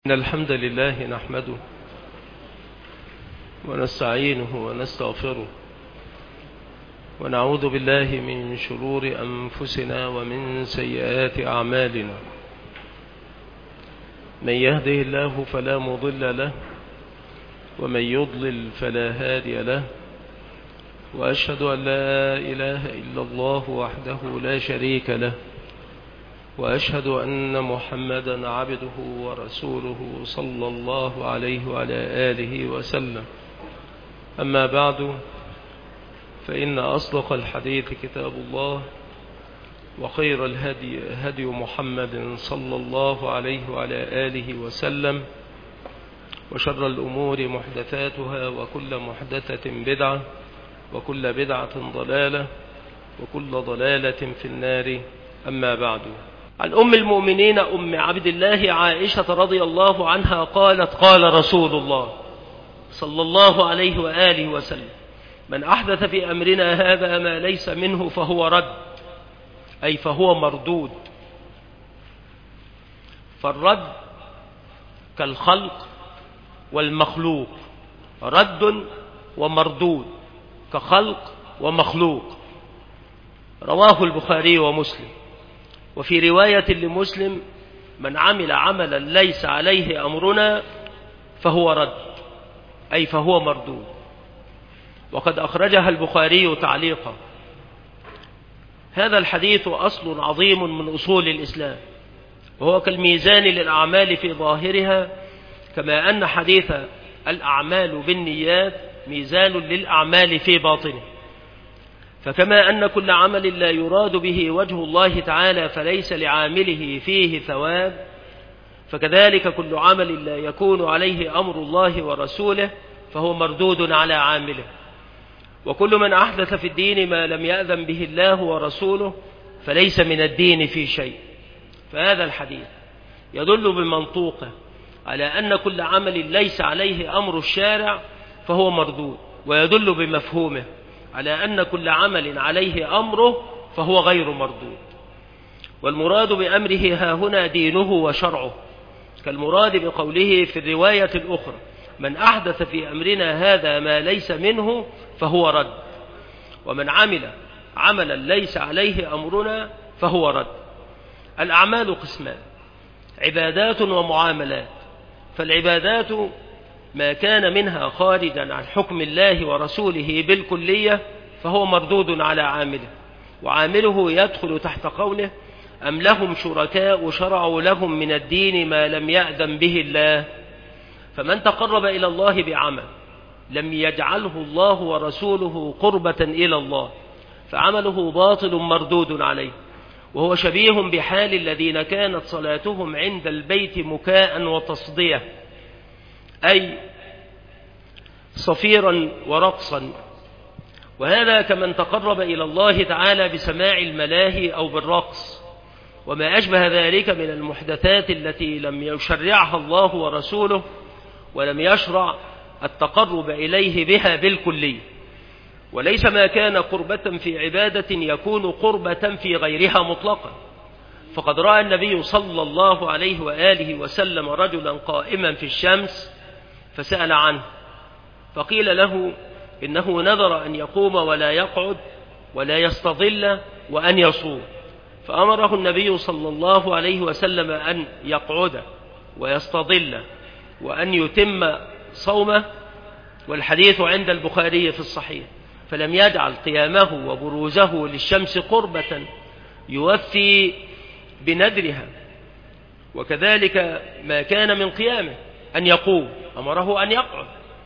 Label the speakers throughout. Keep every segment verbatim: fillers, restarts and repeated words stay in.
Speaker 1: إن الحمد لله نحمده ونستعينه ونستغفره ونعوذ بالله من شرور أنفسنا ومن سيئات أعمالنا. من يهده الله فلا مضل له ومن يضلل فلا هادي له، وأشهد أن لا إله إلا الله وحده لا شريك له، وأشهد أن محمدا عبده ورسوله صلى الله عليه وعلى آله وسلم. أما بعد، فإن أصدق الحديث كتاب الله، وخير الهدي هدي محمد صلى الله عليه وعلى آله وسلم، وشر الأمور محدثاتها، وكل محدثة بدعة، وكل بدعة ضلالة، وكل ضلالة في النار. أما بعد، عن أم المؤمنين أم عبد الله عائشة رضي الله عنها قالت: قال رسول الله صلى الله عليه وآله وسلم: من أحدث في أمرنا هذا ما ليس منه فهو رد، أي فهو مردود. فالرد كالخلق والمخلوق، رد ومردود كخلق ومخلوق. رواه البخاري ومسلم. وفي رواية لمسلم: من عمل عملا ليس عليه أمرنا فهو رد، أي فهو مردود. وقد أخرجها البخاري تعليقا. هذا الحديث أصل عظيم من أصول الإسلام، وهو كالميزان للأعمال في ظاهرها، كما أن حديث الأعمال بالنيات ميزان للأعمال في باطنه. فكما أن كل عمل لا يراد به وجه الله تعالى فليس لعامله فيه ثواب، فكذلك كل عمل لا يكون عليه أمر الله ورسوله فهو مردود على عامله. وكل من أحدث في الدين ما لم يأذن به الله ورسوله فليس من الدين في شيء. فهذا الحديث يدل بمنطوقه على أن كل عمل ليس عليه أمر الشارع فهو مردود، ويدل بمفهومه على أن كل عمل عليه أمره فهو غير مردود. والمراد بأمره ها هنا دينه وشرعه، كالمراد بقوله في الرواية الأخرى: من أحدث في أمرنا هذا ما ليس منه فهو رد. ومن عمل عملا ليس عليه أمرنا فهو رد. الأعمال قسمان: عبادات ومعاملات. فالعبادات ما كان منها خارجا عن حكم الله ورسوله بالكلية فهو مردود على عامله، وعامله يدخل تحت قوله: أم لهم شركاء شرعوا لهم من الدين ما لم يأذن به الله. فمن تقرب إلى الله بعمل لم يجعله الله ورسوله قربة إلى الله فعمله باطل مردود عليه، وهو شبيه بحال الذين كانت صلاتهم عند البيت مكاء وتصدية، أي صفيرا ورقصا. وهذا كمن تقرب إلى الله تعالى بسماع الملاهي أو بالرقص وما أشبه ذلك من المحدثات التي لم يشرعها الله ورسوله، ولم يشرع التقرب إليه بها بالكلية. وليس ما كان قربة في عبادة يكون قربة في غيرها مطلقا. فقد رأى النبي صلى الله عليه وآله وسلم رجلا قائما في الشمس فسأل عنه، فقيل له إنه نذر أن يقوم ولا يقعد ولا يستظل وأن يصوم، فأمره النبي صلى الله عليه وسلم أن يقعد ويستظل وأن يتم صومه. والحديث عند البخاري في الصحيح. فلم يجعل قيامه وبروزه للشمس قربة يوفي بنذرها. وكذلك ما كان من قيامه أن يقوم، أمره أن يقعد.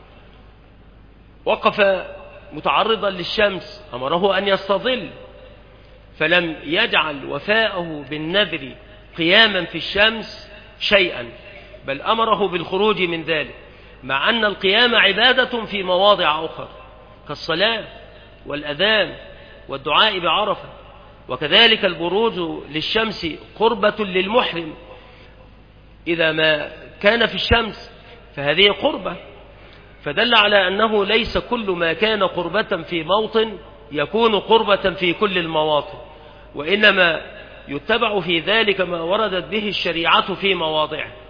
Speaker 1: وقف متعرضا للشمس، أمره أن يستظل. فلم يجعل وفاءه بالنذر قياما في الشمس شيئا، بل أمره بالخروج من ذلك، مع أن القيام عبادة في مواضع أخرى كالصلاة والأذان والدعاء بعرفة. وكذلك البروز للشمس قربة للمحرم إذا ما كان في الشمس، فهذه قربة. فدل على أنه ليس كل ما كان قربة في موطن يكون قربة في كل المواطن، وإنما يتبع في ذلك ما وردت به الشريعة في مواضعه.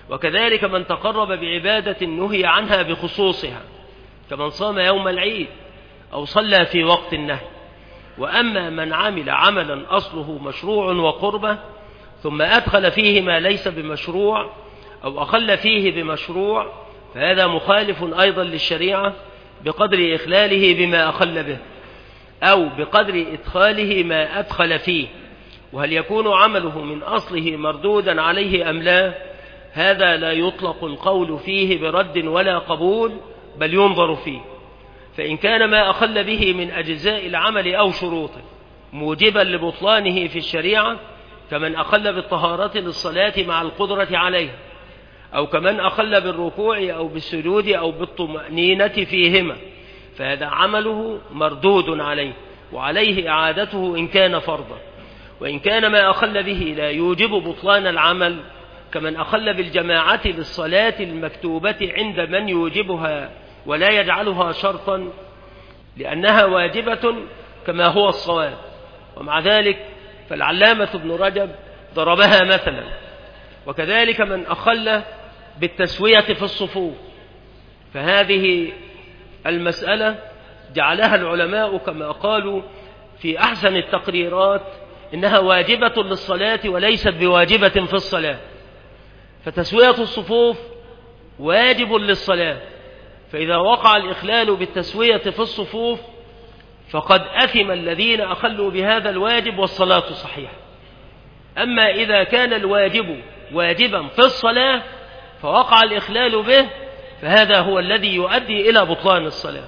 Speaker 1: وكذلك من تقرب بعبادة نهي عنها بخصوصها كمن صام يوم العيد أو صلى في وقت النهي. وأما من عمل عملا أصله مشروع وقربة ثم أدخل فيه ما ليس بمشروع أو أخل فيه بمشروع فهذا مخالف أيضا للشريعة بقدر إخلاله بما أخل به أو بقدر إدخاله ما أدخل فيه. وهل يكون عمله من أصله مردودا عليه أم لا؟ هذا لا يطلق القول فيه برد ولا قبول، بل ينظر فيه. فإن كان ما أخل به من أجزاء العمل أو شروطه موجبا لبطلانه في الشريعة كمن أخل بالطهارة للصلاة مع القدرة عليها، أو كمن أخل بالركوع أو بالسجود أو بالطمأنينة فيهما، فهذا عمله مردود عليه وعليه إعادته إن كان فرضا. وإن كان ما أخل به لا يوجب بطلان العمل كمن أخل بالجماعة للصلاة المكتوبة عند من يوجبها ولا يجعلها شرطا لأنها واجبة كما هو الصواب. ومع ذلك فالعلامة ابن رجب ضربها مثلا. وكذلك من أخل بالتسوية في الصفوف، فهذه المسألة جعلها العلماء كما قالوا في أحسن التقريرات إنها واجبة للصلاة وليست بواجبة في الصلاة. فتسوية الصفوف واجب للصلاة، فإذا وقع الإخلال بالتسوية في الصفوف فقد أثم الذين أخلوا بهذا الواجب والصلاة صحيحة. أما إذا كان الواجب واجبا في الصلاة فوقع الإخلال به فهذا هو الذي يؤدي إلى بطلان الصلاة.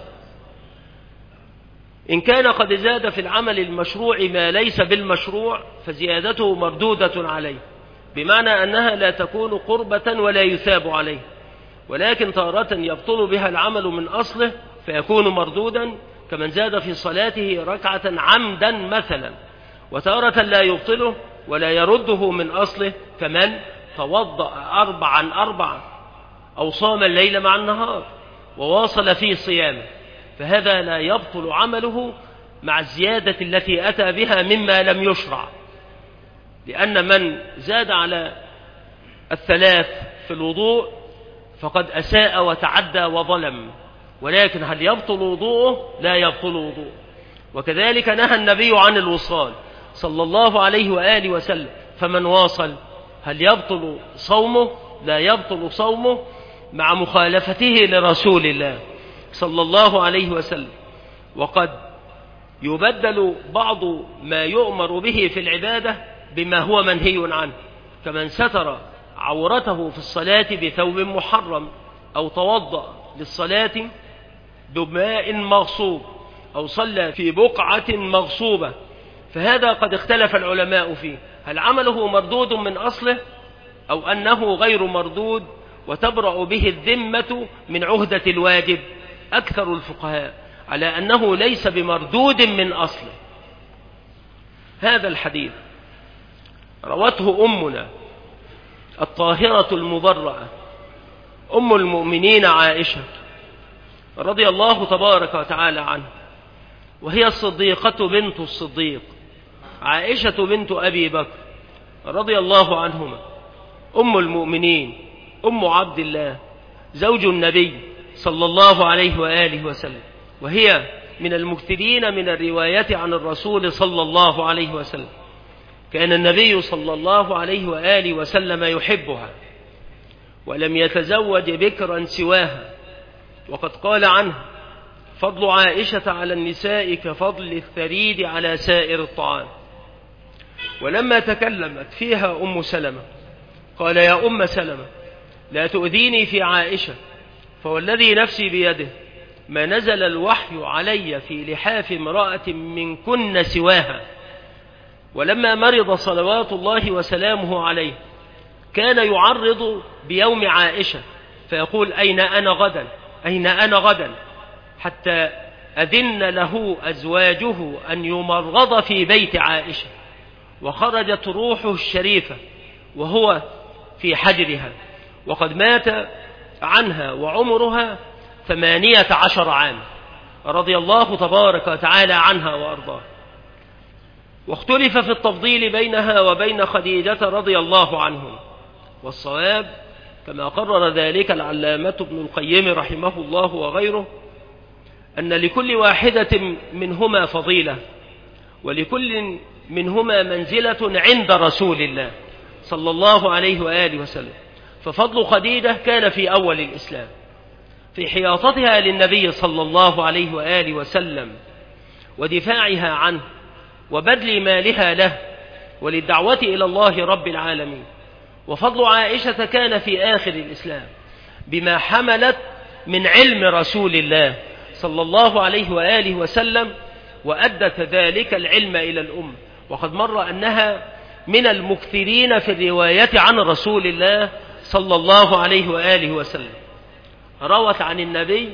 Speaker 1: إن كان قد زاد في العمل المشروع ما ليس بالمشروع فزيادته مردودة عليه، بمعنى أنها لا تكون قربة ولا يثاب عليه، ولكن تارة يبطل بها العمل من أصله فيكون مردودا كمن زاد في صلاته ركعة عمدا مثلا، وتارة لا يبطله ولا يرده من أصله كمن توضأ أربعا أربعا أو صام الليل مع النهار وواصل في صيامه، فهذا لا يبطل عمله مع الزيادة التي أتى بها مما لم يشرع. لأن من زاد على الثلاث في الوضوء فقد أساء وتعدى وظلم، ولكن هل يبطل وضوءه؟ لا يبطل وضوءه. وكذلك نهى النبي عن الوصال صلى الله عليه وآله وسلم، فمن واصل هل يبطل صومه؟ لا يبطل صومه مع مخالفته لرسول الله صلى الله عليه وسلم. وقد يبدل بعض ما يؤمر به في العبادة بما هو منهي عنه، كمن ستر عورته في الصلاة بثوب محرم، أو توضأ للصلاة بماء مغصوب، أو صلى في بقعة مغصوبة، فهذا قد اختلف العلماء فيه هل عمله مردود من أصله أو أنه غير مردود وتبرأ به الذمة من عهدة الواجب. أكثر الفقهاء على أنه ليس بمردود من أصله. هذا الحديث روته أمنا الطاهرة المبرأة أم المؤمنين عائشة رضي الله تبارك وتعالى عنها، وهي الصديقة بنت الصديق عائشة بنت أبي بكر رضي الله عنهما، أم المؤمنين، أم عبد الله، زوج النبي صلى الله عليه وآله وسلم، وهي من المكثرين من الرواية عن الرسول صلى الله عليه وسلم. كان النبي صلى الله عليه وآله وسلم يحبها ولم يتزوج بكرا سواها، وقد قال عنها: فضل عائشة على النساء كفضل الثريد على سائر الطعام. ولما تكلمت فيها أم سلمة قال: يا أم سلمة لا تؤذيني في عائشة، فوالذي نفسي بيده ما نزل الوحي علي في لحاف امرأة من كن سواها. ولما مرض صلوات الله وسلامه عليه كان يعرض بيوم عائشة فيقول: أين أنا غدا، أين أنا غدا، حتى أذن له أزواجه أن يمرض في بيت عائشة، وخرجت روحه الشريفة وهو في حجرها، وقد مات عنها وعمرها ثمانية عشر عام رضي الله تبارك وتعالى عنها وأرضاها. واختلف في التفضيل بينها وبين خديجة رضي الله عنهم، والصواب كما قرر ذلك العلامة ابن القيم رحمه الله وغيره، أن لكل واحدة منهما فضيلة، ولكل منهما منزلة عند رسول الله صلى الله عليه وآله وسلم. ففضل خديجة كان في أول الإسلام في حياطتها للنبي صلى الله عليه وآله وسلم ودفاعها عنه وبذل مالها له وللدعوة إلى الله رب العالمين. وفضل عائشة كان في آخر الإسلام بما حملت من علم رسول الله صلى الله عليه وآله وسلم، وأدت ذلك العلم إلى الأمة. وقد مر أنها من المكثرين في الرواية عن رسول الله صلى الله عليه وآله وسلم. روت عن النبي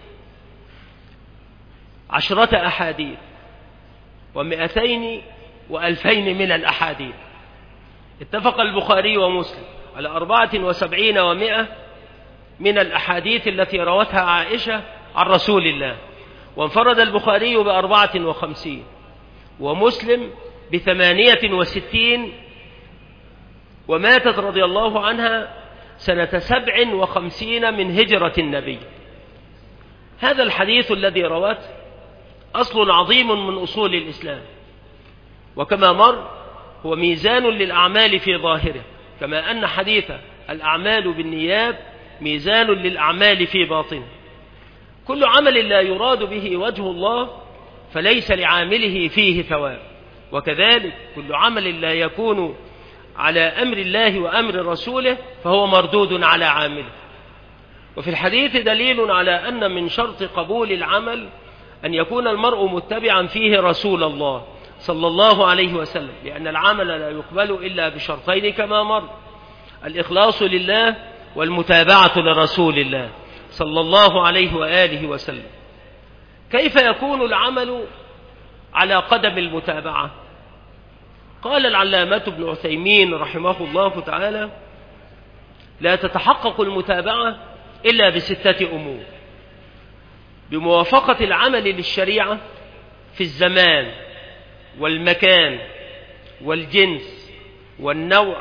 Speaker 1: عشرة أحاديث ومئتين وألفين من الأحاديث. اتفق البخاري ومسلم على أربعة وسبعين ومئة من الأحاديث التي روتها عائشة عن رسول الله، وانفرد البخاري بأربعة وخمسين ومسلم بثمانية وستين، وماتت رضي الله عنها سنة سبع وخمسين من هجرة النبي. هذا الحديث الذي روته أصل عظيم من أصول الإسلام، وكما مر هو ميزان للأعمال في ظاهره، كما أن حديث الأعمال بالنيات ميزان للأعمال في باطنه. كل عمل لا يراد به وجه الله فليس لعامله فيه ثواب، وكذلك كل عمل لا يكون على أمر الله وأمر رسوله فهو مردود على عامله. وفي الحديث دليل على أن من شرط قبول العمل أن يكون المرء متبعا فيه رسول الله صلى الله عليه وسلم، لأن العمل لا يقبل إلا بشرطين كما مر: الإخلاص لله والمتابعة لرسول الله صلى الله عليه وآله وسلم. كيف يكون العمل على قدم المتابعة؟ قال العلامة ابن عثيمين رحمه الله تعالى: لا تتحقق المتابعة إلا بستة أمور: بموافقة العمل للشريعة في الزمان والمكان والجنس والنوع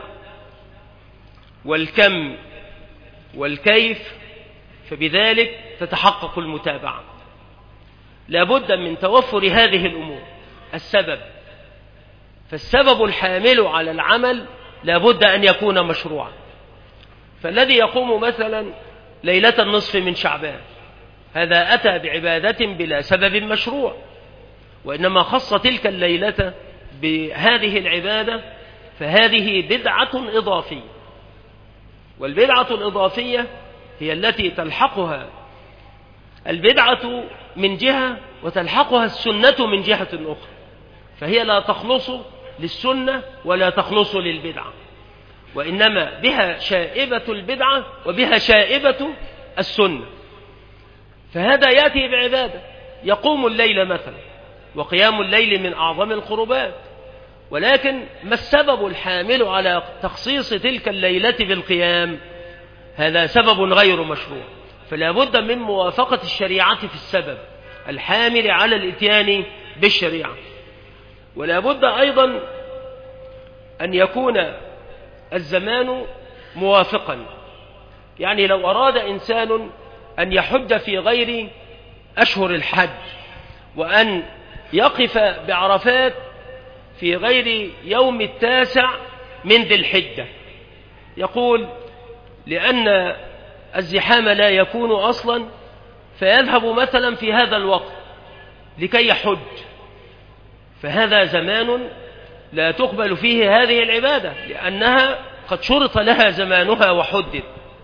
Speaker 1: والكم والكيف، فبذلك تتحقق المتابعة. لا بد من توفر هذه الأمور. السبب، فالسبب الحامل على العمل لا بد أن يكون مشروعا. فالذي يقوم مثلا ليلة النصف من شعبان هذا أتى بعبادة بلا سبب مشروع، وإنما خص تلك الليلة بهذه العبادة، فهذه بدعة إضافية. والبدعة الإضافية هي التي تلحقها البدعة من جهة وتلحقها السنة من جهة أخرى، فهي لا تخلص للسنة ولا تخلص للبدعة، وإنما بها شائبة البدعة وبها شائبة السنة. فهذا يأتي بعبادة، يقوم الليل مثلا، وقيام الليل من أعظم القربات، ولكن ما السبب الحامل على تخصيص تلك الليلة بالقيام؟ هذا سبب غير مشروع. فلا بد من موافقة الشريعة في السبب الحامل على الإتيان بالشريعة. ولا بد أيضا أن يكون الزمان موافقا، يعني لو أراد إنسان أن يحج في غير أشهر الحج وأن يقف بعرفات في غير يوم التاسع من ذي الحجة، يقول لأن الزحام لا يكون أصلا، فيذهب مثلا في هذا الوقت لكي يحج، فهذا زمان لا تقبل فيه هذه العبادة لأنها قد شرط لها زمانها وحدد.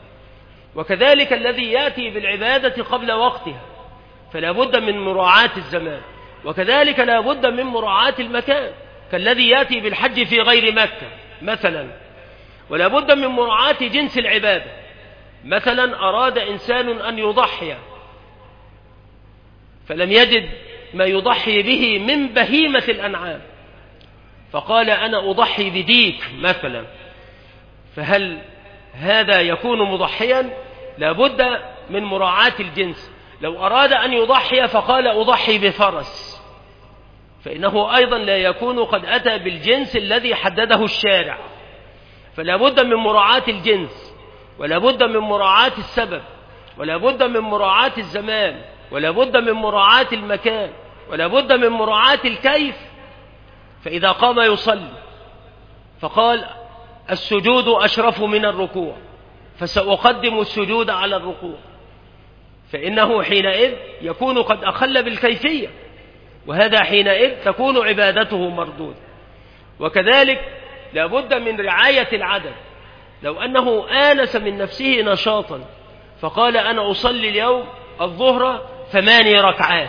Speaker 1: وكذلك الذي يأتي بالعبادة قبل وقتها فلا بد من مراعاة الزمان، وكذلك لا بد من مراعاة المكان، كالذي يأتي بالحج في غير مكة مثلا. ولا بد من مراعاة جنس العبادة، مثلا أراد إنسان أن يضحي فلم يجد ما يضحي به من بهيمة الأنعام، فقال أنا أضحي بديك مثلا، فهل هذا يكون مضحيا؟ لا بد من مراعاة الجنس. لو أراد أن يضحي فقال أضحي بفرس، فإنه أيضا لا يكون قد أتى بالجنس الذي حدده الشارع، فلا بد من مراعاة الجنس. ولا بد من مراعاة السبب، ولا بد من مراعاة الزمان، ولا بد من مراعاة المكان، ولا بد من مراعاة الكيف. فإذا قام يصلي فقال السجود أشرف من الركوع فسأقدم السجود على الركوع، فإنه حينئذ يكون قد أخل بالكيفية، وهذا حينئذ تكون عبادته مردودة. وكذلك لا بد من رعاية العدد. لو أنه آنس من نفسه نشاطا فقال أنا أصلي اليوم الظهر ثماني ركعات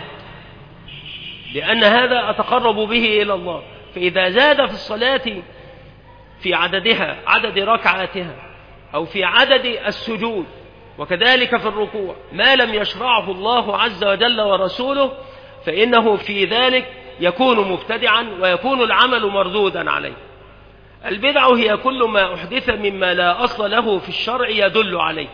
Speaker 1: لأن هذا أتقرب به إلى الله، فإذا زاد في الصلاة في عددها عدد ركعاتها أو في عدد السجود وكذلك في الركوع ما لم يشرعه الله عز وجل ورسوله فإنه في ذلك يكون مبتدعا ويكون العمل مردودا عليه. البدع هي كل ما أحدث مما لا أصل له في الشرع يدل عليه.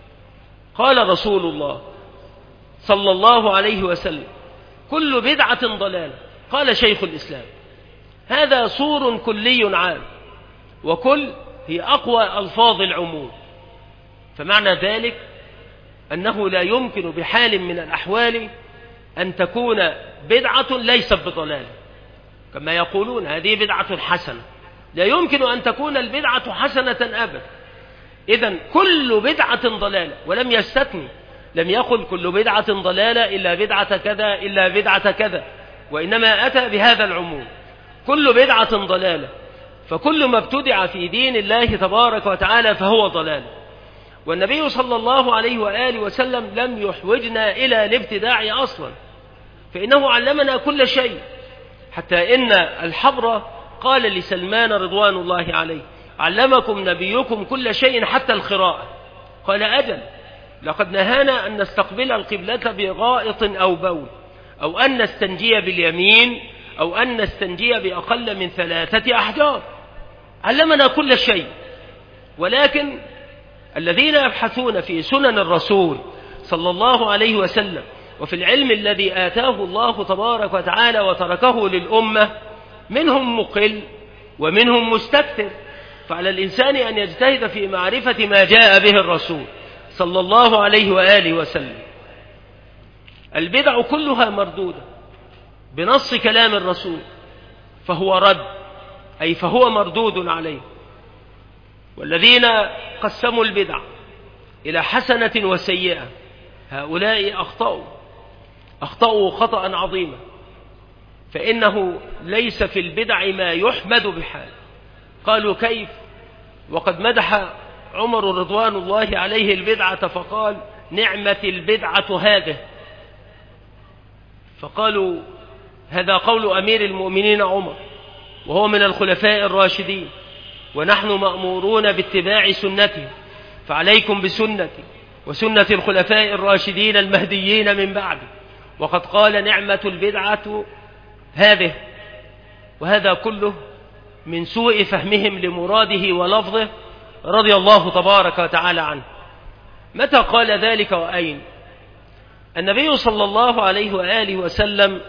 Speaker 1: قال رسول الله صلى الله عليه وسلم كل بدعة ضلالة. قال شيخ الإسلام هذا صور كلي عام، وكل هي أقوى ألفاظ العموم، فمعنى ذلك أنه لا يمكن بحال من الأحوال أن تكون بدعة ليست بضلالة، كما يقولون هذه بدعة حسنة، لا يمكن أن تكون البدعة حسنة أبدا. إذن كل بدعة ضلالة، ولم يستثني، لم يقل كل بدعة ضلالة إلا بدعة كذا إلا بدعة كذا، وإنما أتى بهذا العموم كل بدعة ضلالة، فكل ما ابتدع في دين الله تبارك وتعالى فهو ضلال. والنبي صلى الله عليه وآله وسلم لم يحوجنا إلى الابتداع أصلا، فإنه علمنا كل شيء، حتى إن الحبر قال لسلمان رضوان الله عليه علمكم نبيكم كل شيء حتى القراءة. قال أجل، لقد نهانا أن نستقبل القبلة بغائط أو بول، أو أن نستنجي باليمين، أو أن نستنجي بأقل من ثلاثة أحجار. علمنا كل شيء، ولكن الذين يبحثون في سنن الرسول صلى الله عليه وسلم وفي العلم الذي آتاه الله تبارك وتعالى وتركه للأمة منهم مقل ومنهم مستكثر، فعلى الإنسان أن يجتهد في معرفة ما جاء به الرسول صلى الله عليه وآله وسلم. البدع كلها مردودة بنص كلام الرسول، فهو رد، أي فهو مردود عليه. والذين قسموا البدع إلى حسنة وسيئة هؤلاء أخطأوا أخطأوا خطأ عظيما، فإنه ليس في البدع ما يحمد بحال. قالوا كيف وقد مدح عمر رضوان الله عليه البدعة فقال نعمة البدعة هذه، فقالوا هذا قول أمير المؤمنين عمر وهو من الخلفاء الراشدين، ونحن مأمورون باتباع سنته، فعليكم بسنتي وسنة الخلفاء الراشدين المهديين من بعد. وقد قال نعمة البدعة هذه، وهذا كله من سوء فهمهم لمراده ولفظه رضي الله تبارك وتعالى عنه. متى قال ذلك وأين؟ النبي صلى الله عليه وآله وسلم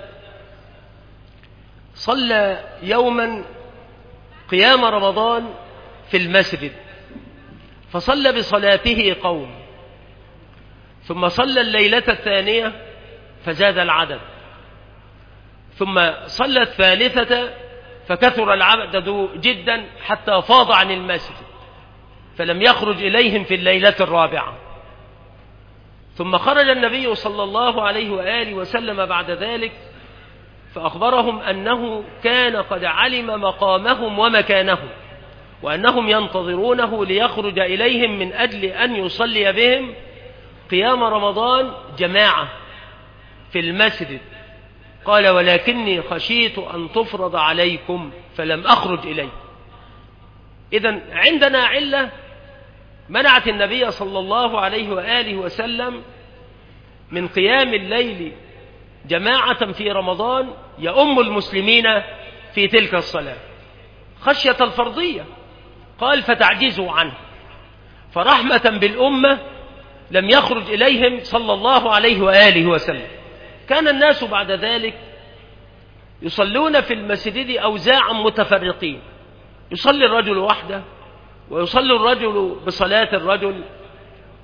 Speaker 1: صلى يوما قيام رمضان في المسجد، فصلى بصلاته قوم، ثم صلى الليلة الثانية فزاد العدد، ثم صلى الثالثة فكثر العدد جدا حتى فاض عن المسجد فلم يخرج إليهم في الليلة الرابعة. ثم خرج النبي صلى الله عليه وآله وسلم بعد ذلك فأخبرهم أنه كان قد علم مقامهم ومكانهم، وأنهم ينتظرونه ليخرج إليهم من أجل أن يصلي بهم قيام رمضان جماعة في المسجد. قال ولكني خشيت أن تفرض عليكم فلم أخرج إليه. إذن عندنا علة منعت النبي صلى الله عليه وآله وسلم من قيام الليل جماعة في رمضان يؤم المسلمين في تلك الصلاة خشية الفرضية، قال فتعجزوا عنه، فرحمة بالأمة لم يخرج إليهم صلى الله عليه وآله وسلم. كان الناس بعد ذلك يصلون في المسجد أوزاعا متفرقين، يصلي الرجل وحده، ويصلي الرجل بصلاة الرجل،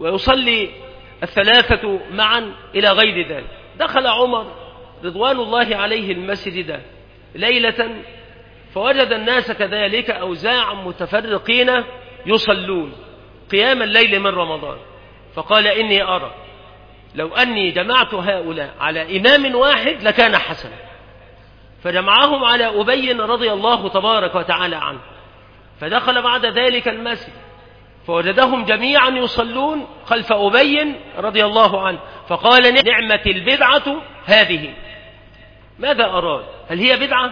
Speaker 1: ويصلي الثلاثة معا إلى غير ذلك. دخل عمر رضوان الله عليه المسجد ليلة فوجد الناس كذلك أوزاعا متفرقين يصلون قيام الليل من رمضان، فقال إني أرى لو أني جمعت هؤلاء على إمام واحد لكان حسنا، فجمعهم على أبي رضي الله تبارك وتعالى عنه، فدخل بعد ذلك المسجد فوجدهم جميعا يصلون خلف أبي رضي الله عنه، فقال نعمة البدعة هذه. ماذا أراد؟ هل هي بدعة؟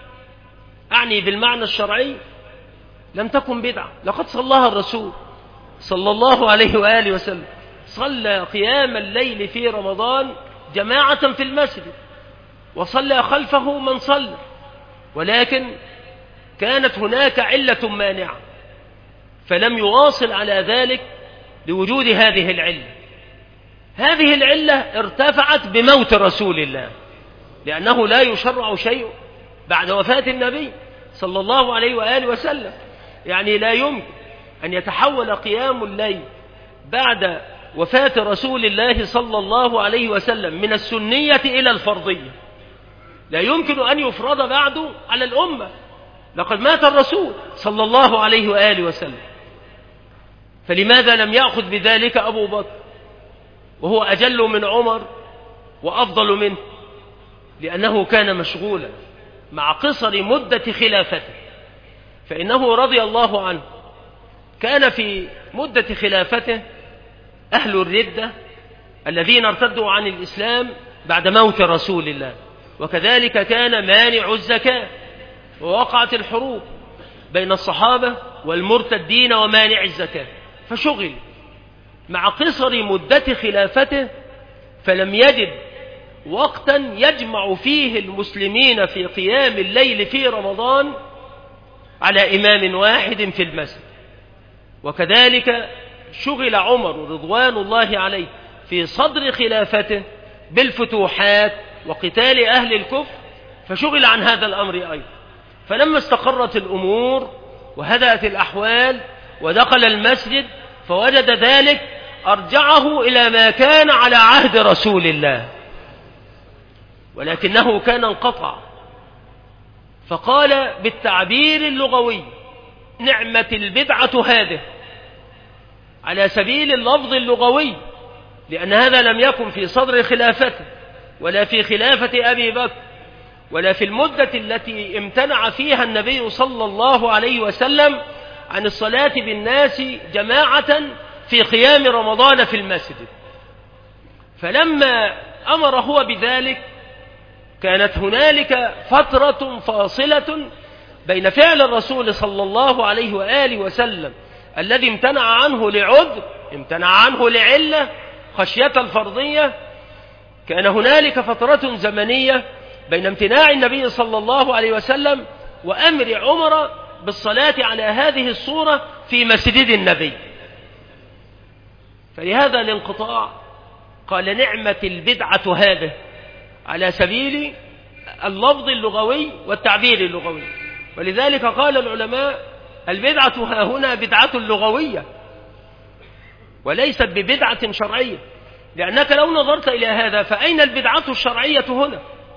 Speaker 1: أعني بالمعنى الشرعي لم تكن بدعة، لقد صلىها الرسول صلى الله عليه وآله وسلم، صلى قيام الليل في رمضان جماعة في المسجد وصلى خلفه من صلى، ولكن كانت هناك علة مانعة فلم يواصل على ذلك لوجود هذه العلة. هذه العلة ارتفعت بموت رسول الله، لأنه لا يشرع شيء بعد وفاة النبي صلى الله عليه وآله وسلم، يعني لا يمكن أن يتحول قيام الليل بعد وفاة رسول الله صلى الله عليه وسلم من السنية إلى الفرضية، لا يمكن أن يفرض بعد على الأمة، لقد مات الرسول صلى الله عليه وآله وسلم. فلماذا لم يأخذ بذلك أبو بكر وهو أجل من عمر وأفضل منه؟ لأنه كان مشغولا مع قصر مدة خلافته، فإنه رضي الله عنه كان في مدة خلافته أهل الردة الذين ارتدوا عن الإسلام بعد موت رسول الله، وكذلك كان مانع الزكاة، ووقعت الحروب بين الصحابة والمرتدين ومانع الزكاة، فشغل مع قصر مدة خلافته فلم يجد وقتا يجمع فيه المسلمين في قيام الليل في رمضان على إمام واحد في المسجد. وكذلك شغل عمر رضوان الله عليه في صدر خلافته بالفتوحات وقتال أهل الكفر، فشغل عن هذا الأمر أيضا. فلما استقرت الأمور وهدأت الأحوال ودخل المسجد فوجد ذلك أرجعه إلى ما كان على عهد رسول الله، ولكنه كان انقطع، فقال بالتعبير اللغوي نعمة البدعة هذه على سبيل اللفظ اللغوي، لأن هذا لم يكن في صدر خلافته ولا في خلافة أبي بكر ولا في المدة التي امتنع فيها النبي صلى الله عليه وسلم عن الصلاة بالناس جماعة في قيام رمضان في المسجد. فلما أمر هو بذلك كانت هنالك فترة فاصلة بين فعل الرسول صلى الله عليه وآله وسلم الذي امتنع عنه لعذر، امتنع عنه لعلة خشية الفرضية، كان هنالك فترة زمنية بين امتناع النبي صلى الله عليه وسلم وأمر عمر بالصلاة على هذه الصورة في مسجد النبي. فلهذا الانقطاع قال نعمة البدعة هذه على سبيل اللفظ اللغوي والتعبير اللغوي. ولذلك قال العلماء البدعة ها هنا بدعة لغوية وليست ببدعة شرعية، لأنك لو نظرت إلى هذا فأين البدعة الشرعية هنا؟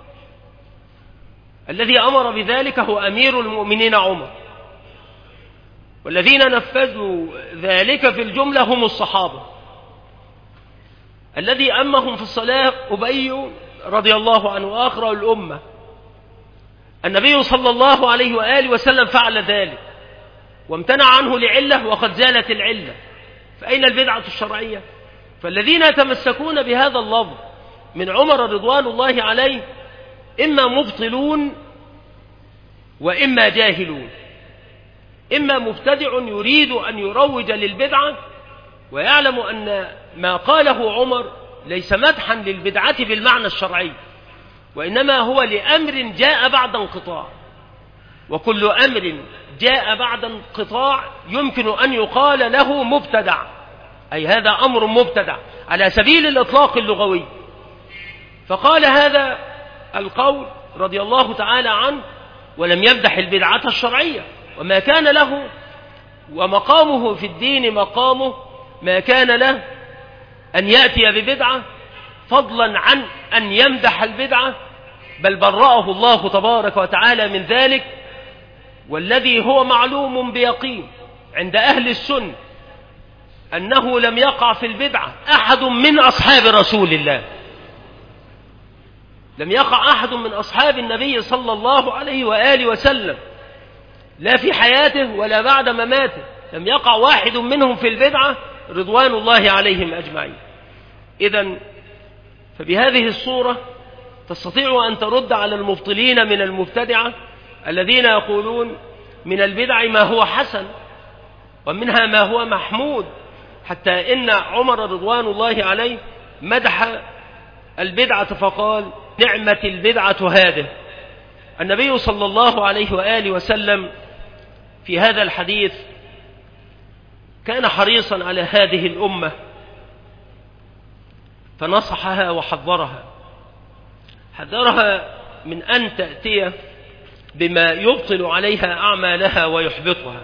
Speaker 1: الذي أمر بذلك هو أمير المؤمنين عمر، والذين نفذوا ذلك في الجملة هم الصحابة. الذي أمهم في الصلاة أبي رضي الله عنه وآخر الأمة، النبي صلى الله عليه وآله وسلم فعل ذلك وامتنع عنه لعلة وقد زالت العلة، فأين البدعة الشرعية؟ فالذين يتمسكون بهذا اللفظ من عمر رضوان الله عليه إما مبطلون وإما جاهلون، إما مبتدع يريد أن يروج للبدعة ويعلم أن ما قاله عمر ليس مدحا للبدعة بالمعنى الشرعي، وإنما هو لأمر جاء بعد انقطاع، وكل أمر جاء بعد انقطاع يمكن أن يقال له مبتدع، أي هذا أمر مبتدع على سبيل الإطلاق اللغوي. فقال هذا القول رضي الله تعالى عنه ولم يمدح البدعة الشرعية، وما كان له ومقامه في الدين مقامه ما كان له أن يأتي ببدعة، فضلا عن أن يمدح البدعة، بل برأه الله تبارك وتعالى من ذلك. والذي هو معلوم بيقين عند أهل السنة أنه لم يقع في البدعة أحد من أصحاب رسول الله، لم يقع أحد من أصحاب النبي صلى الله عليه وآله وسلم، لا في حياته ولا بعد مماته، لم يقع واحد منهم في البدعة رضوان الله عليهم أجمعين. إذن فبهذه الصورة تستطيع أن ترد على المبطلين من المبتدعة الذين يقولون من البدع ما هو حسن ومنها ما هو محمود، حتى إن عمر رضوان الله عليه مدح البدعة فقال: نعمة البدعة هذه. النبي صلى الله عليه وآله وسلم في هذا الحديث كان حريصا على هذه الأمة، فنصحها وحذرها، حذرها من أن تأتي بما يبطل عليها أعمالها ويحبطها.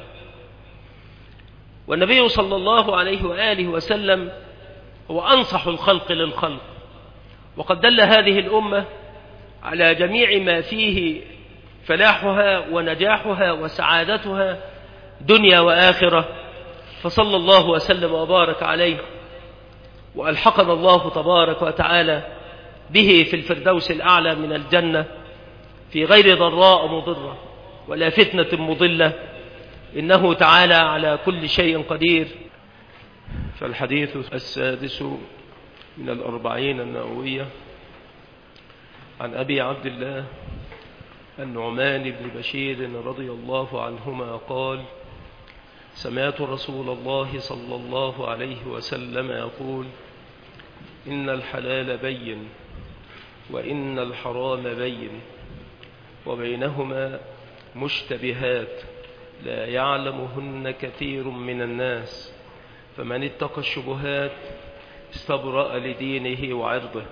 Speaker 1: والنبي صلى الله عليه وآله وسلم هو أنصح الخلق للخلق، وقد دل هذه الأمة على جميع ما فيه فلاحها ونجاحها وسعادتها دنيا وآخرة، فصلى الله وسلم وبارك عليه، وألحقنا الله تبارك وتعالى به في الفردوس الأعلى من الجنة في غير ضراء مضرة ولا فتنة مضلة، إنه تعالى على كل شيء قدير. فالحديث السادس من الأربعين النووية عن أبي عبد الله النعمان بن بشير رضي الله عنهما قال: سمعت رسول الله صلى الله عليه وسلم يقول: إن الحلال بين وإن الحرام بين وبينهما مشتبهات لا يعلمهن كثير من الناس، فمن اتقى الشبهات استبرأ لدينه وعرضه.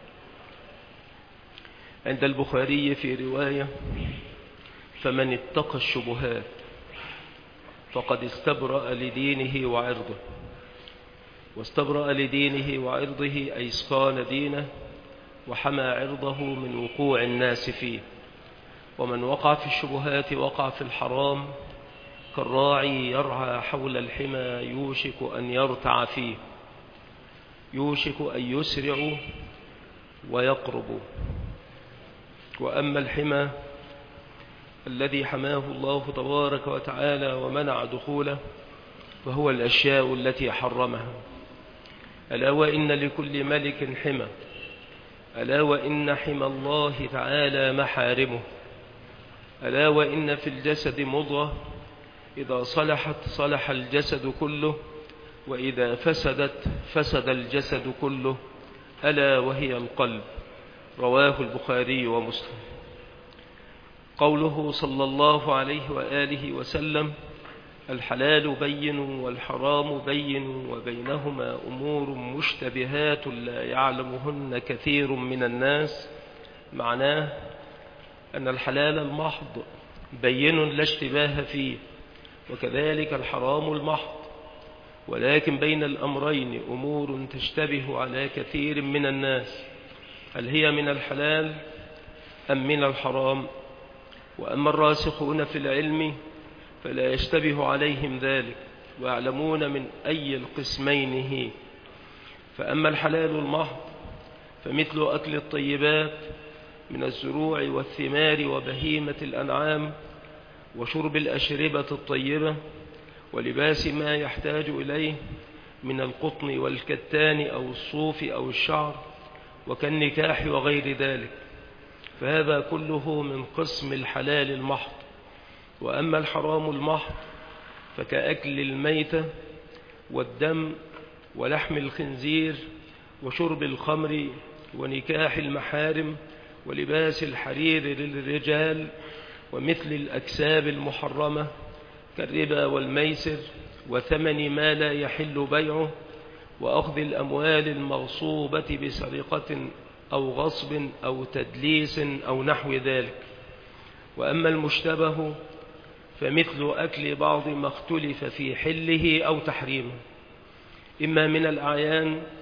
Speaker 1: عند البخاري في رواية: فمن اتقى الشبهات فقد استبرأ لدينه وعرضه. واستبرأ لدينه وعرضه أي صان دينه وحمى عرضه من وقوع الناس فيه. ومن وقع في الشبهات وقع في الحرام، كالراعي يرعى حول الحمى يوشك أن يرتع فيه، يوشك أن يسرع ويقرب. وأما الحمى الذي حماه الله تبارك وتعالى ومنع دخوله فهو الأشياء التي حرمها. ألا وإن لكل ملك حمى، ألا وإن حمى الله تعالى محارمه، ألا وإن في الجسد مضغة إذا صلحت صلح الجسد كله، وإذا فسدت فسد الجسد كله، ألا وهي القلب. رواه البخاري ومسلم. قوله صلى الله عليه وآله وسلم: الحلال بين والحرام بين وبينهما أمور مشتبهات لا يعلمهن كثير من الناس، معناه أن الحلال المحض بين لا اشتباه فيه، وكذلك الحرام المحض، ولكن بين الأمرين أمور تشتبه على كثير من الناس، هل هي من الحلال أم من الحرام؟ وأما الراسخون في العلم فلا يشتبه عليهم ذلك، ويعلمون من أي القسمين هي. فأما الحلال المحض فمثل أكل الطيبات من الزروع والثمار وبهيمة الأنعام، وشرب الأشربة الطيبة، ولباس ما يحتاج إليه من القطن والكتان أو الصوف أو الشعر، وكالنكاح وغير ذلك، فهذا كله من قسم الحلال المحض. وأما الحرام المحض فكأكل الميتة والدم ولحم الخنزير وشرب الخمر ونكاح المحارم ولباس الحرير للرجال، ومثل الأكساب المحرمة كالربا والميسر وثمن ما لا يحل بيعه، وأخذ الأموال المغصوبة بسرقة أو غصب أو تدليس أو نحو ذلك. وأما المشتبه فمثل أكل بعض ما اختلف في حله أو تحريمه، إما من الأعيان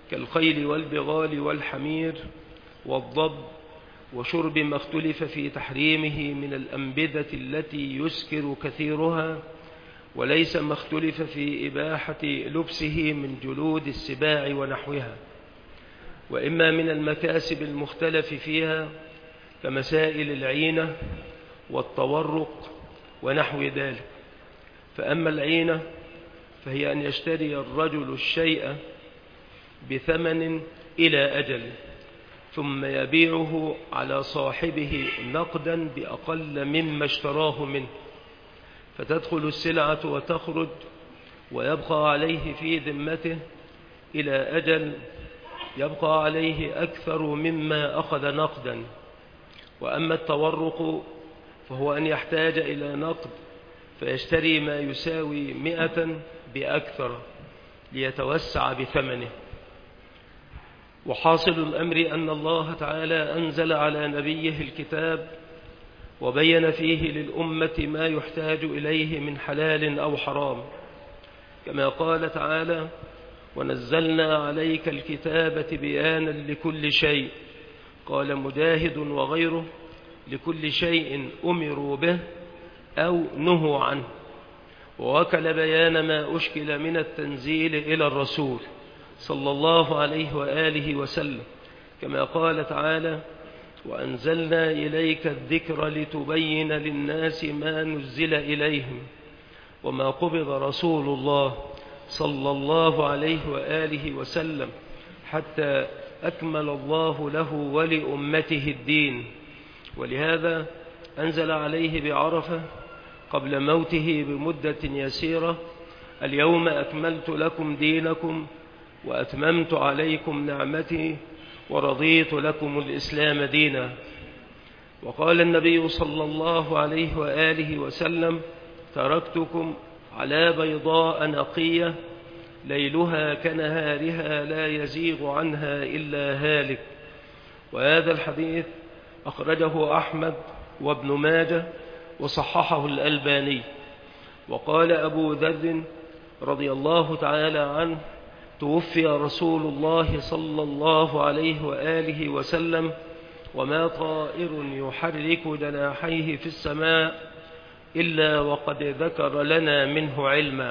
Speaker 1: كالخيل والبغال والحمير والضب، وشرب ما اختلف في تحريمه من الأنبذة التي يسكر كثيرها، وليس ما اختلف في إباحة لبسه من جلود السباع ونحوها، وإما من المكاسب المختلف فيها كمسائل العينة والتورق ونحو ذلك. فأما العينة فهي أن يشتري الرجل الشيء بثمن إلى أجل ثم يبيعه على صاحبه نقدا بأقل مما اشتراه منه، فتدخل السلعة وتخرج ويبقى عليه في ذمته إلى أجل يبقى عليه أكثر مما أخذ نقدا. وأما التورق فهو أن يحتاج إلى نقد فيشتري ما يساوي مئة بأكثر ليتوسع بثمنه. وحاصل الأمر أن الله تعالى أنزل على نبيه الكتاب وبين فيه للأمة ما يحتاج إليه من حلال أو حرام، كما قال تعالى: ونزلنا عليك الكتاب بيانا لكل شيء. قال مجاهد وغيره: لكل شيء أمروا به أو نهوا عنه، ووكل بيان ما أشكل من التنزيل إلى الرسول صلى الله عليه وآله وسلم، كما قال تعالى: وأنزلنا إليك الذكر لتبين للناس ما نزل إليهم وما قبض رسول الله صلى الله عليه وآله وسلم حتى أكمل الله له ولأمته الدين. ولهذا أنزل عليه بعرفة قبل موته بمدة يسيرة: اليوم أكملت لكم دينكم وأتممت عليكم نعمتي ورضيت لكم الإسلام دينا. وقال النبي صلى الله عليه وآله وسلم: تركتكم على بيضاء نقية ليلها كنهارها لا يزيغ عنها إلا هالك. وهذا الحديث أخرجه أحمد وابن ماجه وصححه الألباني. وقال أبو ذر رضي الله تعالى عنه: توفي رسول الله صلى الله عليه وآله وسلم وما طائر يحرك جناحيه في السماء إلا وقد ذكر لنا منه علما،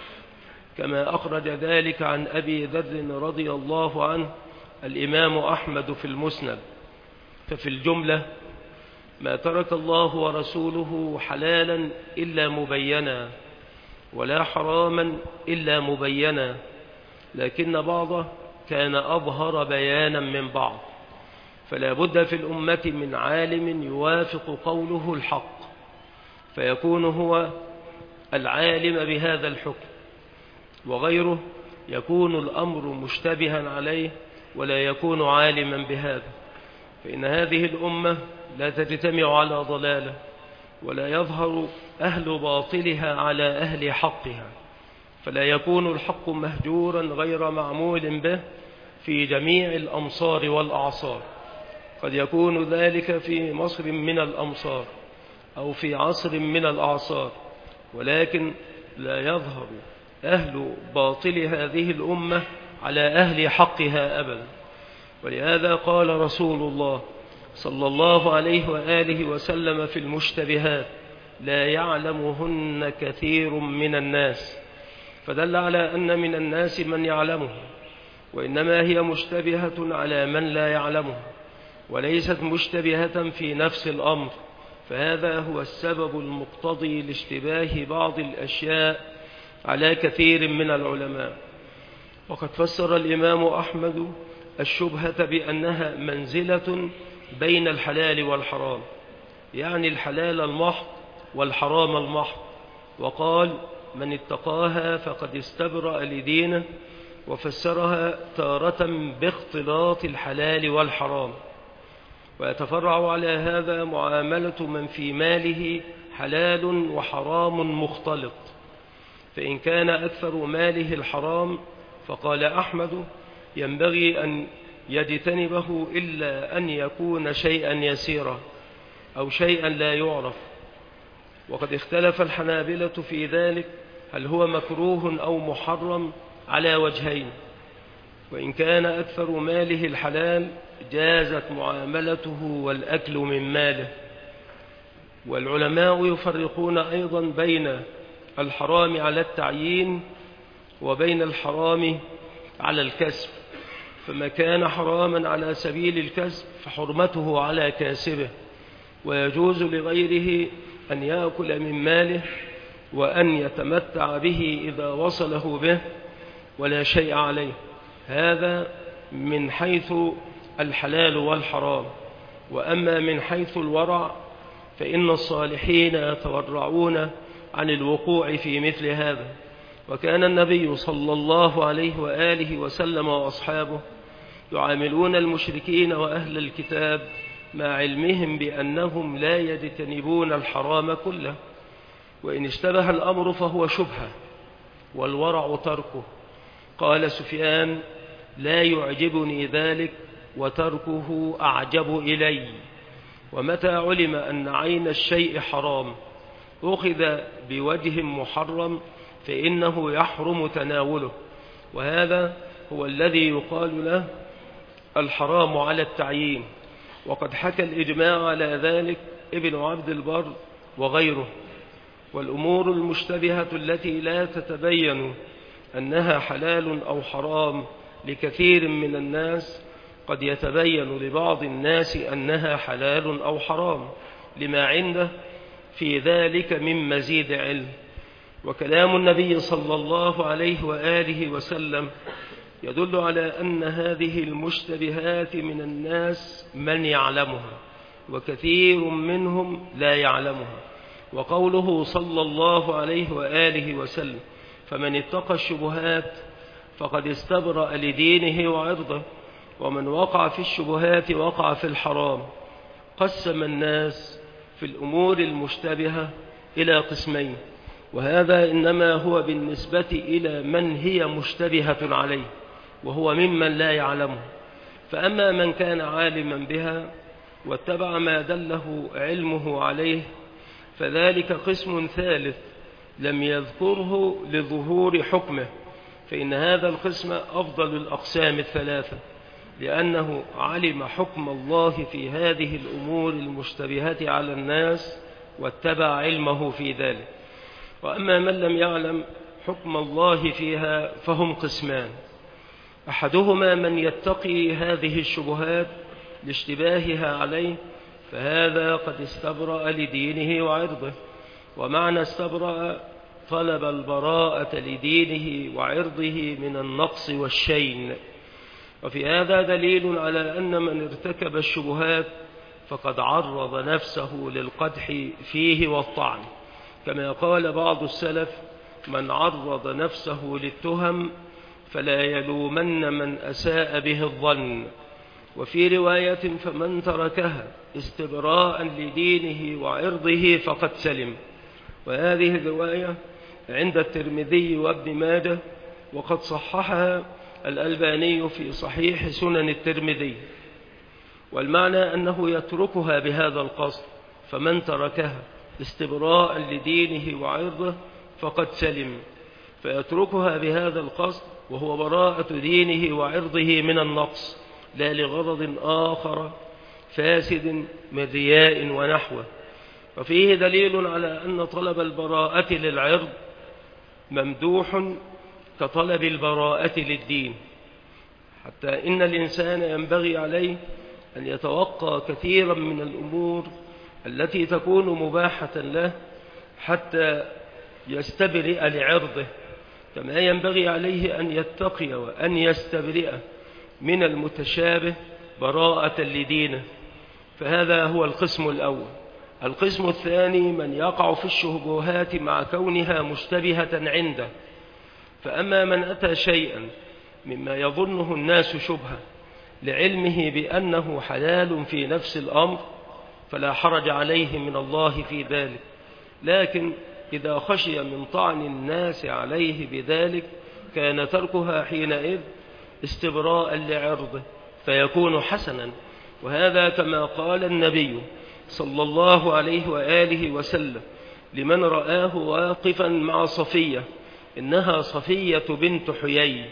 Speaker 1: كما أخرج ذلك عن أبي ذر رضي الله عنه الإمام أحمد في المسند. ففي الجملة ما ترك الله ورسوله حلالا إلا مبينا، ولا حراما إلا مبينا، لكن بعضه كان أظهر بيانا من بعض، فلا بد في الأمة من عالم يوافق قوله الحق فيكون هو العالم بهذا الحكم، وغيره يكون الأمر مشتبها عليه ولا يكون عالما بهذا. فإن هذه الأمة لا تجتمع على ضلالة ولا يظهر أهل باطلها على أهل حقها، فلا يكون الحق مهجورا غير معمول به في جميع الأمصار والأعصار. قد يكون ذلك في مصر من الأمصار أو في عصر من الأعصار، ولكن لا يظهر أهل باطل هذه الأمة على أهل حقها أبدا. ولهذا قال رسول الله صلى الله عليه وآله وسلم في المشتبهات: لا يعلمهن كثير من الناس، فدل على أن من الناس من يعلمه، وإنما هي مشتبهة على من لا يعلمه، وليست مشتبهة في نفس الأمر، فهذا هو السبب المقتضي لاشتباه بعض الأشياء على كثير من العلماء. وقد فسر الإمام أحمد الشبهة بأنها منزلة بين الحلال والحرام، يعني الحلال المحض والحرام المحض، وقال: من اتقاها فقد استبرأ لدينه، وفسرها تارة باختلاط الحلال والحرام. ويتفرع على هذا معاملة من في ماله حلال وحرام مختلط، فإن كان أكثر ماله الحرام فقال أحمد ينبغي أن يجتنبه إلا أن يكون شيئا يسيرا أو شيئا لا يعرف. وقد اختلف الحنابلة في ذلك هل هو مكروه أو محرم على وجهين: وإن كان أكثر ماله الحلال جازت معاملته والأكل من ماله. والعلماء يفرقون أيضا بين الحرام على التعيين وبين الحرام على الكسب، فما كان حراما على سبيل الكسب فحرمته على كاسبه، ويجوز لغيره أن يأكل من ماله وأن يتمتع به إذا وصله به ولا شيء عليه. هذا من حيث الحلال والحرام. وأما من حيث الورع فإن الصالحين يتورعون عن الوقوع في مثل هذا. وكان النبي صلى الله عليه وآله وسلم وأصحابه يعاملون المشركين وأهل الكتاب مع علمهم بأنهم لا يجتنبون الحرام كله، وإن اشتبه الأمر فهو شبهة والورع تركه. قال سفيان: لا يعجبني ذلك وتركه أعجب إلي. ومتى علم أن عين الشيء حرام أخذ بوجه محرم فإنه يحرم تناوله، وهذا هو الذي يقال له الحرام على التعيين. وقد حكى الإجماع على ذلك ابن عبد البر وغيره. والأمور المشتبهة التي لا تتبين أنها حلال أو حرام لكثير من الناس قد يتبين لبعض الناس أنها حلال أو حرام لما عنده في ذلك من مزيد علم. وكلام النبي صلى الله عليه وآله وسلم يدل على أن هذه المشتبهات من الناس من يعلمها وكثير منهم لا يعلمها. وقوله صلى الله عليه وآله وسلم: فمن اتقى الشبهات فقد استبرأ لدينه وعرضه، ومن وقع في الشبهات وقع في الحرام. قسم الناس في الأمور المشتبهة إلى قسمين، وهذا إنما هو بالنسبة إلى من هي مشتبهة عليه، وهو ممن لا يعلمه. فأما من كان عالما بها واتبع ما دله علمه عليه فذلك قسم ثالث لم يذكره لظهور حكمه، فإن هذا القسم أفضل الأقسام الثلاثة، لأنه علم حكم الله في هذه الأمور المشتبهة على الناس واتبع علمه في ذلك. وأما من لم يعلم حكم الله فيها فهم قسمان: أحدهما من يتقي هذه الشبهات لاشتباهها عليه، فهذا قد استبرأ لدينه وعرضه. ومعنى استبرأ طلب البراءة لدينه وعرضه من النقص والشين. وفي هذا دليل على أن من ارتكب الشبهات فقد عرض نفسه للقدح فيه والطعن، كما قال بعض السلف: من عرض نفسه للتهم فلا يلومن من أساء به الظن. وفي رواية: فمن تركها استبراء لدينه وعرضه فقد سلم. وهذه الرواية عند الترمذي وابن ماجه، وقد صححها الألباني في صحيح سنن الترمذي. والمعنى أنه يتركها بهذا القصد: فمن تركها استبراء لدينه وعرضه فقد سلم، فيتركها بهذا القصد وهو براءة دينه وعرضه من النقص، لا لغرض آخر فاسد من رياء ونحوه. وفيه دليل على أن طلب البراءة للعرض ممدوح كطلب البراءة للدين، حتى إن الإنسان ينبغي عليه أن يتوقى كثيرا من الأمور التي تكون مباحة له حتى يستبرئ لعرضه، كما ينبغي عليه أن يتقي وأن يستبرئ من المتشابه براءة لدينه. فهذا هو القسم الأول. القسم الثاني من يقع في الشبهات مع كونها مشتبهة عنده. فأما من أتى شيئا مما يظنه الناس شبهة لعلمه بأنه حلال في نفس الأمر فلا حرج عليه من الله في ذلك، لكن إذا خشي من طعن الناس عليه بذلك كان تركها حينئذ استبراء لعرضه فيكون حسنا. وهذا كما قال النبي صلى الله عليه وآله وسلم لمن رآه واقفا مع صفية: إنها صفية بنت حيي،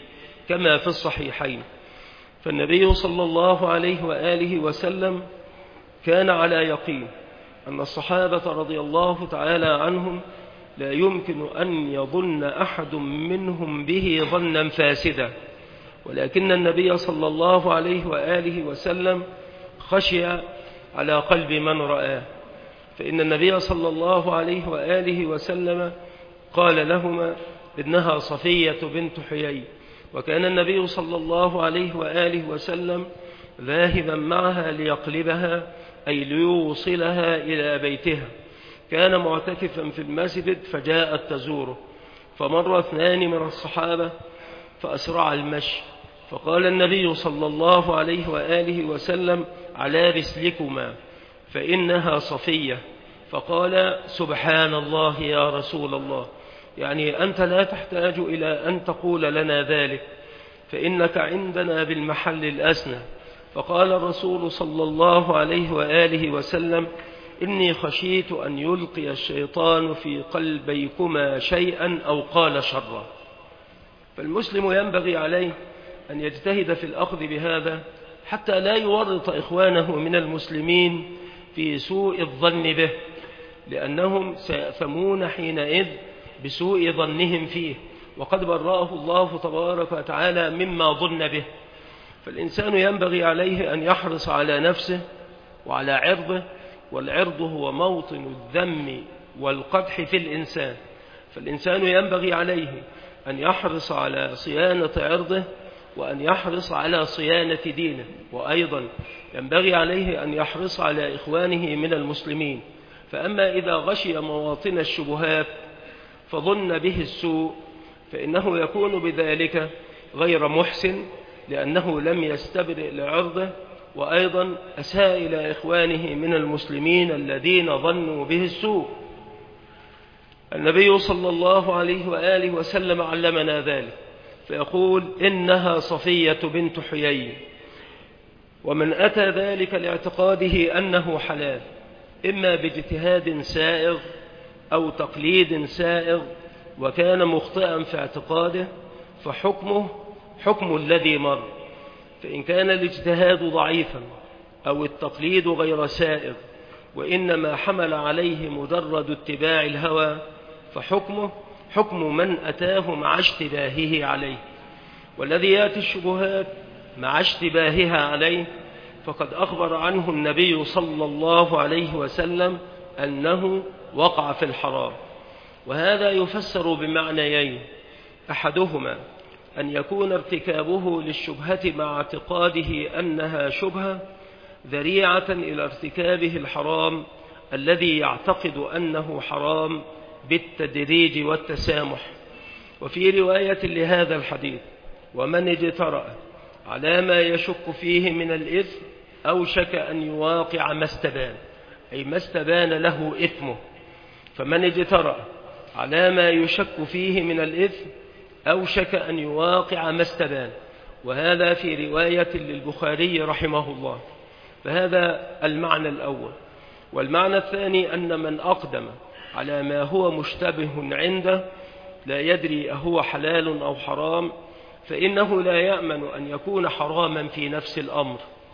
Speaker 1: كما في الصحيحين. فالنبي صلى الله عليه وآله وسلم كان على يقين أن الصحابة رضي الله تعالى عنهم لا يمكن أن يظن أحد منهم به ظنا فاسدا، ولكن النبي صلى الله عليه وآله وسلم خشي على قلب من رآه، فإن النبي صلى الله عليه وآله وسلم قال لهما إنها صفية بنت حيي، وكان النبي صلى الله عليه وآله وسلم ذاهبا معها ليقلبها أي ليوصلها إلى بيتها. كان معتكفا في المسجد فجاءت تزوره، فمر اثنان من الصحابة فأسرع المشي، فقال النبي صلى الله عليه وآله وسلم على رسلكما فإنها صفية. فقال سبحان الله يا رسول الله، يعني أنت لا تحتاج إلى أن تقول لنا ذلك، فإنك عندنا بالمحل الأسنى. فقال الرسول صلى الله عليه وآله وسلم إني خشيت أن يلقي الشيطان في قلبيكما شيئا أو قال شرا. فالمسلم ينبغي عليه أن يجتهد في الأخذ بهذا حتى لا يورط إخوانه من المسلمين في سوء الظن به، لأنهم سيأثمون حينئذ بسوء ظنهم فيه، وقد برأه الله تبارك وتعالى مما ظن به. فالإنسان ينبغي عليه أن يحرص على نفسه وعلى عرضه، والعرض هو موطن الذم والقدح في الإنسان، فالإنسان ينبغي عليه أن يحرص على صيانة عرضه وأن يحرص على صيانة دينه، وأيضا ينبغي عليه أن يحرص على إخوانه من المسلمين. فأما إذا غشي مواطن الشبهات فظن به السوء فإنه يكون بذلك غير محسن، لأنه لم يستبرئ لعرضه، وأيضا أساء إلى إخوانه من المسلمين الذين ظنوا به السوء. النبي صلى الله عليه وآله وسلم علمنا ذلك، فيقول إنها صفية بنت حيي. ومن أتى ذلك لاعتقاده أنه حلال إما باجتهاد سائغ أو تقليد سائغ وكان مخطئا في اعتقاده فحكمه حكم الذي مر، فإن كان الاجتهاد ضعيفا أو التقليد غير سائغ وإنما حمل عليه مجرد اتباع الهوى فحكمه حكم من أتاه مع اشتباهه عليه. والذي يأتي الشبهات مع اشتباهها عليه فقد أخبر عنه النبي صلى الله عليه وسلم أنه وقع في الحرام، وهذا يفسر بمعنيين: أحدهما أن يكون ارتكابه للشبهة مع اعتقاده أنها شبهة ذريعة إلى ارتكابه الحرام الذي يعتقد أنه حرام بالتدريج والتسامح. وفي رواية لهذا الحديث: ومن اجترأ على ما يشك فيه من الإثم أوشك أن يواقع ما استبان، أي ما استبان له إثمه. فمن اجترأ على ما يشك فيه من الإثم أوشك أن يواقع ما استبان، وهذا في رواية للبخاري رحمه الله. فهذا المعنى الأول. والمعنى الثاني أن من أقدم على ما هو مشتبه عنده لا يدري أهو حلال أو حرام فإنه لا يأمن أن يكون حراما في نفس الأمر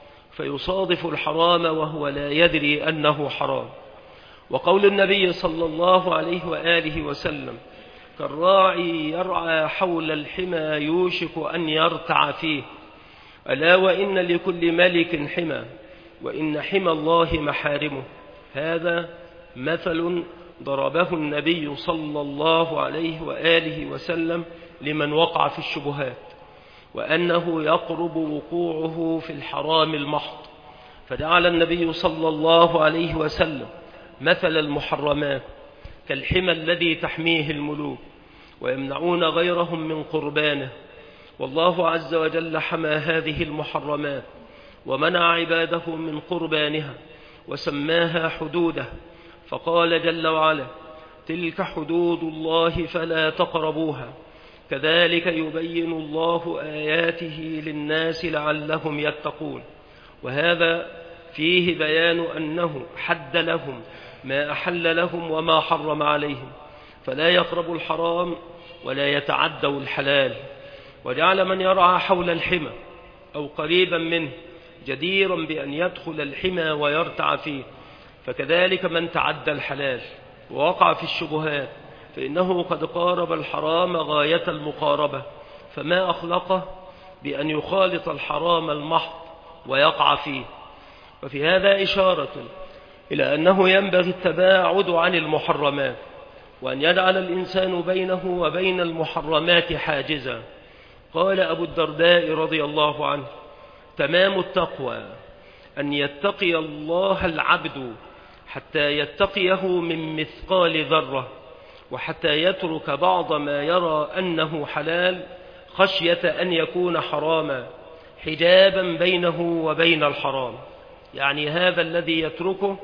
Speaker 1: فيصادف الحرام وهو لا يدري أنه حرام. وقول النبي صلى الله عليه وآله وسلم: كالراعي يرعى حول الحمى يوشك أن يرتع فيه، ألا وإن لكل ملك حمى وإن حمى الله محارمه. هذا مثل ضربه النبي صلى الله عليه وآله وسلم لمن وقع في الشبهات، وأنه يقرب وقوعه في الحرام المحض. فجعل النبي صلى الله عليه وسلم مثل المحرمات كالحمى الذي تحميه الملوك ويمنعون غيرهم من قربانه، والله عز وجل حمى هذه المحرمات ومنع عباده من قربانها وسماها حدوده، فقال جل وعلا: تلك حدود الله فلا تقربوها كذلك يبين الله آياته للناس لعلهم يتقون. وهذا فيه بيان أنه حد لهم ما أحل لهم وما حرم عليهم، فلا يقربوا الحرام ولا يتعدوا الحلال. وجعل من يرعى حول الحمى أو قريبا منه جديرا بأن يدخل الحمى ويرتع فيه. فكذلك من تعدى الحلال ووقع في الشبهات فإنه قد قارب الحرام غاية المقاربة، فما أخلقه بأن يخالط الحرام المحض ويقع فيه. وفي هذا إشارة إلى أنه ينبغي التباعد عن المحرمات، وأن يجعل الإنسان بينه وبين المحرمات حاجزا. قال أبو الدرداء رضي الله عنه: تمام التقوى أن يتقي الله العبد حتى يتقيه من مثقال ذرة، وحتى يترك بعض ما يرى أنه حلال خشية أن يكون حراما حجابا بينه وبين الحرام. يعني هذا الذي يتركه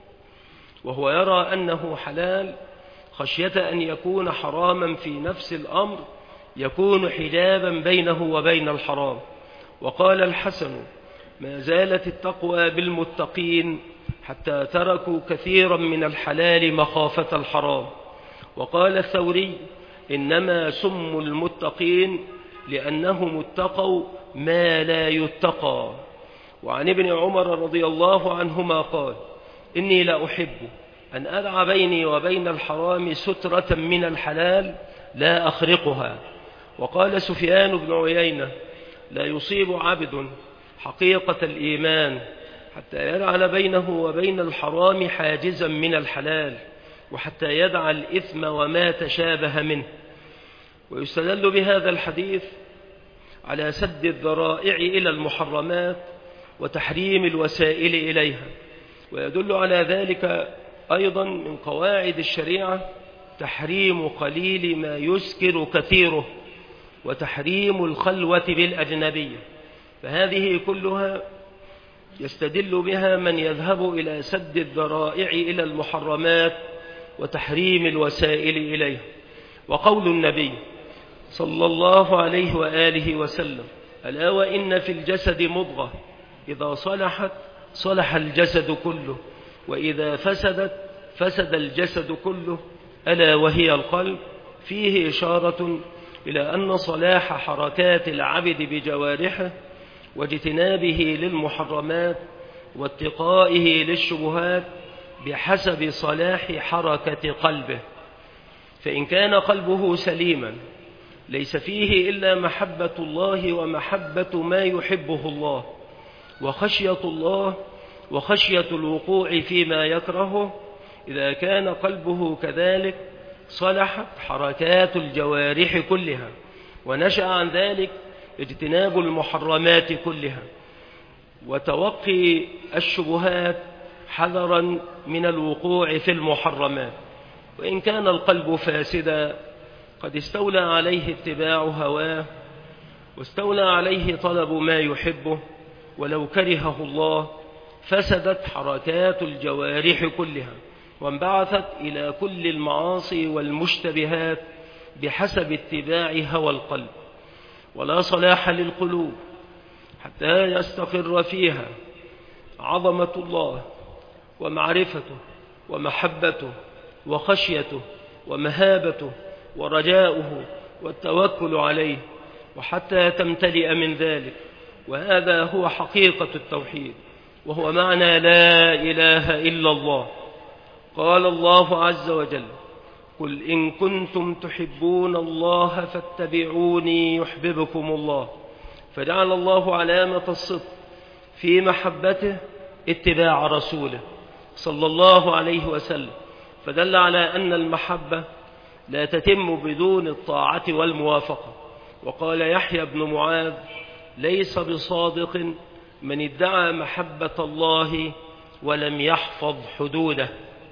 Speaker 1: وهو يرى أنه حلال خشية أن يكون حراما في نفس الأمر يكون حجابا بينه وبين الحرام. وقال الحسن: ما زالت التقوى بالمتقين حتى تركوا كثيرا من الحلال مخافة الحرام. وقال الثوري: إنما سموا المتقين لأنهم اتقوا ما لا يتقى. وعن ابن عمر رضي الله عنهما قال: إني لأحب أن أدع بيني وبين الحرام سترة من الحلال لا أخرقها. وقال سفيان بن عيينة: لا يصيب عبد حقيقة الإيمان حتى يجعل بينه وبين الحرام حاجزا من الحلال، وحتى يدع الإثم وما تشابه منه. ويستدل بهذا الحديث على سد الذرائع إلى المحرمات وتحريم الوسائل إليها. ويدل على ذلك أيضا من قواعد الشريعة تحريم قليل ما يسكر كثيره، وتحريم الخلوة بالأجنبية. فهذه كلها يستدل بها من يذهب إلى سد الذرائع إلى المحرمات وتحريم الوسائل إليها. وقول النبي صلى الله عليه وآله وسلم: ألا وإن في الجسد مضغة إذا صلحت صلح الجسد كله، وإذا فسدت فسد الجسد كله، ألا وهي القلب. فيه إشارة إلى أن صلاح حركات العبد بجوارحه واجتنابه للمحرمات واتقائه للشبهات بحسب صلاح حركة قلبه. فإن كان قلبه سليما ليس فيه إلا محبة الله ومحبة ما يحبه الله وخشية الله وخشية الوقوع فيما يكرهه، إذا كان قلبه كذلك صلحت حركات الجوارح كلها، ونشأ عن ذلك اجتناب المحرمات كلها وتوقي الشبهات حذرا من الوقوع في المحرمات. وإن كان القلب فاسدا قد استولى عليه اتباع هواه واستولى عليه طلب ما يحبه، ولو كرهه الله فسدت حركات الجوارح كلها وانبعثت إلى كل المعاصي والمشتبهات بحسب اتباع هوى القلب. ولا صلاح للقلوب حتى يستقر فيها عظمة الله ومعرفته ومحبته وخشيته ومهابته ورجاؤه والتوكل عليه، وحتى تمتلئ من ذلك. وهذا هو حقيقة التوحيد، وهو معنى لا إله إلا الله. قال الله عز وجل: قل إن كنتم تحبون الله فاتبعوني يحببكم الله. فجعل الله علامة الصدق في محبته اتباع رسوله صلى الله عليه وسلم، فدل على أن المحبة لا تتم بدون الطاعة والموافقة. وقال يحيى بن معاذ: ليس بصادق من ادعى محبة الله ولم يحفظ حدوده.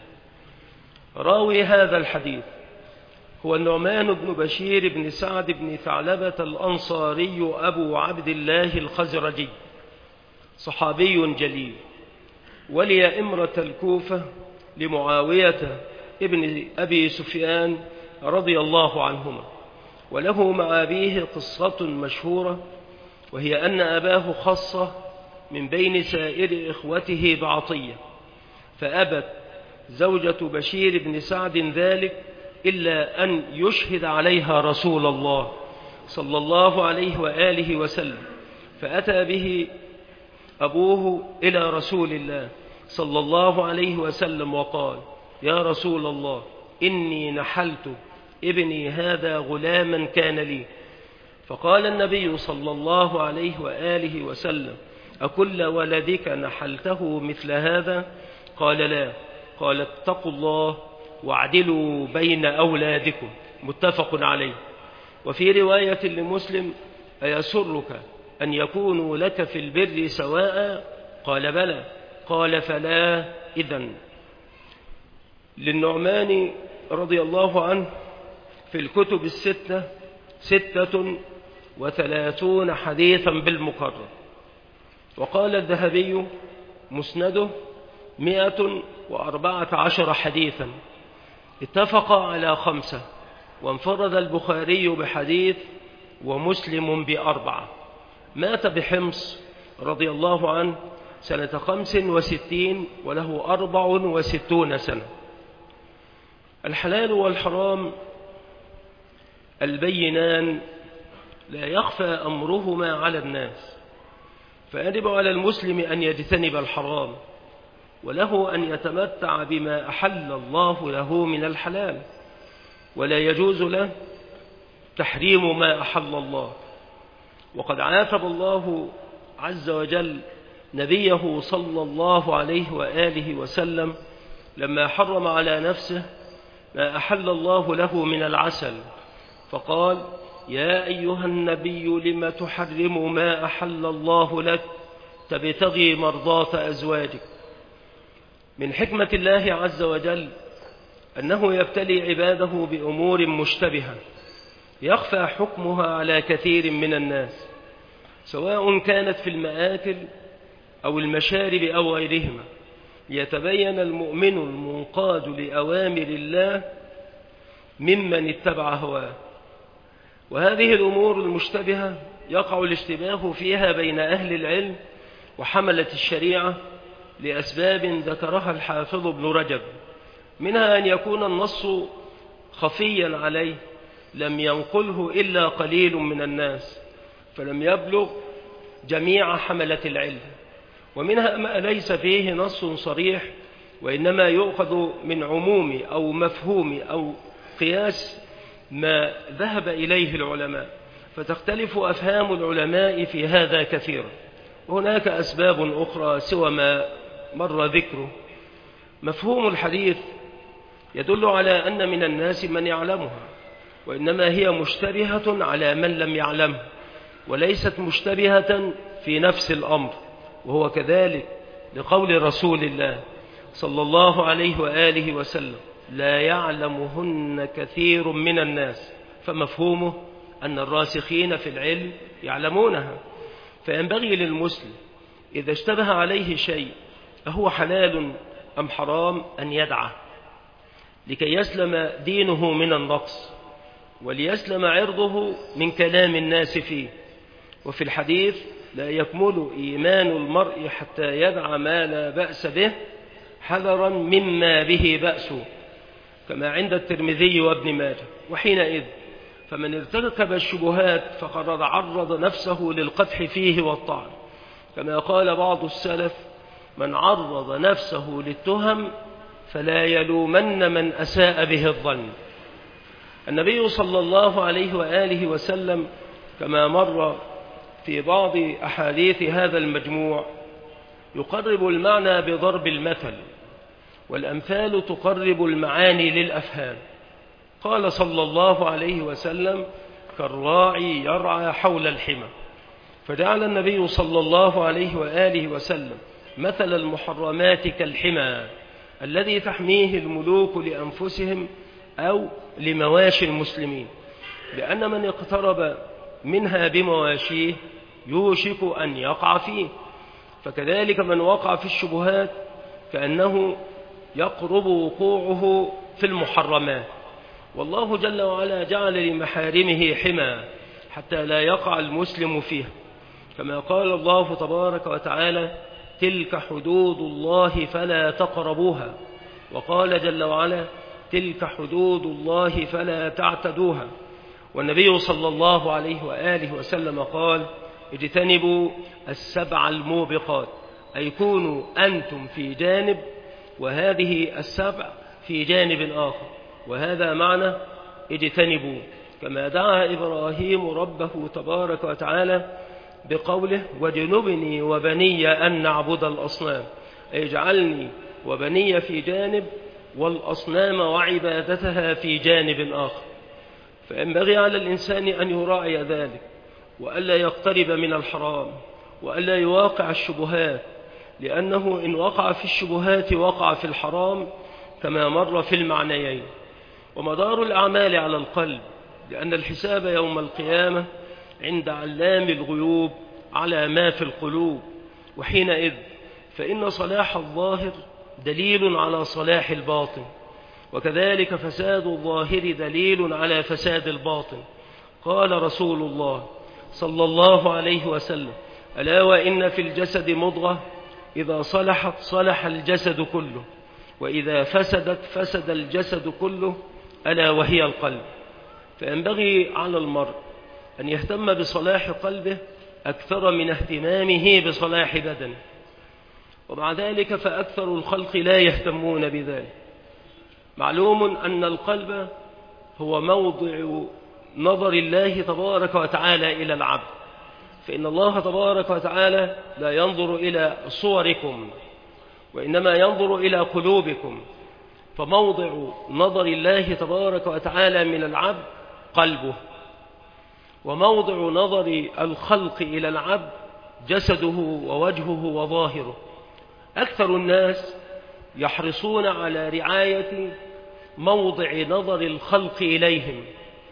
Speaker 1: راوي هذا الحديث هو النعمان بن بشير بن سعد بن ثعلبة الأنصاري أبو عبد الله الخزرجي، صحابي جليل، ولي إمرة الكوفة لمعاوية ابن أبي سفيان رضي الله عنهما. وله مع أبيه قصة مشهورة، وهي أن أباه خصه من بين سائر إخوته بعطية، فأبت زوجة بشير بن سعد ذلك إلا أن يشهد عليها رسول الله صلى الله عليه وآله وسلم، فأتى به أبوه إلى رسول الله صلى الله عليه وسلم وقال: يا رسول الله، إني نحلت ابني هذا غلاما كان لي. فقال النبي صلى الله عليه وآله وسلم: أكل ولدك نحلته مثل هذا؟ قال: لا. قال: اتقوا الله واعدلوا بين أولادكم. متفق عليه. وفي رواية لمسلم: أيسرك أن يكونوا لك في البر سواء؟ قال: بلى. قال: فلا إذن. للنعمان رضي الله عنه في الكتب الستة ستة وثلاثون حديثا بالمقرر. وقال الذهبي: مسنده مئة وأربعة عشر حديثا. اتفق على خمسة، وانفرد البخاري بحديث ومسلم بأربعة. مات بحمص رضي الله عنه سنة خمس وستين وله أربع وستون سنة. الحلال والحرام البينان لا يخفى أمرهما على الناس، فيجب على المسلم أن يجتنب الحرام، وله أن يتمتع بما أحل الله له من الحلال، ولا يجوز له تحريم ما أحل الله. وقد عاتب الله عز وجل نبيه صلى الله عليه وآله وسلم لما حرم على نفسه ما أحل الله له من العسل، فقال: يا أيها النبي لم تحرم ما أحل الله لك تبتغي مرضات أزواجك. من حكمة الله عز وجل أنه يبتلي عباده بأمور مشتبهة يخفى حكمها على كثير من الناس، سواء كانت في المآكل أو المشارب أو غيرهما، ليتبين المؤمن المنقاد لأوامر الله ممن اتبع هواه. وهذه الأمور المشتبهة يقع الاشتباه فيها بين أهل العلم وحملة الشريعة لأسباب ذكرها الحافظ ابن رجب، منها أن يكون النص خفيا عليه لم ينقله إلا قليل من الناس فلم يبلغ جميع حملة العلم، ومنها ما ليس فيه نص صريح وإنما يؤخذ من عموم أو مفهوم أو قياس ما ذهب إليه العلماء، فتختلف أفهام العلماء في هذا كثيرا. وهناك أسباب أخرى سوى ما مر ذكره. مفهوم الحديث يدل على أن من الناس من يعلمها، وإنما هي مشتبهة على من لم يعلمها، وليست مشتبهة في نفس الأمر، وهو كذلك لقول رسول الله صلى الله عليه وآله وسلم: لا يعلمهن كثير من الناس. فمفهومه أن الراسخين في العلم يعلمونها، فينبغي للمسلم إذا اشتبه عليه شيء أهو حلال أم حرام أن يدعه لكي يسلم دينه من النقص، وليسلم عرضه من كلام الناس فيه. وفي الحديث: لا يكمل إيمان المرء حتى يدع ما لا بأس به حذرا مما به بأس، كما عند الترمذي وابن ماجه. وحينئذ فمن ارتكب الشبهات فقد عرض نفسه للقدح فيه والطعن، كما قال بعض السلف: من عرض نفسه للتهم فلا يلومن من أساء به الظن. النبي صلى الله عليه وآله وسلم كما مر في بعض أحاديث هذا المجموع يقرب المعنى بضرب المثل، والأمثال تقرب المعاني للأفهام. قال صلى الله عليه وسلم: كالراعي يرعى حول الحمى. فجعل النبي صلى الله عليه وآله وسلم مثل المحرمات كالحمى الذي تحميه الملوك لأنفسهم أو لمواشي المسلمين، لأن من اقترب منها بمواشيه يوشك أن يقع فيه، فكذلك من وقع في الشبهات كأنه يقرب وقوعه في المحرمات. والله جل وعلا جعل لمحارمه حمى حتى لا يقع المسلم فيها، كما قال الله تبارك وتعالى: تلك حدود الله فلا تقربوها. وقال جل وعلا: تلك حدود الله فلا تعتدوها. والنبي صلى الله عليه وآله وسلم قال اجتنبوا السبع الموبقات، أي كونوا أنتم في جانب وهذه السبع في جانب آخر، وهذا معنى اجتنبوا، كما دعا إبراهيم ربه تبارك وتعالى بقوله واجنبني وبني أن نعبد الأصنام، أي اجعلني وبني في جانب والأصنام وعبادتها في جانب آخر. فينبغي على الإنسان أن يراعي ذلك، وألا يقترب من الحرام، وألا يواقع الشبهات، لأنه إن وقع في الشبهات وقع في الحرام كما مر في المعنيين. ومدار الأعمال على القلب، لأن الحساب يوم القيامة عند علام الغيوب على ما في القلوب، وحينئذ فإن صلاح الظاهر دليل على صلاح الباطن، وكذلك فساد الظاهر دليل على فساد الباطن. قال رسول الله صلى الله عليه وسلم ألا وإن في الجسد مضغة إذا صلحت صلح الجسد كله، وإذا فسدت فسد الجسد كله، ألا وهي القلب. فينبغي على المرء أن يهتم بصلاح قلبه أكثر من اهتمامه بصلاح بدنه، ومع ذلك فأكثر الخلق لا يهتمون بذلك. معلوم أن القلب هو موضع نظر الله تبارك وتعالى إلى العبد، فإن الله تبارك وتعالى لا ينظر إلى صوركم وإنما ينظر إلى قلوبكم. فموضع نظر الله تبارك وتعالى من العبد قلبه، وموضع نظر الخلق إلى العبد جسده ووجهه وظاهره. أكثر الناس يحرصون على رعاية موضع نظر الخلق إليهم،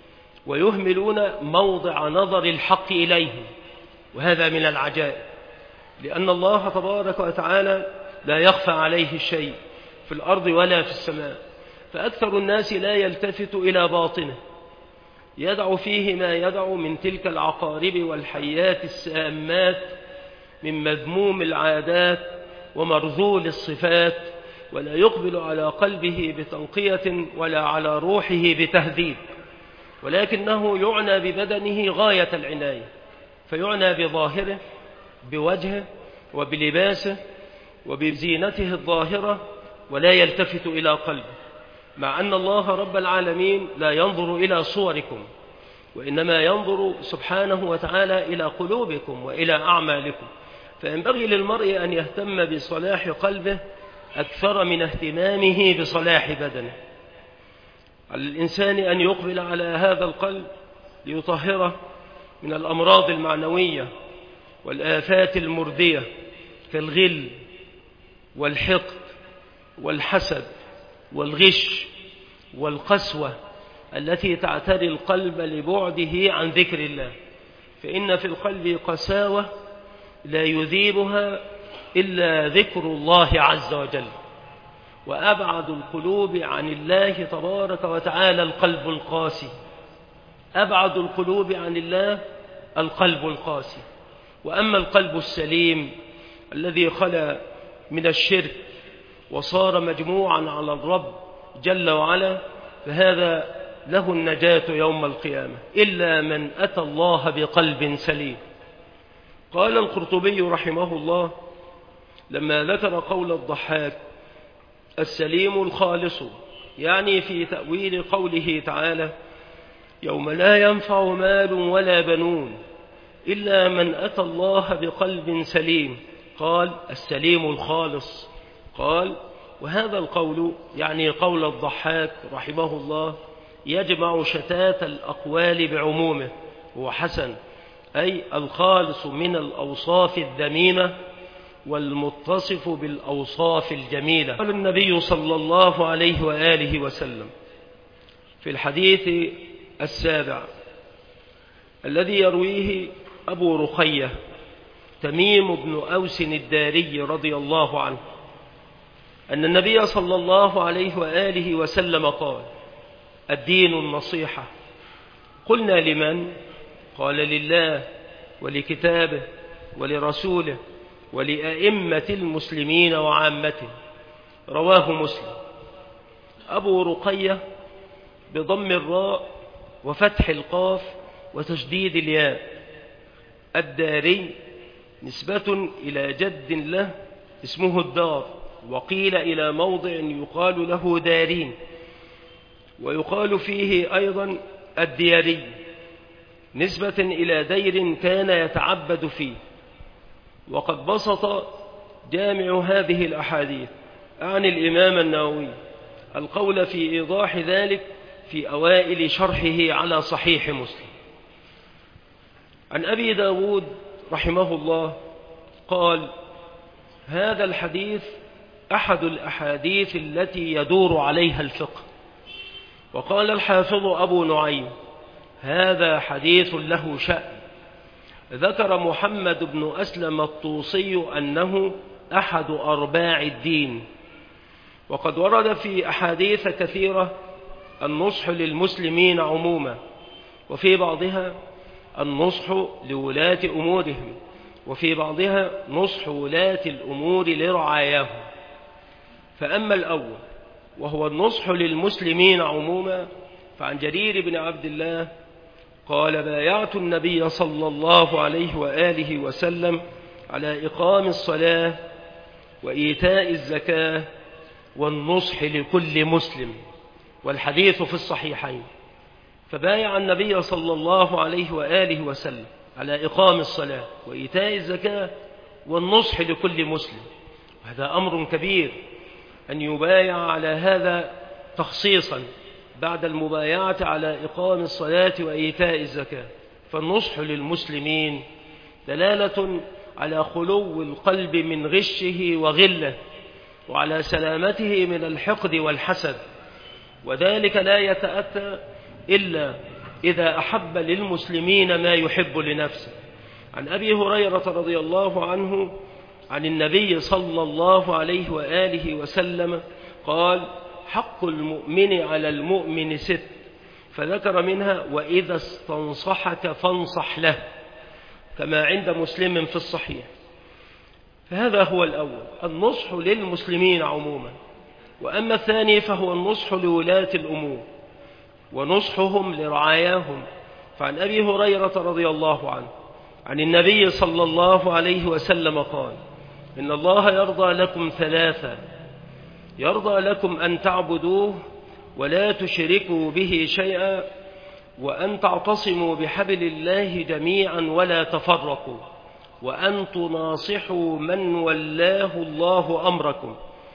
Speaker 1: ويهملون موضع نظر الحق إليهم، وهذا من العجائب، لأن الله تبارك وتعالى لا يخفى عليه شيء في الأرض ولا في السماء. فأكثر الناس لا يلتفت إلى باطنه، يدع فيه ما يدع من تلك العقارب والحيات السامات من مذموم العادات ومرذول الصفات، ولا يقبل على قلبه بتنقية ولا على روحه بتهذيب، ولكنه يعنى ببدنه غاية العناية، فيعنى بظاهره بوجهه وبلباسه وبزينته الظاهرة، ولا يلتفت إلى قلبه، مع أن الله رب العالمين لا ينظر إلى صوركم، وإنما ينظر سبحانه وتعالى إلى قلوبكم وإلى أعمالكم. فينبغي للمرء أن يهتم بصلاح قلبه أكثر من اهتمامه بصلاح بدنه. على الإنسان أن يقبل على هذا القلب ليطهره من الأمراض المعنوية والآفات المردية كالغل والحقد والحسد والغش والقسوة التي تعتري القلب لبعده عن ذكر الله. فإن في القلب قساوة لا يذيبها إلا ذكر الله عز وجل، وأبعد القلوب عن الله تبارك وتعالى القلب القاسي، أبعد القلوب عن الله القلب القاسي. وأما القلب السليم الذي خلا من الشرك وصار مجموعا على الرب جل وعلا، فهذا له النجاة يوم القيامة إلا من أتى الله بقلب سليم. قال القرطبي رحمه الله لما ذكر قول الضحاك السليم الخالص، يعني في تأويل قوله تعالى يوم لا ينفع مال ولا بنون إلا من أتى الله بقلب سليم، قال السليم الخالص. قال وهذا القول يعني قول الضحاك رحمه الله يجمع شتات الأقوال بعمومه، هو حسن، أي الخالص من الأوصاف الذميمة والمتصف بالأوصاف الجميلة. قال النبي صلى الله عليه وآله وسلم في الحديث السابع الذي يرويه أبو رقية تميم بن أوس الداري رضي الله عنه أن النبي صلى الله عليه وآله وسلم قال الدين النصيحة. قلنا لمن؟ قال لله ولكتابه ولرسوله ولأئمة المسلمين وعامته، رواه مسلم. أبو رقية بضم الراء وفتح القاف وتشديد الياء. الداري نسبة إلى جد له اسمه الدار، وقيل إلى موضع يقال له دارين، ويقال فيه أيضا الدياري نسبة إلى دير كان يتعبد فيه. وقد بسط جامع هذه الأحاديث عن الإمام النووي القول في إيضاح ذلك في أوائل شرحه على صحيح مسلم. عن أبي داود رحمه الله قال: هذا الحديث أحد الأحاديث التي يدور عليها الفقه. وقال الحافظ أبو نعيم: هذا حديث له شأن. ذكر محمد بن أسلم الطوسي أنه أحد أرباع الدين. وقد ورد في أحاديث كثيرة النصح للمسلمين عموما، وفي بعضها النصح لولاة أمورهم، وفي بعضها نصح ولاة الأمور لرعاياهم. فأما الأول وهو النصح للمسلمين عموما فعن جرير بن عبد الله قال: بايعت النبي صلى الله عليه وآله وسلم على إقام الصلاة وإيتاء الزكاة والنصح لكل مسلم. والحديث في الصحيحين. فبايع النبي صلى الله عليه وآله وسلم على إقام الصلاة وإيتاء الزكاة والنصح لكل مسلم. وهذا أمر كبير أن يبايع على هذا تخصيصا بعد المبايعة على إقام الصلاة وإيتاء الزكاة. فالنصح للمسلمين دلالة على خلو القلب من غشه وغله، وعلى سلامته من الحقد والحسد، وذلك لا يتأتى إلا إذا أحب للمسلمين ما يحب لنفسه. عن أبي هريرة رضي الله عنه عن النبي صلى الله عليه وآله وسلم قال: حق المؤمن على المؤمن ست، فذكر منها: وإذا استنصحك فانصح له، كما عند مسلم في الصحيح. فهذا هو الأول، النصح للمسلمين عموما. وأما الثاني فهو النصح لولاة الأمور ونصحهم لرعاياهم. فعن أبي هريرة رضي الله عنه عن النبي صلى الله عليه وسلم قال: إن الله يرضى لكم ثلاثة: يرضى لكم أن تعبدوه ولا تشركوا به شيئا، وأن تعتصموا بحبل الله جميعا ولا تفرقوا، وأن تناصحوا من ولاه الله أمركم.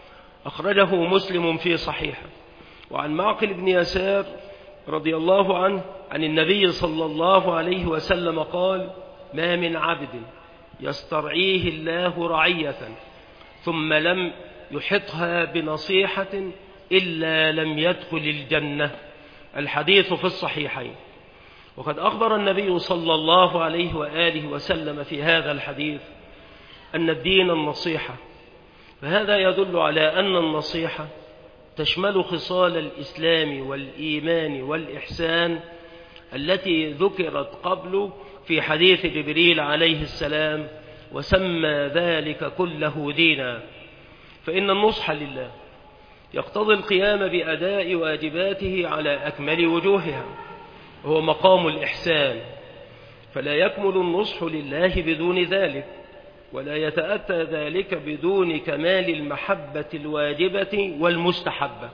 Speaker 1: أخرجه مسلم في صحيحه. وعن معقل بن يسار رضي الله عنه عن النبي صلى الله عليه وسلم قال: ما من عبد يسترعيه الله رعية ثم لم يحطها بنصيحة إلا لم يدخل الجنة. الحديث في الصحيحين. وقد أخبر النبي صلى الله عليه وآله وسلم في هذا الحديث أن الدين النصيحة. فهذا يدل على أن النصيحة تشمل خصال الإسلام والإيمان والإحسان التي ذكرت قبل في حديث جبريل عليه السلام: وسمى ذلك كله دينا. فإن النصح لله يقتضي القيام بأداء واجباته على أكمل وجوهها، وهو مقام الإحسان. فلا يكمل النصح لله بدون ذلك، ولا يتأتى ذلك بدون كمال المحبة الواجبة والمستحبة.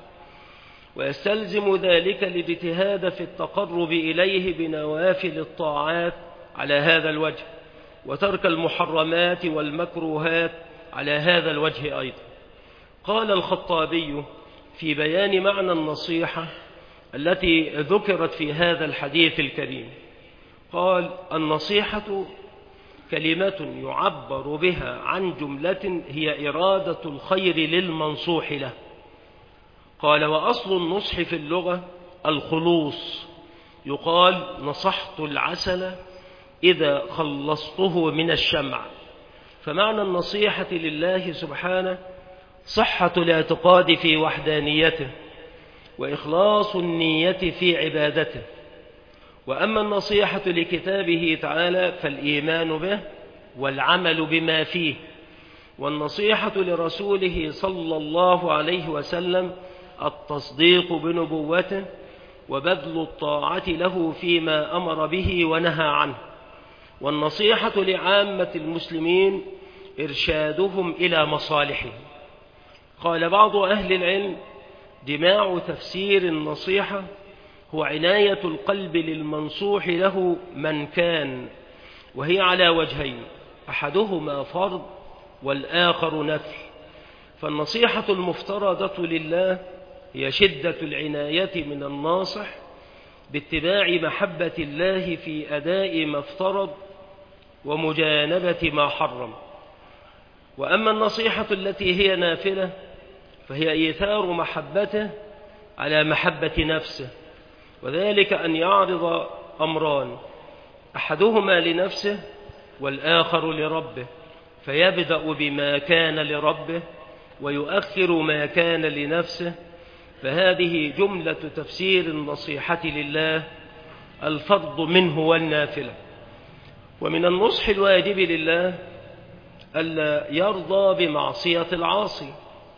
Speaker 1: ويستلزم ذلك الاجتهاد في التقرب إليه بنوافل الطاعات على هذا الوجه، وترك المحرمات والمكروهات على هذا الوجه أيضا. قال الخطابي في بيان معنى النصيحة التي ذكرت في هذا الحديث الكريم، قال: النصيحة كلمة يعبر بها عن جملة هي إرادة الخير للمنصوح له. قال: وأصل النصح في اللغة الخلوص. يقال: نصحت العسل إذا خلصته من الشمع. فمعنى النصيحة لله سبحانه صحة الاعتقاد في وحدانيته وإخلاص النية في عبادته. وأما النصيحة لكتابه تعالى فالإيمان به والعمل بما فيه، والنصيحة لرسوله صلى الله عليه وسلم التصديق بنبوته وبذل الطاعة له فيما أمر به ونهى عنه. والنصيحة لعامة المسلمين إرشادهم إلى مصالحهم. قال بعض أهل العلم: دماع تفسير النصيحة هو عناية القلب للمنصوح له من كان، وهي على وجهين: أحدهما فرض والآخر نفل. فالنصيحة المفترضة لله هي شدة العناية من الناصح باتباع محبة الله في أداء ما افترض ومجانبة ما حرم. وأما النصيحة التي هي نافلة فهي إيثار محبته على محبة نفسه، وذلك أن يعرض أمران: أحدهما لنفسه والآخر لربه، فيبدأ بما كان لربه ويؤخر ما كان لنفسه. فهذه جملة تفسير النصيحة لله، الفرض منه والنافلة. ومن النصح الواجب لله ألا يرضى بمعصية العاصي،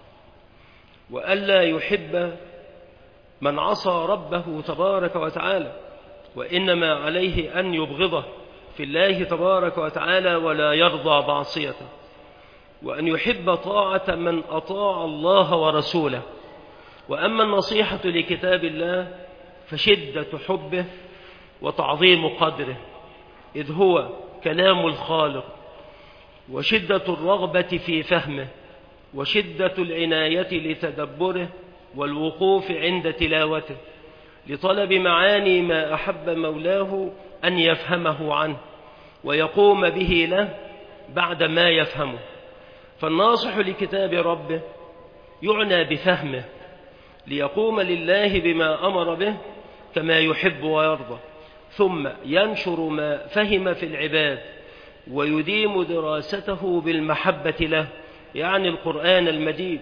Speaker 1: وألا يحب من عصى ربه تبارك وتعالى، وإنما عليه أن يبغضه في الله تبارك وتعالى ولا يرضى معصيته، وأن يحب طاعة من أطاع الله ورسوله. وأما النصيحة لكتاب الله فشدة حبه وتعظيم قدره، إذ هو كلام الخالق، وشدة الرغبة في فهمه، وشدة العناية لتدبره والوقوف عند تلاوته، لطلب معاني ما أحب مولاه أن يفهمه عنه ويقوم به له بعد ما يفهمه. فالناصح لكتاب ربه يعنى بفهمه ليقوم لله بما أمر به كما يحب ويرضى، ثم ينشر ما فهم في العباد ويديم دراسته بالمحبة له، يعني القرآن المجيد،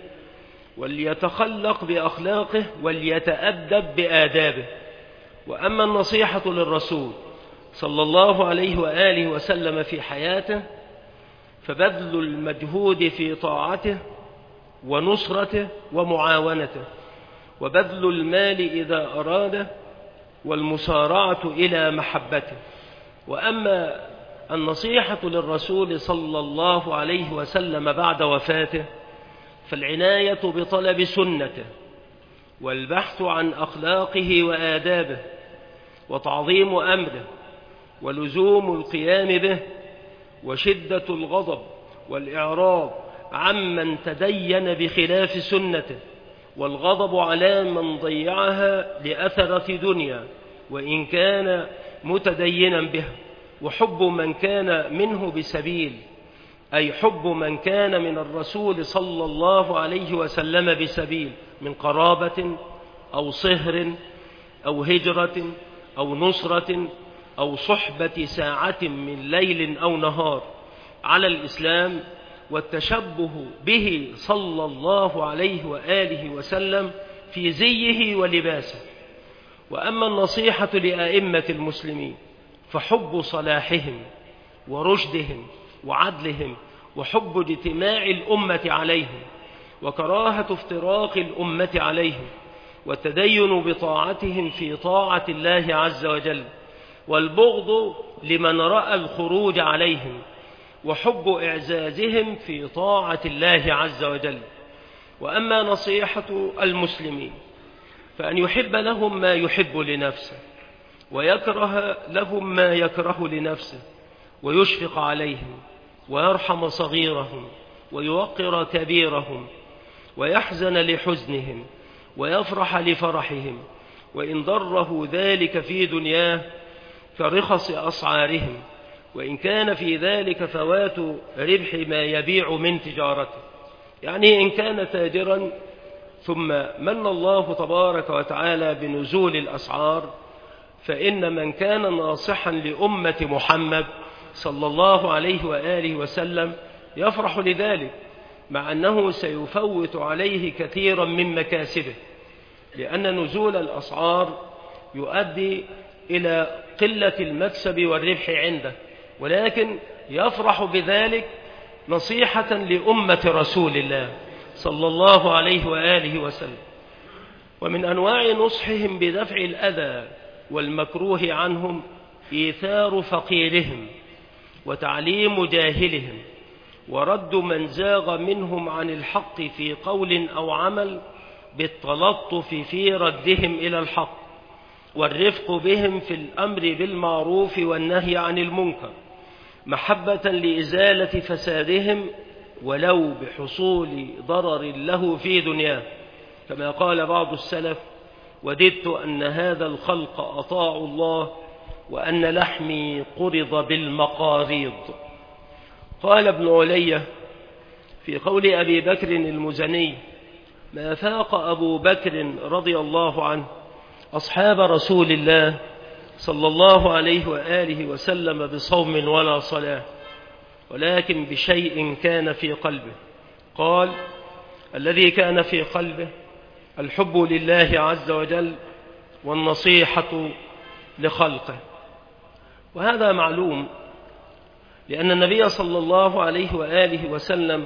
Speaker 1: وليتخلق بأخلاقه وليتأدب بآدابه. وأما النصيحة للرسول صلى الله عليه وآله وسلم في حياته فبذل المجهود في طاعته ونصرته ومعاونته، وبذل المال إذا أراده، والمسارعة إلى محبته. وأما النصيحة للرسول صلى الله عليه وسلم بعد وفاته فالعناية بطلب سنته، والبحث عن أخلاقه وآدابه، وتعظيم أمره، ولزوم القيام به، وشدة الغضب والإعراض عمن تدين بخلاف سنته، والغضب على من ضيعها لأثرة دنيا وإن كان متدينا بها، وحب من كان منه بسبيل، أي حب من كان من الرسول صلى الله عليه وسلم بسبيل، من قرابة أو صهر أو هجرة أو نصرة أو صحبة ساعة من ليل أو نهار على الإسلام، والتشبه به صلى الله عليه وآله وسلم في زيه ولباسه. وأما النصيحة لأئمة المسلمين فحب صلاحهم ورشدهم وعدلهم، وحب اجتماع الأمة عليهم، وكراهة افتراق الأمة عليهم، والتدين بطاعتهم في طاعة الله عز وجل، والبغض لمن رأى الخروج عليهم، وحب إعزازهم في طاعة الله عز وجل. وأما نصيحة المسلمين فأن يحب لهم ما يحب لنفسه، ويكره لهم ما يكره لنفسه، ويشفق عليهم، ويرحم صغيرهم، ويوقر كبيرهم، ويحزن لحزنهم، ويفرح لفرحهم، وإن ضره ذلك في دنياه كرخص أسعارهم، وإن كان في ذلك فوات ربح ما يبيع من تجارته. يعني إن كان تاجرا ثم من الله تبارك وتعالى بنزول الأسعار، فإن من كان ناصحا لأمة محمد صلى الله عليه وآله وسلم يفرح لذلك، مع أنه سيفوت عليه كثيرا من مكاسبه، لأن نزول الأسعار يؤدي إلى قلة المكسب والربح عنده، ولكن يفرح بذلك نصيحة لأمة رسول الله صلى الله عليه وآله وسلم. ومن أنواع نصحهم بدفع الأذى والمكروه عنهم إيثار فقيرهم وتعليم جاهلهم ورد من زاغ منهم عن الحق في قول أو عمل بالتلطف في ردهم إلى الحق والرفق بهم في الأمر بالمعروف والنهي عن المنكر محبة لإزالة فسادهم ولو بحصول ضرر له في دنياه، كما قال بعض السلف: وددت أن هذا الخلق أطاعوا الله وأن لحمي قرض بالمقاريض. قال ابن علي في قول أبي بكر المزني: ما فاق أبو بكر رضي الله عنه أصحاب رسول الله صلى الله عليه وآله وسلم بصوم ولا صلاة، ولكن بشيء كان في قلبه. قال: الذي كان في قلبه الحب لله عز وجل والنصيحة لخلقه. وهذا معلوم لأن النبي صلى الله عليه وآله وسلم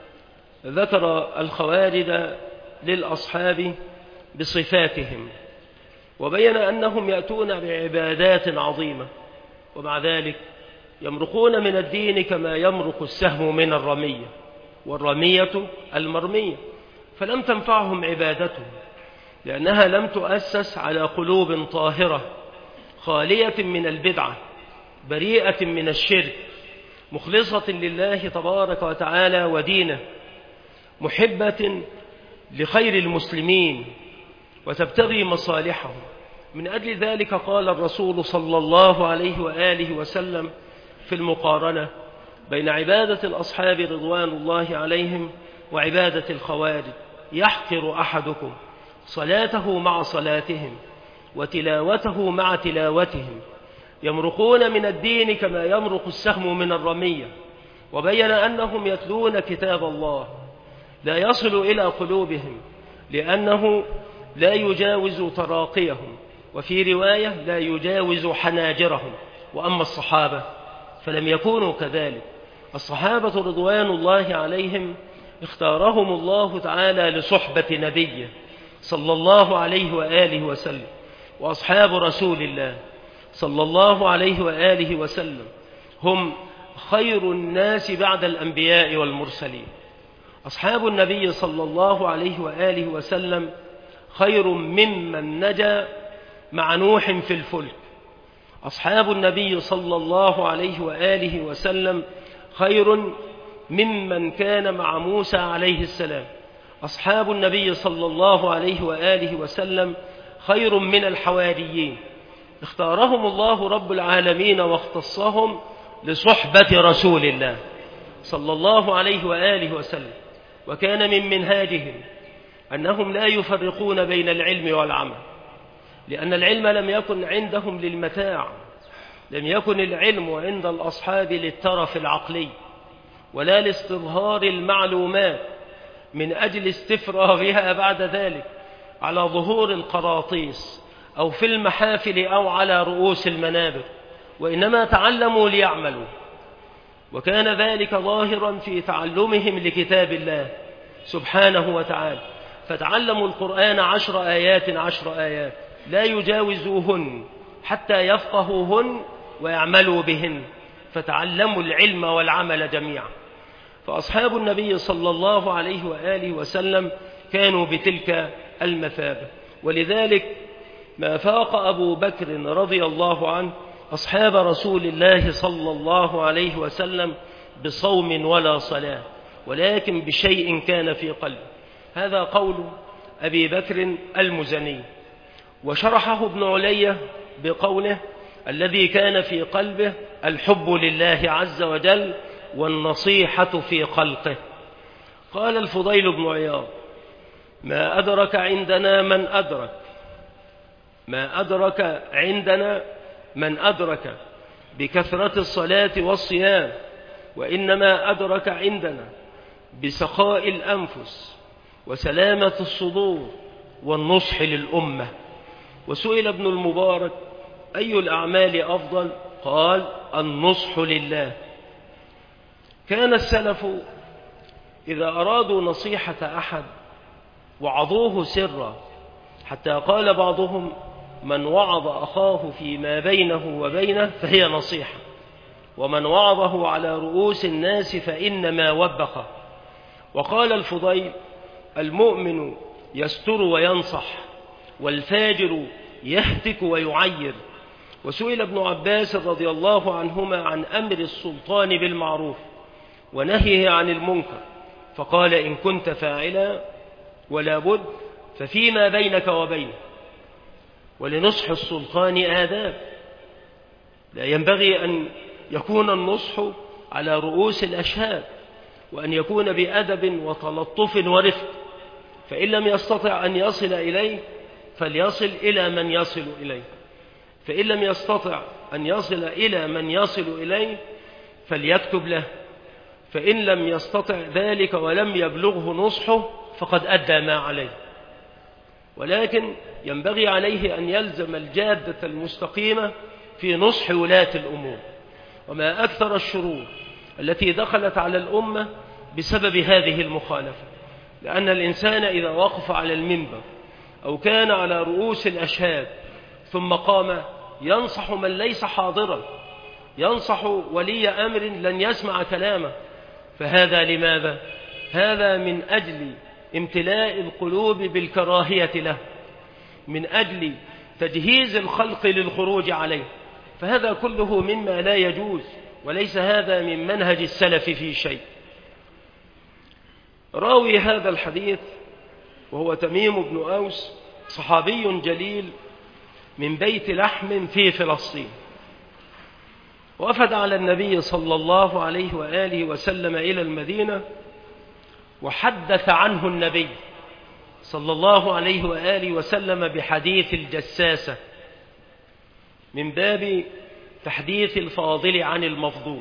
Speaker 1: ذكر الخوارج للأصحاب بصفاتهم وبين أنهم يأتون بعبادات عظيمة ومع ذلك يمرقون من الدين كما يمرق السهم من الرمية، والرمية المرمية، فلم تنفعهم عبادتهم لأنها لم تؤسس على قلوب طاهرة خالية من البدعة بريئة من الشرك مخلصة لله تبارك وتعالى ودينه محبة لخير المسلمين وتبتغي مصالحهم. من أجل ذلك قال الرسول صلى الله عليه وآله وسلم في المقارنة بين عبادة الأصحاب رضوان الله عليهم وعبادة الخوارج: يحقر أحدكم صلاته مع صلاتهم وتلاوته مع تلاوتهم، يمرقون من الدين كما يمرق السهم من الرمية. وبين أنهم يتلون كتاب الله لا يصل إلى قلوبهم لأنه لا يجاوز تراقيهم، وفي رواية لا يجاوز حناجرهم. وأما الصحابة فلم يكونوا كذلك. الصحابة رضوان الله عليهم اختارهم الله تعالى لصحبة نبيه صلى الله عليه وآله وسلم، وأصحاب رسول الله صلى الله عليه وآله وسلم هم خير الناس بعد الأنبياء والمرسلين. أصحاب النبي صلى الله عليه وآله وسلم خير ممن نجا مع نوح في الفلك. أصحاب النبي صلى الله عليه وآله وسلم خير ممن كان مع موسى عليه السلام. أصحاب النبي صلى الله عليه وآله وسلم خير من الحواريين، اختارهم الله رب العالمين واختصهم لصحبة رسول الله صلى الله عليه وآله وسلم. وكان من منهاجهم أنهم لا يفرقون بين العلم والعمل، لأن العلم لم يكن عندهم للمتاع، لم يكن العلم عند الأصحاب للترف العقلي ولا لاستظهار المعلومات من أجل استفراغها بعد ذلك على ظهور القراطيس أو في المحافل أو على رؤوس المنابر، وإنما تعلموا ليعملوا. وكان ذلك ظاهرا في تعلمهم لكتاب الله سبحانه وتعالى، فتعلموا القرآن عشر آيات عشر آيات لا يجاوزوهن حتى يفقهوهن ويعملوا بهن، فتعلموا العلم والعمل جميعا. فأصحاب النبي صلى الله عليه وآله وسلم كانوا بتلك المثابة، ولذلك ما فاق أبو بكر رضي الله عنه أصحاب رسول الله صلى الله عليه وسلم بصوم ولا صلاة، ولكن بشيء كان في قلبه. هذا قول أبي بكر المزني. وشرحه ابن علي بقوله: الذي كان في قلبه الحب لله عز وجل والنصيحة في خلقه. قال الفضيل بن عياض: ما أدرك عندنا من أدرك ما أدرك عندنا من أدرك بكثرة الصلاة والصيام، وإنما أدرك عندنا بسخاء الأنفس وسلامة الصدور والنصح للأمة. وسئل ابن المبارك: أي الأعمال أفضل؟ قال: النصح لله. كان السلف إذا أرادوا نصيحة أحد وعظوه سرا حتى قال بعضهم: من وعظ أخاه فيما بينه وبينه فهي نصيحة، ومن وعظه على رؤوس الناس فإنما وبخ. وقال الفضيل: المؤمن يستر وينصح، والفاجر يهتك ويعير. وسئل ابن عباس رضي الله عنهما عن أمر السلطان بالمعروف ونهيه عن المنكر، فقال: إن كنت فاعلا ولا بد ففيما بينك وبينه. ولنصح السلطان آداب، لا ينبغي أن يكون النصح على رؤوس الأشهاد، وأن يكون بأدب وتلطف ورفق، فإن لم يستطع أن يصل إليه فليصل إلى من يصل إليه، فإن لم يستطع أن يصل إلى من يصل إليه فليكتب له، فإن لم يستطع ذلك ولم يبلغه نصحه فقد أدى ما عليه. ولكن ينبغي عليه أن يلزم الجادة المستقيمة في نصح ولاة الأمور. وما أكثر الشرور التي دخلت على الأمة بسبب هذه المخالفة، لأن الإنسان إذا وقف على المنبر أو كان على رؤوس الأشهاد ثم قام ينصح من ليس حاضرا، ينصح ولي أمر لن يسمع كلامه، فهذا لماذا؟ هذا من أجل امتلاء القلوب بالكراهية له، من أجل تجهيز الخلق للخروج عليه، فهذا كله مما لا يجوز، وليس هذا من منهج السلف في شيء. راوي هذا الحديث وهو تميم بن أوس، صحابي جليل من بيت لحم في فلسطين، وفد على النبي صلى الله عليه وآله وسلم إلى المدينة، وحدث عنه النبي صلى الله عليه وآله وسلم بحديث الجساسة من باب تحديث الفاضل عن المفضول،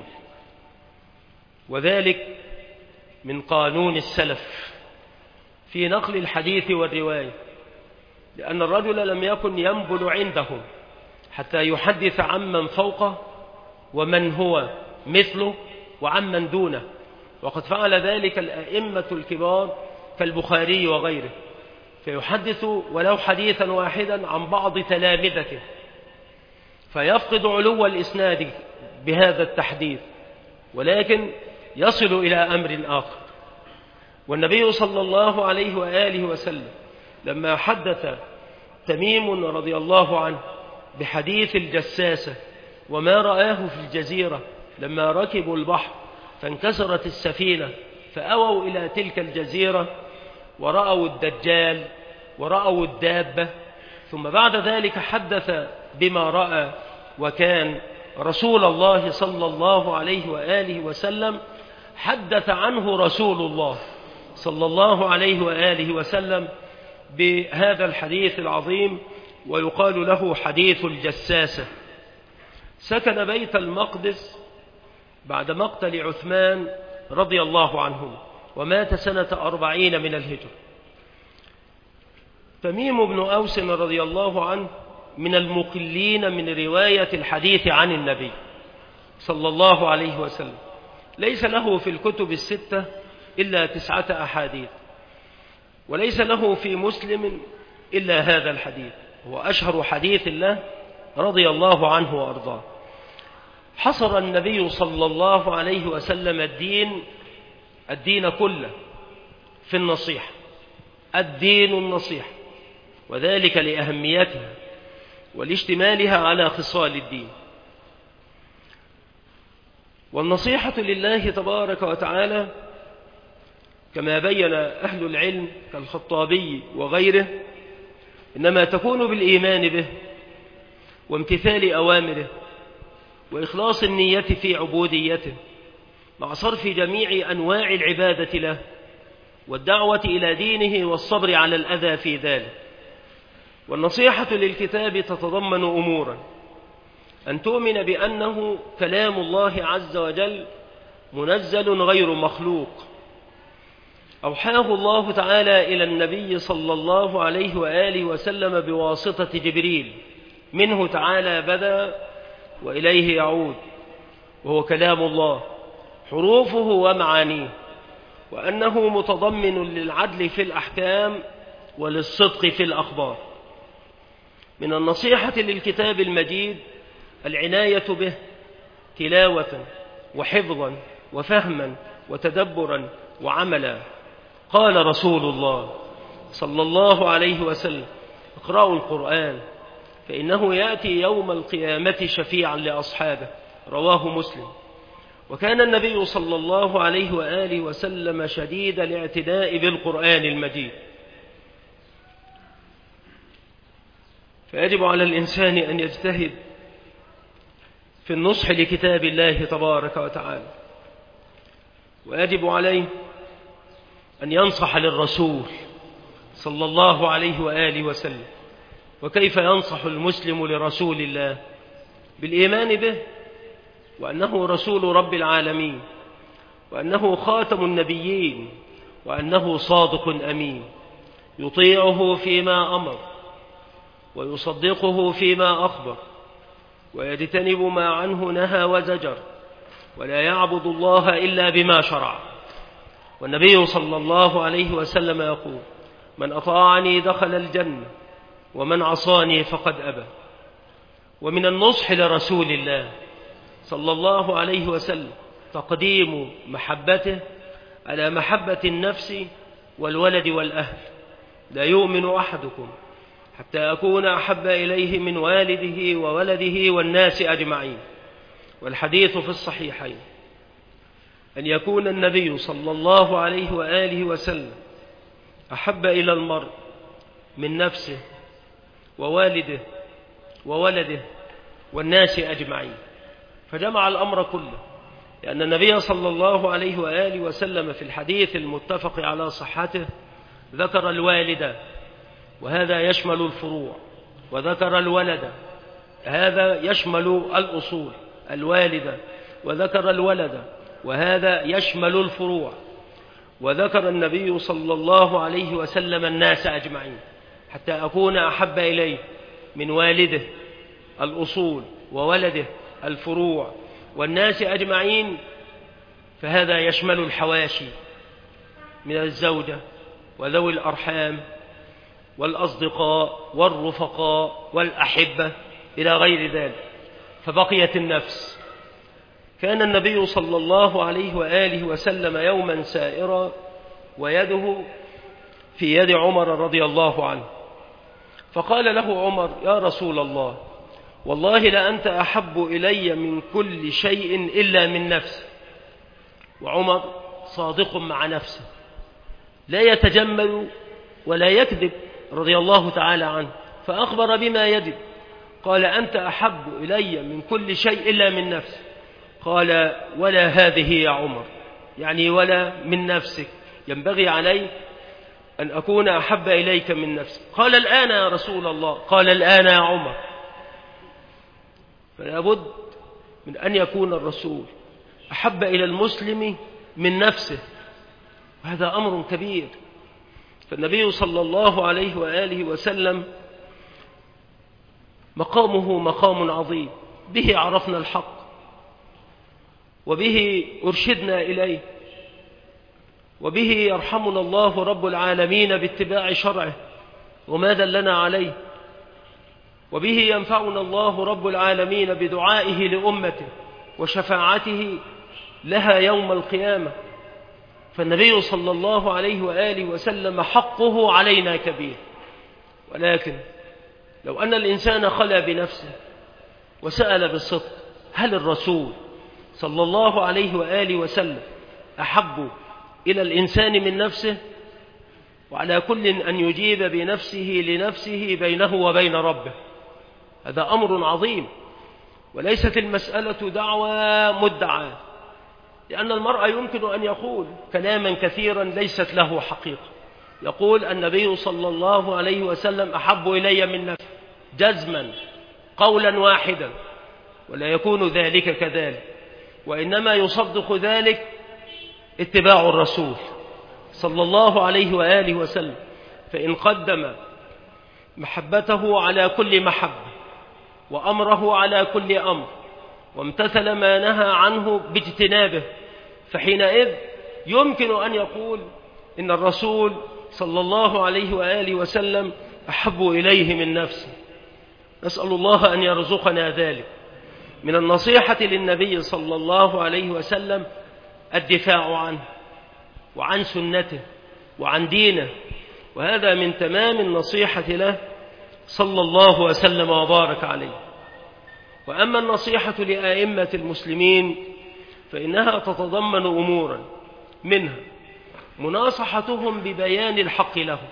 Speaker 1: وذلك من قانون السلف في نقل الحديث والرواية، لأن الرجل لم يكن ينبل عندهم حتى يحدث عمن فوقه ومن هو مثله وعمن دونه، وقد فعل ذلك الأئمة الكبار كالبخاري وغيره، فيحدث ولو حديثا واحدا عن بعض تلامذته، فيفقد علو الإسناد بهذا التحديث، ولكن يصل إلى أمر آخر. والنبي صلى الله عليه وآله وسلم لما حدث تميم رضي الله عنه بحديث الجساسة وما رآه في الجزيرة لما ركبوا البحر فانكسرت السفينة فأووا إلى تلك الجزيرة ورأوا الدجال ورأوا الدابة، ثم بعد ذلك حدث بما رأى، وكان رسول الله صلى الله عليه وآله وسلم حدث عنه رسول الله صلى الله عليه وآله وسلم بهذا الحديث العظيم، ويقال له حديث الجساسة. سكن بيت المقدس بعد مقتل عثمان رضي الله عنه، ومات سنة أربعين من الهجرة. تميم بن أوس رضي الله عنه من المقلين من رواية الحديث عن النبي صلى الله عليه وسلم، ليس له في الكتب الستة إلا تسعة أحاديث، وليس له في مسلم إلا هذا الحديث، هو أشهر حديث له رضي الله عنه وأرضاه. حصر النبي صلى الله عليه وسلم الدين الدين كله في النصيحة، الدين النصيحة، وذلك لأهميتها ولاشتمالها على خصال الدين. والنصيحة لله تبارك وتعالى كما بين أهل العلم كالخطابي وغيره إنما تكون بالإيمان به وامتثال أوامره وإخلاص النية في عبوديته مع صرف جميع أنواع العبادة له والدعوة إلى دينه والصبر على الأذى في ذلك. والنصيحة للكتاب تتضمن أمورا: أن تؤمن بأنه كلام الله عز وجل منزل غير مخلوق، أوحاه الله تعالى إلى النبي صلى الله عليه وآله وسلم بواسطة جبريل، منه تعالى بدأ وإليه يعود، وهو كلام الله حروفه ومعانيه، وأنه متضمن للعدل في الأحكام وللصدق في الأخبار. من النصيحة للكتاب المجيد العناية به تلاوة وحفظا وفهما وتدبرا وعملا. قال رسول الله صلى الله عليه وسلم: اقرأوا القرآن فإنه يأتي يوم القيامة شفيعا لأصحابه. رواه مسلم. وكان النبي صلى الله عليه وآله وسلم شديد الاعتناء بالقرآن المجيد، فيجب على الإنسان أن يجتهد في النصح لكتاب الله تبارك وتعالى، ويجب عليه أن ينصح للرسول صلى الله عليه وآله وسلم. وكيف ينصح المسلم لرسول الله؟ بالإيمان به، وأنه رسول رب العالمين، وأنه خاتم النبيين، وأنه صادق أمين، يطيعه فيما أمر ويصدقه فيما أخبر، ويجتنب ما عنه نهى وزجر، ولا يعبد الله إلا بما شرع. والنبي صلى الله عليه وسلم يقول: من أطاعني دخل الجنة ومن عصاني فقد أبى. ومن النصح لرسول الله صلى الله عليه وسلم تقديم محبته على محبة النفس والولد والأهل. لا يؤمن أحدكم حتى أكون أحب إليه من والده وولده والناس أجمعين. والحديث في الصحيحين أن يكون النبي صلى الله عليه وآله وسلم أحب إلى المرء من نفسه ووالده وولده والناس أجمعين، فجمع الأمر كله، لأن النبي صلى الله عليه وآله وسلم في الحديث المتفق على صحته ذكر الوالد، وهذا يشمل الفروع، وذكر الولد، هذا يشمل الأصول. الوالد وذكر الولد، وهذا يشمل الفروع. وذكر النبي صلى الله عليه وسلم الناس أجمعين، حتى أكون أحب إليه من والده الأصول وولده الفروع والناس أجمعين، فهذا يشمل الحواشي من الزوجة وذوي الأرحام والأصدقاء والرفقاء والأحبة إلى غير ذلك. فبقيت النفس. كان النبي صلى الله عليه وآله وسلم يوما سائرا ويده في يد عمر رضي الله عنه، فقال له عمر: يا رسول الله، والله لأنت أحب إلي من كل شيء إلا من نفسي. وعمر صادق مع نفسه، لا يتجمل ولا يكذب رضي الله تعالى عنه، فأخبر بما يجب. قال: أنت أحب إلي من كل شيء إلا من نفسي. قال: ولا هذه يا عمر، يعني ولا من نفسك، ينبغي علي أن أكون أحب إليك من نفسك. قال: الآن يا رسول الله. قال: الآن يا عمر. فلا بد من أن يكون الرسول أحب إلى المسلم من نفسه، وهذا أمر كبير. فالنبي صلى الله عليه وآله وسلم مقامه مقام عظيم، به عرفنا الحق وبه أرشدنا إليه، وبه يرحمنا الله رب العالمين باتباع شرعه وما دلنا عليه، وبه ينفعنا الله رب العالمين بدعائه لأمته وشفاعته لها يوم القيامة. فالنبي صلى الله عليه وآله وسلم حقه علينا كبير. ولكن لو أن الإنسان خلا بنفسه وسأل بالصدق: هل الرسول صلى الله عليه وآله وسلم أحب إلى الإنسان من نفسه؟ وعلى كل أن يجيب بنفسه لنفسه بينه وبين ربه. هذا أمر عظيم، وليست المسألة دعوى مدعى، لأن المرء يمكن أن يقول كلاما كثيرا ليست له حقيقة. يقول: النبي صلى الله عليه وسلم أحب إلي من نفسي، جزما قولا واحدا، ولا يكون ذلك كذلك، وإنما يصدق ذلك اتباع الرسول صلى الله عليه وآله وسلم. فإن قدم محبته على كل محبة وأمره على كل أمر وامتثل ما نهى عنه باجتنابه، فحينئذ يمكن أن يقول إن الرسول صلى الله عليه وآله وسلم أحب إليه من نفسه. نسأل الله أن يرزقنا ذلك. من النصيحة للنبي صلى الله عليه وسلم الدفاع عنه وعن سنته وعن دينه، وهذا من تمام النصيحة له صلى الله وسلم وبارك عليه. وأما النصيحة لأئمة المسلمين فإنها تتضمن أمورا، منها مناصحتهم ببيان الحق لهم،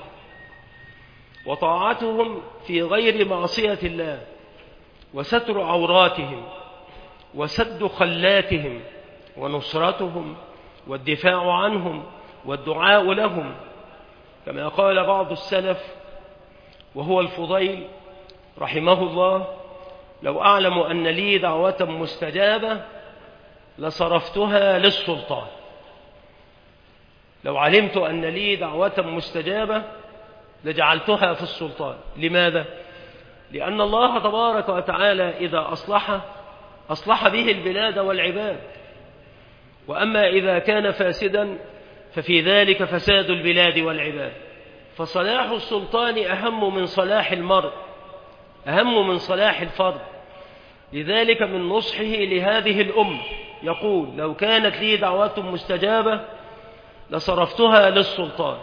Speaker 1: وطاعتهم في غير معصية الله، وستر عوراتهم، وسد خلاتهم، ونصرتهم، والدفاع عنهم، والدعاء لهم، كما قال بعض السلف وهو الفضيل رحمه الله: لو أعلم أن لي دعوة مستجابة لصرفتها للسلطان. لو علمت أن لي دعوة مستجابة لجعلتها في السلطان. لماذا؟ لأن الله تبارك وتعالى إذا أصلح أصلح به البلاد والعباد، وأما إذا كان فاسدا ففي ذلك فساد البلاد والعباد. فصلاح السلطان أهم من صلاح المرء، أهم من صلاح الفرد. لذلك من نصحه لهذه الأمة يقول: لو كانت لي دعوة مستجابة لصرفتها للسلطان.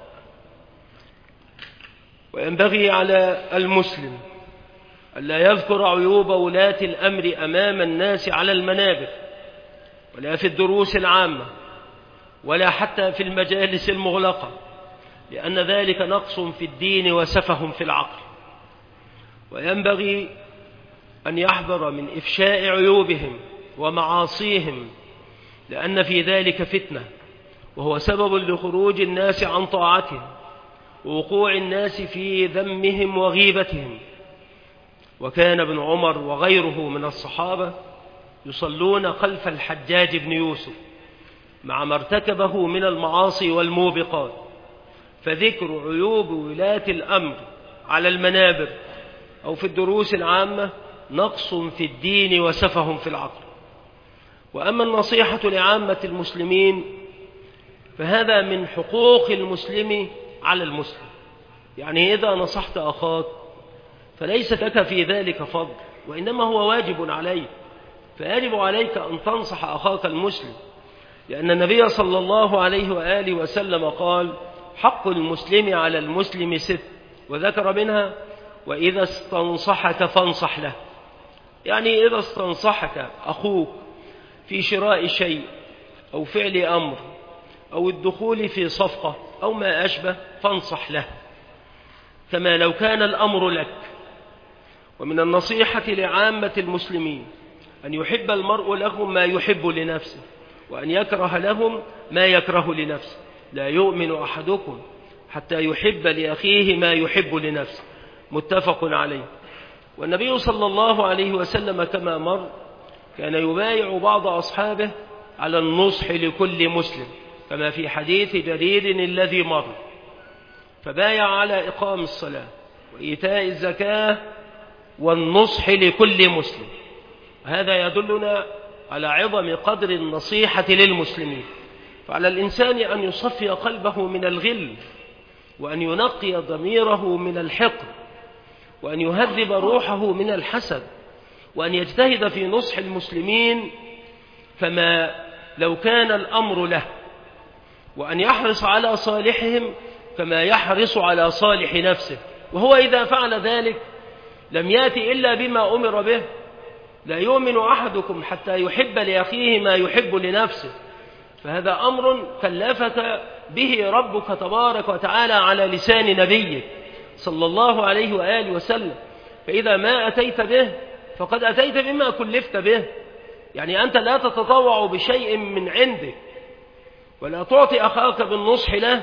Speaker 1: وينبغي على المسلم ألا يذكر عيوب ولاة الأمر أمام الناس على المنابر، ولا في الدروس العامة، ولا حتى في المجالس المغلقة، لأن ذلك نقص في الدين وسفه في العقل. وينبغي أن يحذر من إفشاء عيوبهم ومعاصيهم، لأن في ذلك فتنة، وهو سبب لخروج الناس عن طاعتهم، ووقوع الناس في ذمهم وغيبتهم. وكان ابن عمر وغيره من الصحابة يصلون خلف الحجاج بن يوسف مع ما ارتكبه من المعاصي والموبقات. فذكر عيوب ولاة الأمر على المنابر أو في الدروس العامة نقص في الدين وسفه في العقل. وأما النصيحة لعامة المسلمين فهذا من حقوق المسلم على المسلم. يعني إذا نصحت أخاك فليس لك في ذلك فضل، وإنما هو واجب عليك، فيجب عليك أن تنصح أخاك المسلم، لأن النبي صلى الله عليه وآله وسلم قال: حق المسلم على المسلم ست، وذكر منها: وإذا استنصحك فانصح له. يعني إذا استنصحك أخوك في شراء شيء أو فعل أمر أو الدخول في صفقة أو ما أشبه فانصح له كما لو كان الأمر لك. ومن النصيحة لعامة المسلمين أن يحب المرء لهم ما يحب لنفسه، وأن يكره لهم ما يكره لنفسه. لا يؤمن أحدكم حتى يحب لأخيه ما يحب لنفسه، متفق عليه. والنبي صلى الله عليه وسلم كما مر كان يبايع بعض أصحابه على النصح لكل مسلم، كما في حديث جرير الذي مر، فبايع على إقام الصلاة وإيتاء الزكاة والنصح لكل مسلم. هذا يدلنا على عظم قدر النصيحة للمسلمين. فعلى الإنسان أن يصفي قلبه من الغل، وأن ينقي ضميره من الحقد، وأن يهذب روحه من الحسد، وأن يجتهد في نصح المسلمين كما لو كان الأمر له، وأن يحرص على صالحهم كما يحرص على صالح نفسه. وهو إذا فعل ذلك لم يأتي إلا بما أمر به. لا يؤمن أحدكم حتى يحب لأخيه ما يحب لنفسه، فهذا أمر كلفك به ربك تبارك وتعالى على لسان نبيك صلى الله عليه وآله وسلم. فإذا ما أتيت به فقد أتيت بما كلفت به. يعني أنت لا تتطوع بشيء من عندك، ولا تعطي أخاك بالنصح له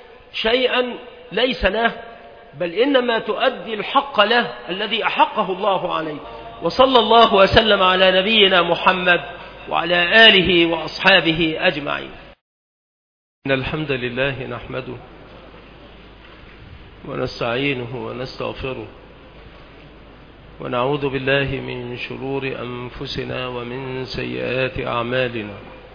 Speaker 1: شيئا ليس له، بل إنما تؤدي الحق له الذي أحقه الله عليه. وصلى الله وسلم على نبينا محمد وعلى آله وأصحابه أجمعين. إن الحمد لله نحمده ونستعينه ونستغفره، ونعوذ بالله من شرور أنفسنا ومن سيئات أعمالنا.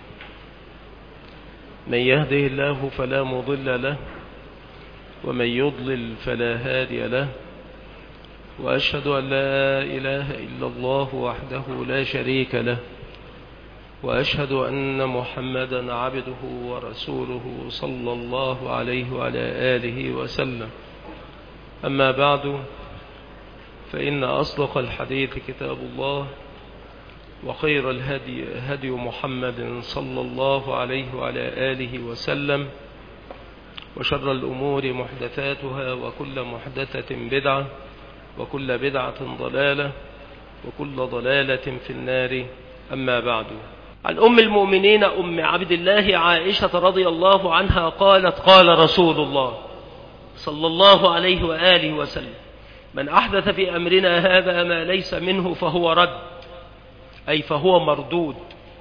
Speaker 1: من يهده الله فلا مضل له، ومن يضلل فلا هادي له. وأشهد أن لا إله إلا الله وحده لا شريك له، وأشهد أن محمدا عبده ورسوله صلى الله عليه وعلى آله وسلم. أما بعد، فإن أصدق الحديث كتاب الله، وخير الهدي هدي محمد صلى الله عليه وعلى آله وسلم، وشر الأمور محدثاتها، وكل محدثة بدعة، وكل بدعة ضلالة، وكل ضلالة في النار. أما بعد، عن أم المؤمنين أم عبد الله عائشة رضي الله عنها قالت: قال رسول الله صلى الله عليه وآله وسلم: من أحدث في أمرنا هذا ما ليس منه فهو رد، أي فهو مردود.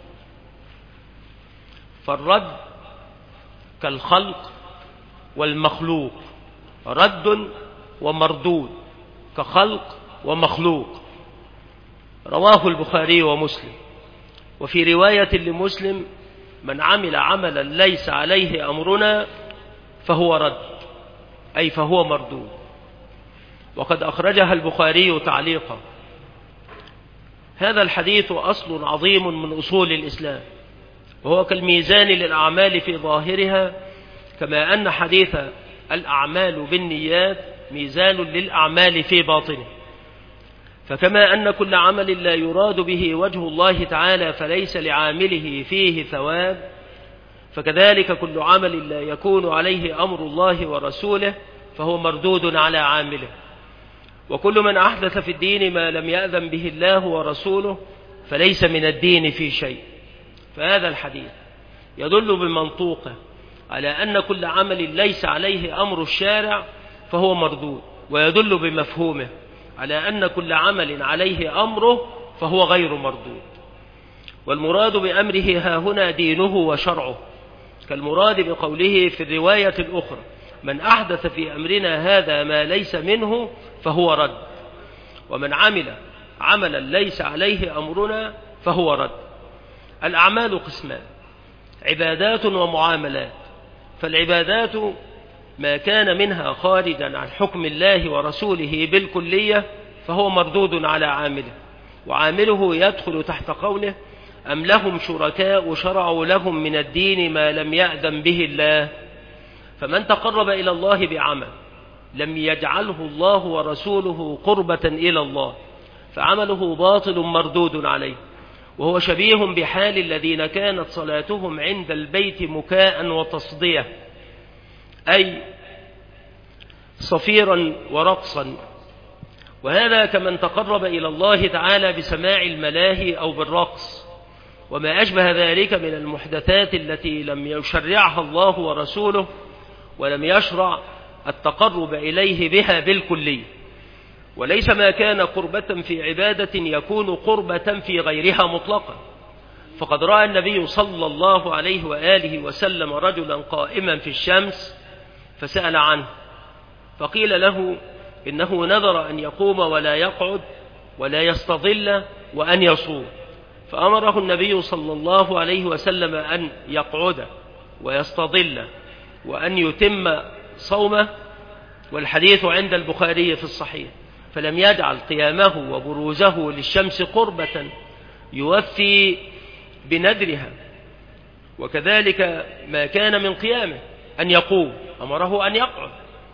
Speaker 1: فالرد كالخلق والمخلوق، رد ومردود كخلق ومخلوق. رواه البخاري ومسلم. وفي رواية لمسلم: من عمل عملا ليس عليه أمرنا فهو رد، أي فهو مردود. وقد أخرجها البخاري تعليقا. هذا الحديث أصل عظيم من أصول الإسلام، وهو كالميزان للأعمال في ظاهرها، كما أن حديث الأعمال بالنيات ميزان للأعمال في باطنه. فكما أن كل عمل لا يراد به وجه الله تعالى فليس لعامله فيه ثواب، فكذلك كل عمل لا يكون عليه أمر الله ورسوله فهو مردود على عامله. وكل من أحدث في الدين ما لم يأذن به الله ورسوله فليس من الدين في شيء. فهذا الحديث يدل بمنطوقه على أن كل عمل ليس عليه أمر الشارع فهو مردود، ويدل بمفهومه على أن كل عمل عليه أمره فهو غير مردود. والمراد بأمره ها هنا دينه وشرعه، كالمراد بقوله في الرواية الأخرى: من أحدث في أمرنا هذا ما ليس منه فهو رد. ومن عمل عملا ليس عليه أمرنا فهو رد. الأعمال قسمان: عبادات ومعاملات. فالعبادات ما كان منها خارجا عن حكم الله ورسوله بالكلية فهو مردود على عامله، وعامله يدخل تحت قوله: أم لهم شركاء شرعوا لهم من الدين ما لم يأذن به الله. فمن تقرب إلى الله بعمل لم يجعله الله ورسوله قربة إلى الله فعمله باطل مردود عليه، وهو شبيه بحال الذين كانت صلاتهم عند البيت مكاء وتصدية، أي صفيرا ورقصا. وهذا كمن تقرب إلى الله تعالى بسماع الملاهي أو بالرقص وما أشبه ذلك من المحدثات التي لم يشرعها الله ورسوله، ولم يشرع التقرب إليه بها بالكلية. وليس ما كان قربة في عبادة يكون قربة في غيرها مطلقا. فقد رأى النبي صلى الله عليه وآله وسلم رجلا قائما في الشمس فسأل عنه، فقيل له إنه نذر أن يقوم ولا يقعد ولا يستظل وأن يصوم، فأمره النبي صلى الله عليه وسلم أن يقعد ويستظل وأن يتم صومه. والحديث عند البخاري في الصحيح. فلم يجعل قيامه وبروزه للشمس قربة يوفي بنذرها. وكذلك ما كان من قيامه أن يقوم، أمره أن يقعد.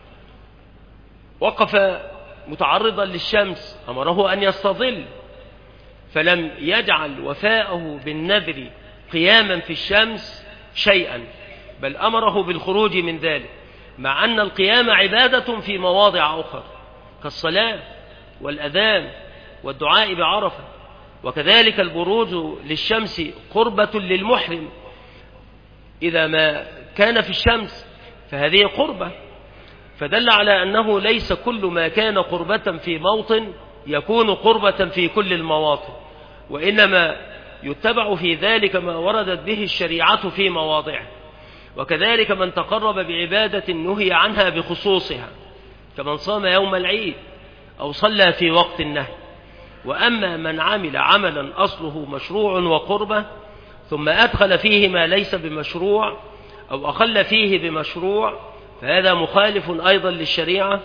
Speaker 1: وقف متعرضا للشمس، أمره أن يستظل. فلم يجعل وفاءه بالنذر قياما في الشمس شيئا، بل أمره بالخروج من ذلك، مع أن القيام عبادة في مواضع أخرى كالصلاة والأذان والدعاء بعرفة. وكذلك البروز للشمس قربة للمحرم إذا ما كان في الشمس، فهذه قربة. فدل على أنه ليس كل ما كان قربة في موطن يكون قربة في كل المواطن، وإنما يتبع في ذلك ما وردت به الشريعة في مواضعه. وكذلك من تقرب بعبادة نهي عنها بخصوصها، كمن صام يوم العيد أو صلى في وقت النهي. وأما من عمل عملا أصله مشروع وقربة ثم أدخل فيه ما ليس بمشروع أو أخل فيه بمشروع، فهذا مخالف أيضا للشريعة،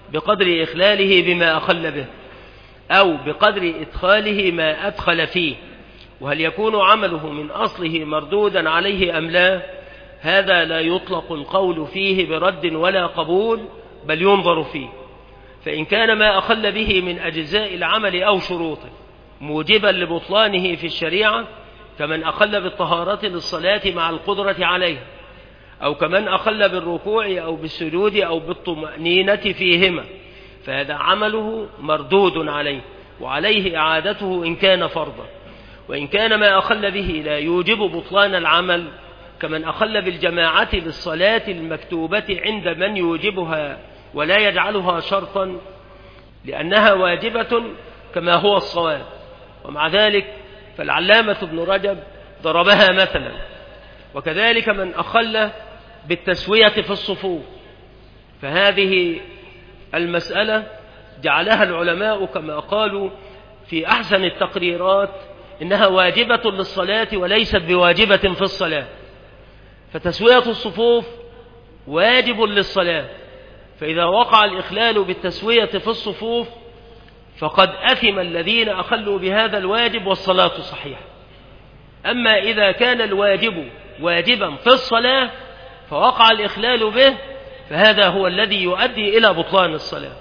Speaker 1: بقدر إخلاله بما أخل به، أو بقدر إدخاله ما أدخل فيه. وهل يكون عمله من أصله مردودا عليه أم لا؟ هذا لا يطلق القول فيه برد ولا قبول، بل ينظر فيه. فإن كان ما أخل به من أجزاء العمل أو شروطه موجبا لبطلانه في الشريعة، كمن أخل بالطهارة للصلاة مع القدرة عليها، أو كمن أخل بالركوع أو بالسجود أو بالطمأنينة فيهما، فهذا عمله مردود عليه، وعليه إعادته إن كان فرضا. وإن كان ما أخل به لا يوجب بطلان العمل، كمن أخل بالجماعة للصلاة المكتوبة عند من يوجبها ولا يجعلها شرطا لأنها واجبة كما هو الصواب. ومع ذلك فالعلامة ابن رجب ضربها مثلا. وكذلك من أخل بالتسوية في الصفوف، فهذه المسألة جعلها العلماء كما قالوا في أحسن التقريرات إنها واجبة للصلاة وليست بواجبة في الصلاة. فتسوية الصفوف واجب للصلاة، فإذا وقع الإخلال بالتسوية في الصفوف فقد أثم الذين أخلوا بهذا الواجب والصلاة صحيحة. أما إذا كان الواجب واجبا في الصلاة فوقع الإخلال به، فهذا هو الذي يؤدي إلى بطلان الصلاة.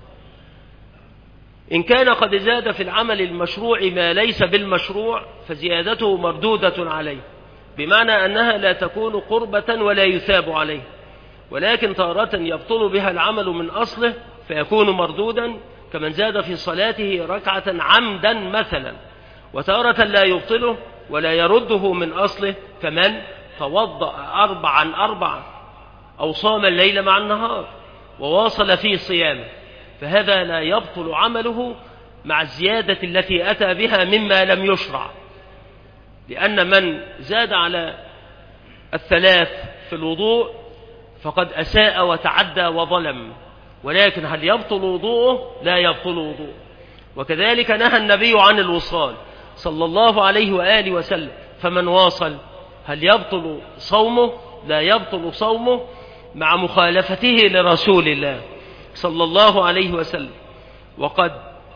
Speaker 1: إن كان قد زاد في العمل المشروع ما ليس بالمشروع فزيادته مردودة عليه، بمعنى أنها لا تكون قربة ولا يثاب عليه، ولكن تارة يبطل بها العمل من أصله فيكون مردودا، كمن زاد في صلاته ركعة عمدا مثلا، وتارة لا يبطله ولا يرده من أصله، كمن توضأ أربعا أربعا أو صام الليل مع النهار وواصل في صيامه، فهذا لا يبطل عمله مع الزيادة التي أتى بها مما لم يشرع. لأن من زاد على الثلاث في الوضوء فقد أساء وتعدى وظلم، ولكن هل يبطل وضوءه؟ لا يبطل وضوءه. وكذلك نهى النبي عن الوصال صلى الله عليه وآله وسلم، فمن واصل هل يبطل صومه؟ لا يبطل صومه مع مخالفته لرسول الله صلى الله عليه وسلم. وقد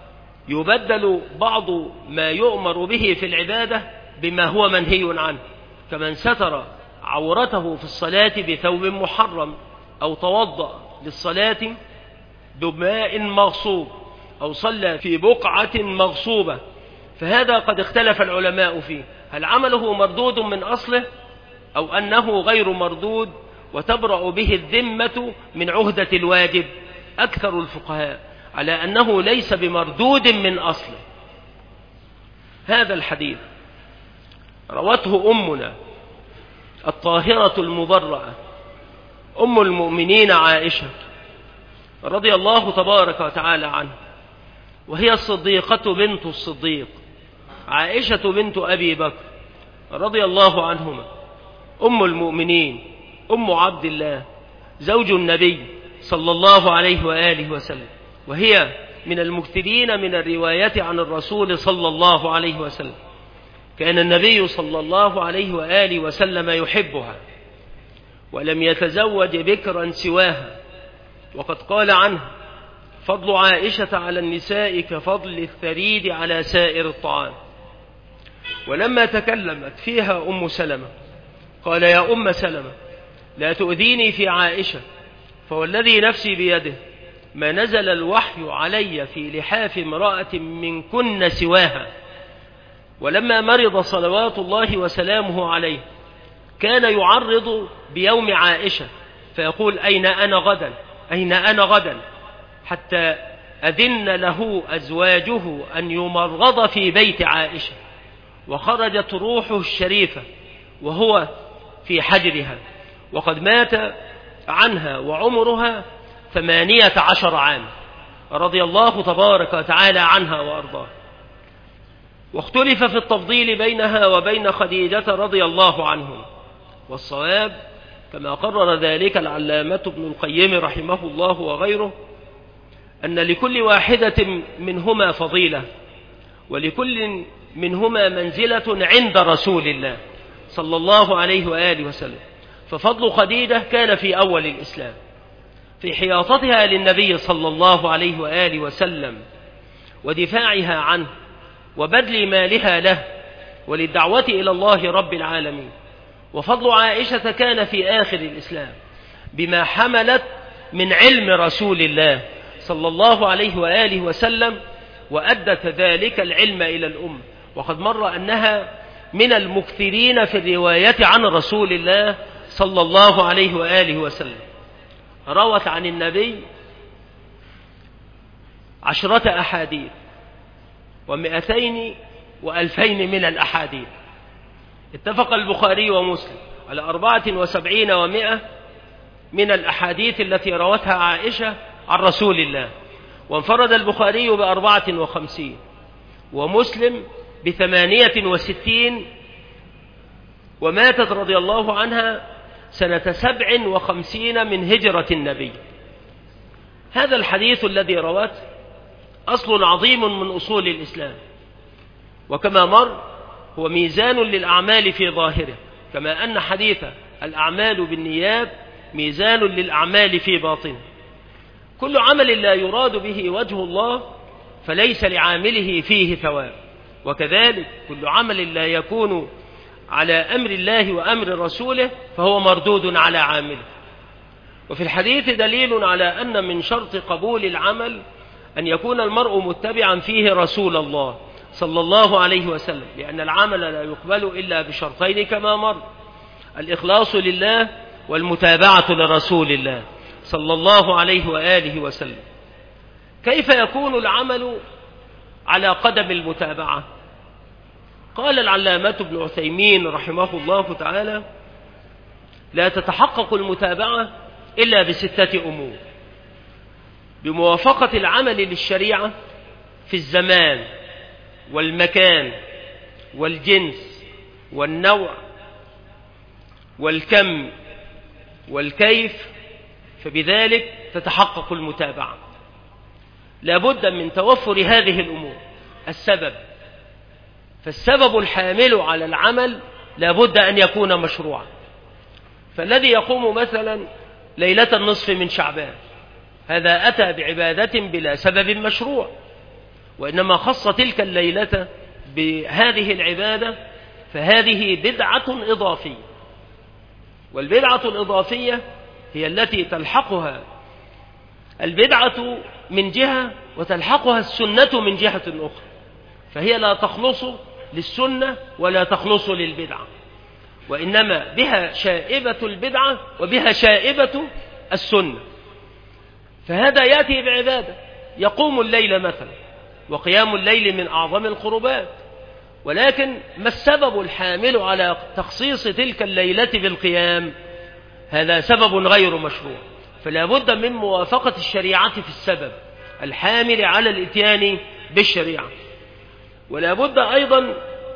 Speaker 1: يبدل بعض ما يؤمر به في العبادة بما هو منهي عنه، كمن ستر عورته في الصلاة بثوب محرم، أو توضأ للصلاة بماء مغصوب، أو صلى في بقعة مغصوبة، فهذا قد اختلف العلماء فيه، هل عمله مردود من أصله أو أنه غير مردود وتبرأ به الذمة من عهدة الواجب. أكثر الفقهاء على أنه ليس بمردود من أصله. هذا الحديث روته أمنا الطاهرة المبرأة أم المؤمنين عائشة رضي الله تبارك وتعالى عنها، وهي الصديقة بنت الصديق عائشة بنت أبي بكر رضي الله عنهما، أم المؤمنين، أم عبد الله، زوج النبي صلى الله عليه وآله وسلم، وهي من المكثرين من الرواية عن الرسول صلى الله عليه وسلم. كان النبي صلى الله عليه وآله وسلم يحبها، ولم يتزوج بكرا سواها، وقد قال عنها: فضل عائشة على النساء كفضل الثريد على سائر الطعام. ولما تكلمت فيها أم سلمة قال: يا أم سلمة، لا تؤذيني في عائشة، فوالذي نفسي بيده ما نزل الوحي علي في لحاف امرأة من كن سواها. ولما مرض صلوات الله وسلامه عليه كان يعرض بيوم عائشة فيقول: أين أنا غدا، أين أنا غدا، حتى أذن له أزواجه أن يمرض في بيت عائشة، وخرجت روحه الشريفة وهو في حجرها، وقد مات عنها وعمرها ثمانية عشر عام، رضي الله تبارك وتعالى عنها وأرضاها. واختلف في التفضيل بينها وبين خديجة رضي الله عنهم، والصواب كما قرر ذلك العلامة ابن القيم رحمه الله وغيره أن لكل واحدة منهما فضيلة، ولكل منهما منزلة عند رسول الله صلى الله عليه وآله وسلم. ففضل خديجة كان في أول الإسلام، في حياطتها للنبي صلى الله عليه وآله وسلم ودفاعها عنه وبذل مالها له وللدعوة إلى الله رب العالمين. وفضل عائشة كان في آخر الإسلام بما حملت من علم رسول الله صلى الله عليه وآله وسلم، وأدت ذلك العلم إلى الأمة. وقد مر أنها من المكثرين في الرواية عن رسول الله صلى الله عليه وآله وسلم. روت عن النبي عشرة أحاديث ومئتين وألفين من الأحاديث. اتفق البخاري ومسلم على أربعة وسبعين ومئة من الأحاديث التي روتها عائشة عن رسول الله، وانفرد البخاري بأربعة وخمسين ومسلم بثمانية وستين، وماتت رضي الله عنها سنة سبع وخمسين من هجرة النبي. هذا الحديث الذي روته أصل عظيم من أصول الإسلام، وكما مر هو ميزان للأعمال في ظاهره، كما أن حديث الأعمال بالنيات ميزان للأعمال في باطنه. كل عمل لا يراد به وجه الله فليس لعامله فيه ثواب، وكذلك كل عمل لا يكون على أمر الله وأمر رسوله فهو مردود على عامله. وفي الحديث دليل على أن من شرط قبول العمل أن يكون المرء متبعا فيه رسول الله صلى الله عليه وسلم، لأن العمل لا يقبل إلا بشرطين كما مر: الإخلاص لله والمتابعة لرسول الله صلى الله عليه وآله وسلم. كيف يكون العمل على قدم المتابعة؟ قال العلامة ابن عثيمين رحمه الله تعالى: لا تتحقق المتابعة إلا بستة أمور: بموافقة العمل للشريعة في الزمان والمكان والجنس والنوع والكم والكيف، فبذلك تتحقق المتابعة. لا بد من توفر هذه الأمور. السبب، فالسبب الحامل على العمل لا بد أن يكون مشروعا. فالذي يقوم مثلا ليلة النصف من شعبان هذا أتى بعبادة بلا سبب مشروع، وإنما خص تلك الليلة بهذه العبادة، فهذه بدعة إضافية. والبدعة الإضافية هي التي تلحقها البدعة من جهة وتلحقها السنة من جهة أخرى، فهي لا تخلص للسنة ولا تخلص للبدعة، وإنما بها شائبة البدعة وبها شائبة السنة. فهذا يأتي بعبادة، يقوم الليل مثلا، وقيام الليل من أعظم القربات، ولكن ما السبب الحامل على تخصيص تلك الليلة بالقيام؟ هذا سبب غير مشروع. فلا بد من موافقة الشريعة في السبب الحامل على الإتيان بالشريعة. ولا بد أيضا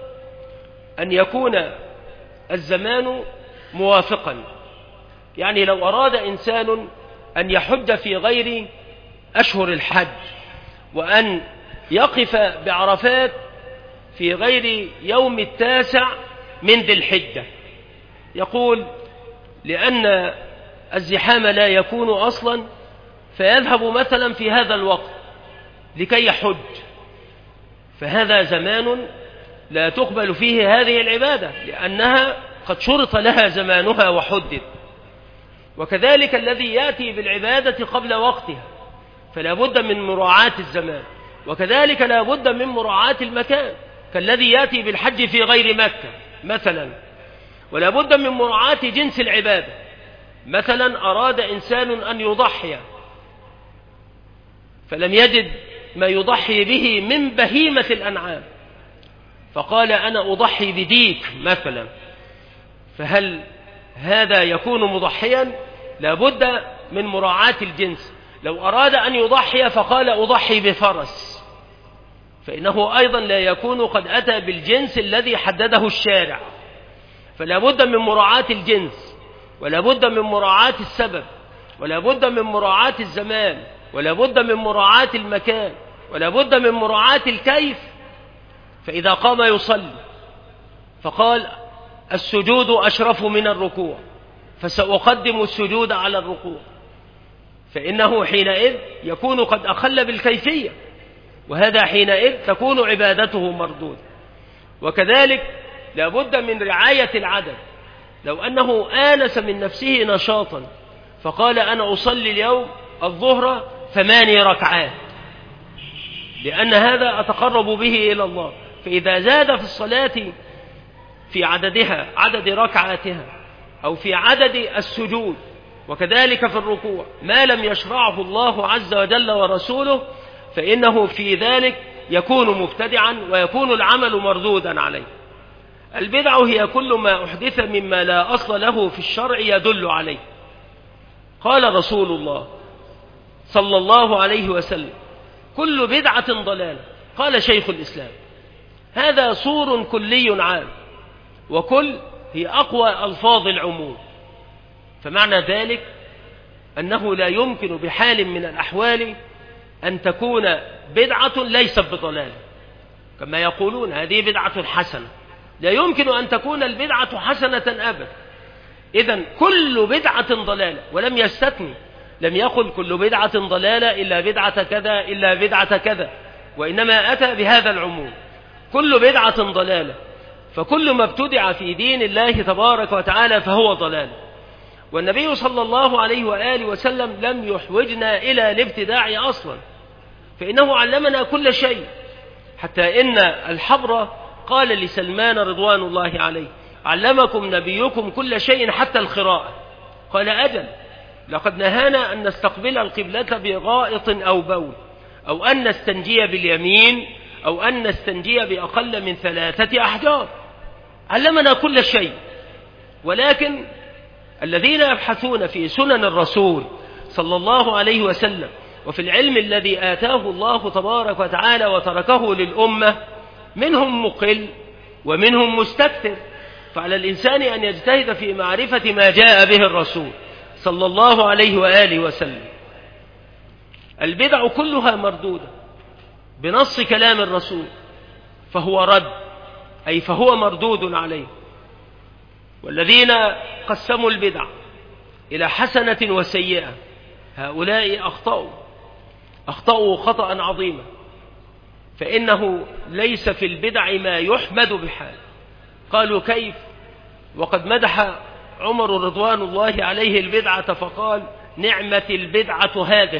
Speaker 1: أن يكون الزمان موافقا، يعني لو أراد إنسان أن يحج في غير أشهر الحج وأن يقف بعرفات في غير يوم التاسع من ذي الحجة، يقول لأن الزحام لا يكون أصلا، فيذهب مثلا في هذا الوقت لكي يحج، فهذا زمان لا تقبل فيه هذه العبادة لأنها قد شرط لها زمانها وحدد. وكذلك الذي يأتي بالعبادة قبل وقتها فلا بد من مراعاة الزمان، وكذلك لا بد من مراعاة المكان، كالذي يأتي بالحج في غير مكة مثلا. ولا بد من مراعاة جنس العبادة، مثلا أراد إنسان أن يضحي فلم يجد ما يضحي به من بهيمة الأنعام، فقال أنا أضحي بديك مثلا، فهل هذا يكون مضحيا؟ لا بد من مراعاة الجنس. لو أراد أن يضحي فقال أضحي بفرس، فإنه أيضا لا يكون قد أتى بالجنس الذي حدده الشارع. فلا بد من مراعاة الجنس، ولا بد من مراعاة السبب، ولا بد من مراعاة الزمان، ولا بد من مراعاة المكان، ولا بد من مراعاة الكيف. فإذا قام يصلي فقال السجود أشرف من الركوع فسأقدم السجود على الركوع، فإنه حينئذ يكون قد أخل بالكيفية، وهذا حينئذ تكون عبادته مردودة. وكذلك لابد من رعاية العدد. لو أنه آنس من نفسه نشاطا فقال أنا أصلي اليوم الظهر ثماني ركعات لأن هذا أتقرب به إلى الله، فإذا زاد في الصلاة في عددها عدد ركعاتها أو في عدد السجود وكذلك في الركوع ما لم يشرعه الله عز وجل ورسوله فإنه في ذلك يكون مبتدعا ويكون العمل مردودا عليه. البدع هي كل ما أحدث مما لا أصل له في الشرع يدل عليه. قال رسول الله صلى الله عليه وسلم كل بدعة ضلالة. قال شيخ الإسلام هذا صور كلي عام، وكل هي أقوى ألفاظ العموم، فمعنى ذلك أنه لا يمكن بحال من الأحوال أن تكون بدعة ليست بضلالة، كما يقولون هذه بدعة حسنة، لا يمكن أن تكون البدعة حسنة أبدا. إذن كل بدعة ضلالة، ولم يستثني، لم يقل كل بدعة ضلالة إلا بدعة كذا إلا بدعة كذا، وإنما أتى بهذا العموم كل بدعة ضلالة، فكل ما ابتدع في دين الله تبارك وتعالى فهو ضلال. والنبي صلى الله عليه وآله وسلم لم يحوجنا إلى الابتداع أصلا، فإنه علمنا كل شيء، حتى إن الحبر قال لسلمان رضوان الله عليه علمكم نبيكم كل شيء حتى القراءة. قال أجل، لقد نهانا أن نستقبل القبلة بغائط أو بول، أو أن نستنجي باليمين، أو أن نستنجي بأقل من ثلاثة أحجار. علمنا كل شيء، ولكن الذين يبحثون في سنن الرسول صلى الله عليه وسلم وفي العلم الذي آتاه الله تبارك وتعالى وتركه للأمة منهم مقل ومنهم مستكثر، فعلى الإنسان أن يجتهد في معرفة ما جاء به الرسول صلى الله عليه وآله وسلم. البدع كلها مردودة بنص كلام الرسول، فهو رد، أي فهو مردود عليه. والذين قسموا البدع إلى حسنة وسيئة هؤلاء أخطأوا أخطأوا خطأ عظيما، فإنه ليس في البدع ما يحمد بحال. قالوا كيف وقد مدح عمر رضوان الله عليه البدعة فقال نعمة البدعة هذه،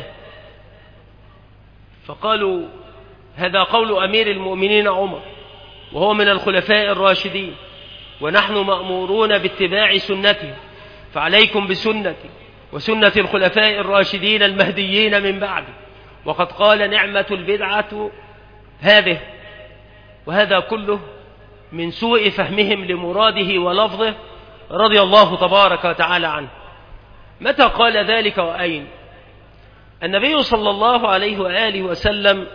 Speaker 1: فقالوا هذا قول أمير المؤمنين عمر وهو من الخلفاء الراشدين، ونحن مأمورون باتباع سنته، فعليكم بسنتي وسنة الخلفاء الراشدين المهديين من بعد. وقد قال نعمة البدعة هذه، وهذا كله من سوء فهمهم لمراده ولفظه رضي الله تبارك وتعالى عنه. متى قال ذلك وأين؟ النبي صلى الله عليه وآله وسلم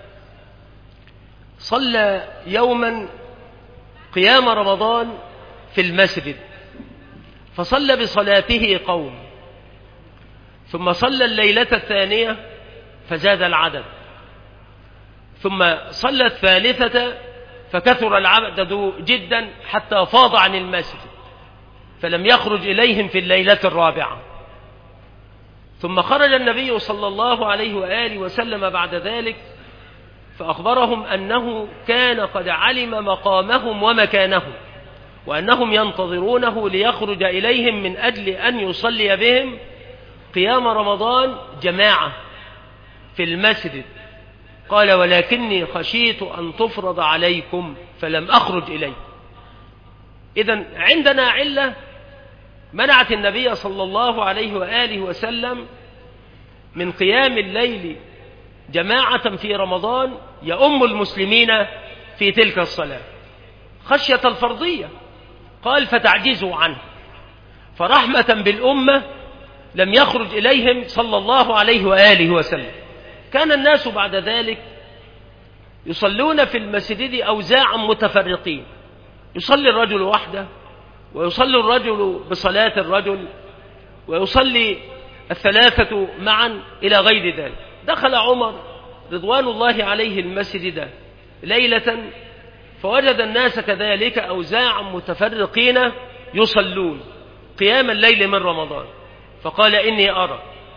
Speaker 1: صلى يوما قيام رمضان في المسجد، فصلى بصلاته قوم، ثم صلى الليلة الثانية فزاد العدد، ثم صلى الثالثة فكثر العدد جدا حتى فاض عن المسجد فلم يخرج إليهم في الليلة الرابعة. ثم خرج النبي صلى الله عليه وآله وسلم بعد ذلك فأخبرهم أنه كان قد علم مقامهم ومكانهم، وأنهم ينتظرونه ليخرج إليهم من أجل أن يصلي بهم قيام رمضان جماعة في المسجد. قال ولكني خشيت أن تفرض عليكم فلم أخرج إليه. إذن عندنا علة منعت النبي صلى الله عليه وآله وسلم من قيام الليل جماعة في رمضان يؤم المسلمين في تلك الصلاة خشية الفرضية، قال فتعجزوا عنه، فرحمة بالأمة لم يخرج إليهم صلى الله عليه وآله وسلم. كان الناس بعد ذلك يصلون في المسجد أوزاعا متفرقين، يصلي الرجل وحده، ويصلي الرجل بصلاة الرجل، ويصلي الثلاثة معا إلى غير ذلك. دخل عمر رضوان الله عليه المسجد ليلة فوجد الناس كذلك أوزاعا متفرقين يصلون قيام الليل من رمضان، فقال إني أرى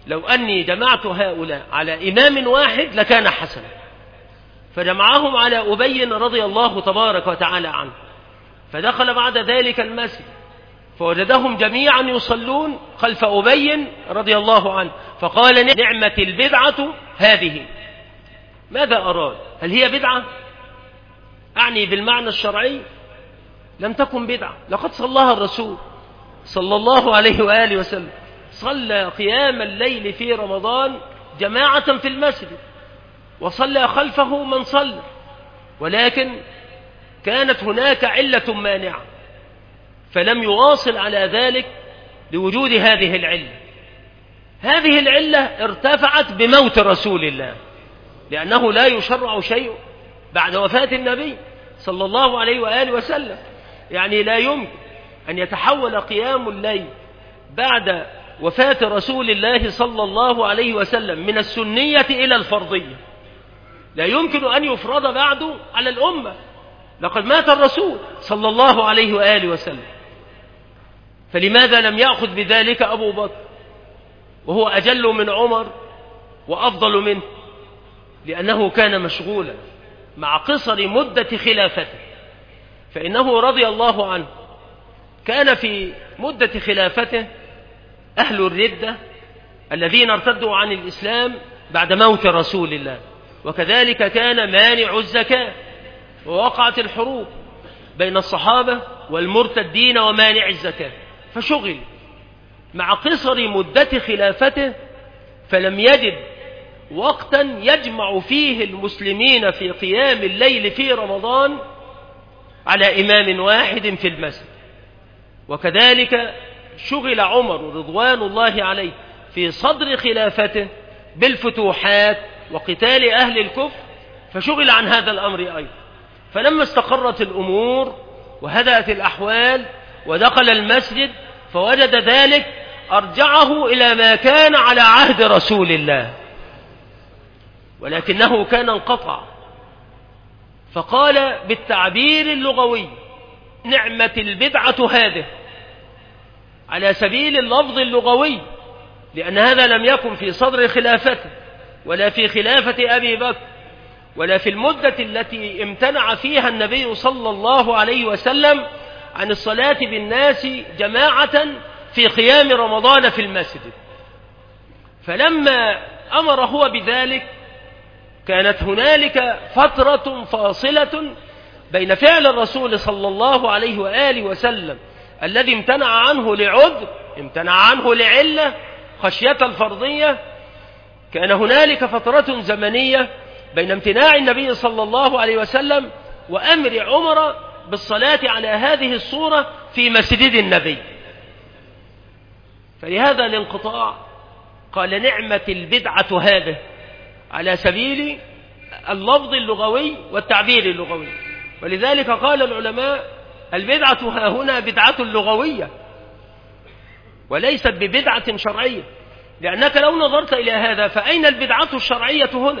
Speaker 1: لو أني جمعت هؤلاء على إمام واحد لكان حسنا، فجمعهم على أبي رضي الله تبارك وتعالى عنه، فدخل بعد ذلك المسجد فوجدهم جميعا يصلون خلف أبي رضي الله عنه، فقال نعمة البدعة هذه. ماذا أراد؟ هل هي بدعة؟ أعني بالمعنى الشرعي لم تكن بدعة، لقد صلىها الرسول صلى الله عليه وآله وسلم، صلى قيام الليل في رمضان جماعة في المسجد وصلى خلفه من صلى، ولكن كانت هناك علة مانعة فلم يواصل على ذلك لوجود هذه العلة. هذه العلة ارتفعت بموت رسول الله، لأنه لا يشرع شيء بعد وفاة النبي صلى الله عليه وآله وسلم، يعني لا يمكن أن يتحول قيام الليل بعد وفاة رسول الله صلى الله عليه وسلم من السنية إلى الفرضية، لا يمكن أن يفرض بعده على الأمة، لقد مات الرسول صلى الله عليه وآله وسلم. فلماذا لم يأخذ بذلك أبو بكر وهو أجل من عمر وأفضل منه؟ لأنه كان مشغولا مع قصر مدة خلافته، فإنه رضي الله عنه كان في مدة خلافته أهل الردة الذين ارتدوا عن الإسلام بعد موت رسول الله، وكذلك كان مانع الزكاة، ووقعت الحروب بين الصحابة والمرتدين ومانع الزكاة، فشغل مع قصر مدة خلافته فلم يجد وقتا يجمع فيه المسلمين في قيام الليل في رمضان على إمام واحد في المسجد. وكذلك شغل عمر رضوان الله عليه في صدر خلافته بالفتوحات وقتال أهل الكفر، فشغل عن هذا الأمر أيضا. فلما استقرت الأمور وهدأت الأحوال ودخل المسجد فوجد ذلك أرجعه إلى ما كان على عهد رسول الله، ولكنه كان انقطع، فقال بالتعبير اللغوي نعمة البدعة هذه على سبيل اللفظ اللغوي، لأن هذا لم يكن في صدر خلافته ولا في خلافة أبي بكر ولا في المدة التي امتنع فيها النبي صلى الله عليه وسلم عن الصلاة بالناس جماعة في قيام رمضان في المسجد. فلما أمر هو بذلك كانت هنالك فترة فاصلة بين فعل الرسول صلى الله عليه وآله وسلم الذي امتنع عنه لعذر، امتنع عنه لعلة خشية الفرضية، كان هنالك فترة زمنية بين امتناع النبي صلى الله عليه وسلم وأمر عمر بالصلاة على هذه الصورة في مسجد النبي. فلهذا الانقطاع قال نعمة البدعة هذه على سبيل اللفظ اللغوي والتعبير اللغوي. ولذلك قال العلماء البدعة ها هنا بدعة لغوية وليست ببدعة شرعية، لأنك لو نظرت إلى هذا فأين البدعة الشرعية هنا؟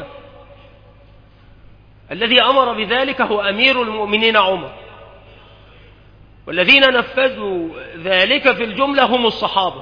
Speaker 1: الذي أمر بذلك هو أمير المؤمنين عمر، والذين نفذوا ذلك في الجملة هم الصحابة.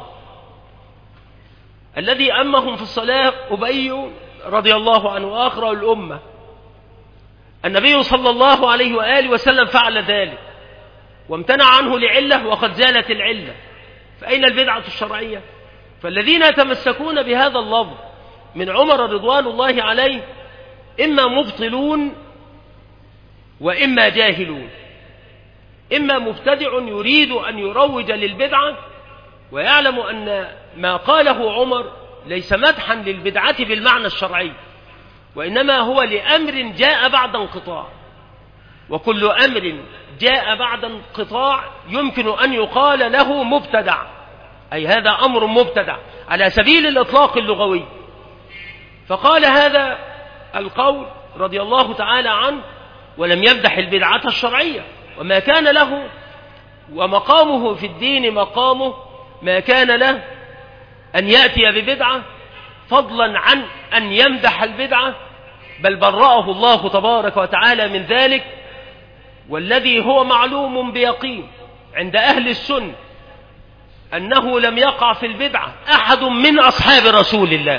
Speaker 1: الذي أمهم في الصلاة أبي رضي الله عنه وآخر الأمة، النبي صلى الله عليه وآله وسلم فعل ذلك وامتنع عنه لعلة وقد زالت العلة، فأين البدعة الشرعية؟ فالذين يتمسكون بهذا اللفظ من عمر رضوان الله عليه إما مبطلون وإما جاهلون، إما مبتدع يريد أن يروج للبدعة ويعلم أن ما قاله عمر ليس مدحا للبدعة بالمعنى الشرعي، وإنما هو لأمر جاء بعد انقطاع، وكل أمر جاء بعد انقطاع يمكن أن يقال له مبتدع، أي هذا أمر مبتدع على سبيل الإطلاق اللغوي. فقال هذا القول رضي الله تعالى عنه ولم يمدح البدعة الشرعية، وما كان له ومقامه في الدين مقامه ما كان له أن يأتي ببدعة فضلا عن أن يمدح البدعة، بل برأه الله تبارك وتعالى من ذلك. والذي هو معلوم بيقين عند أهل السنة أنه لم يقع في البدعة أحد من أصحاب رسول الله،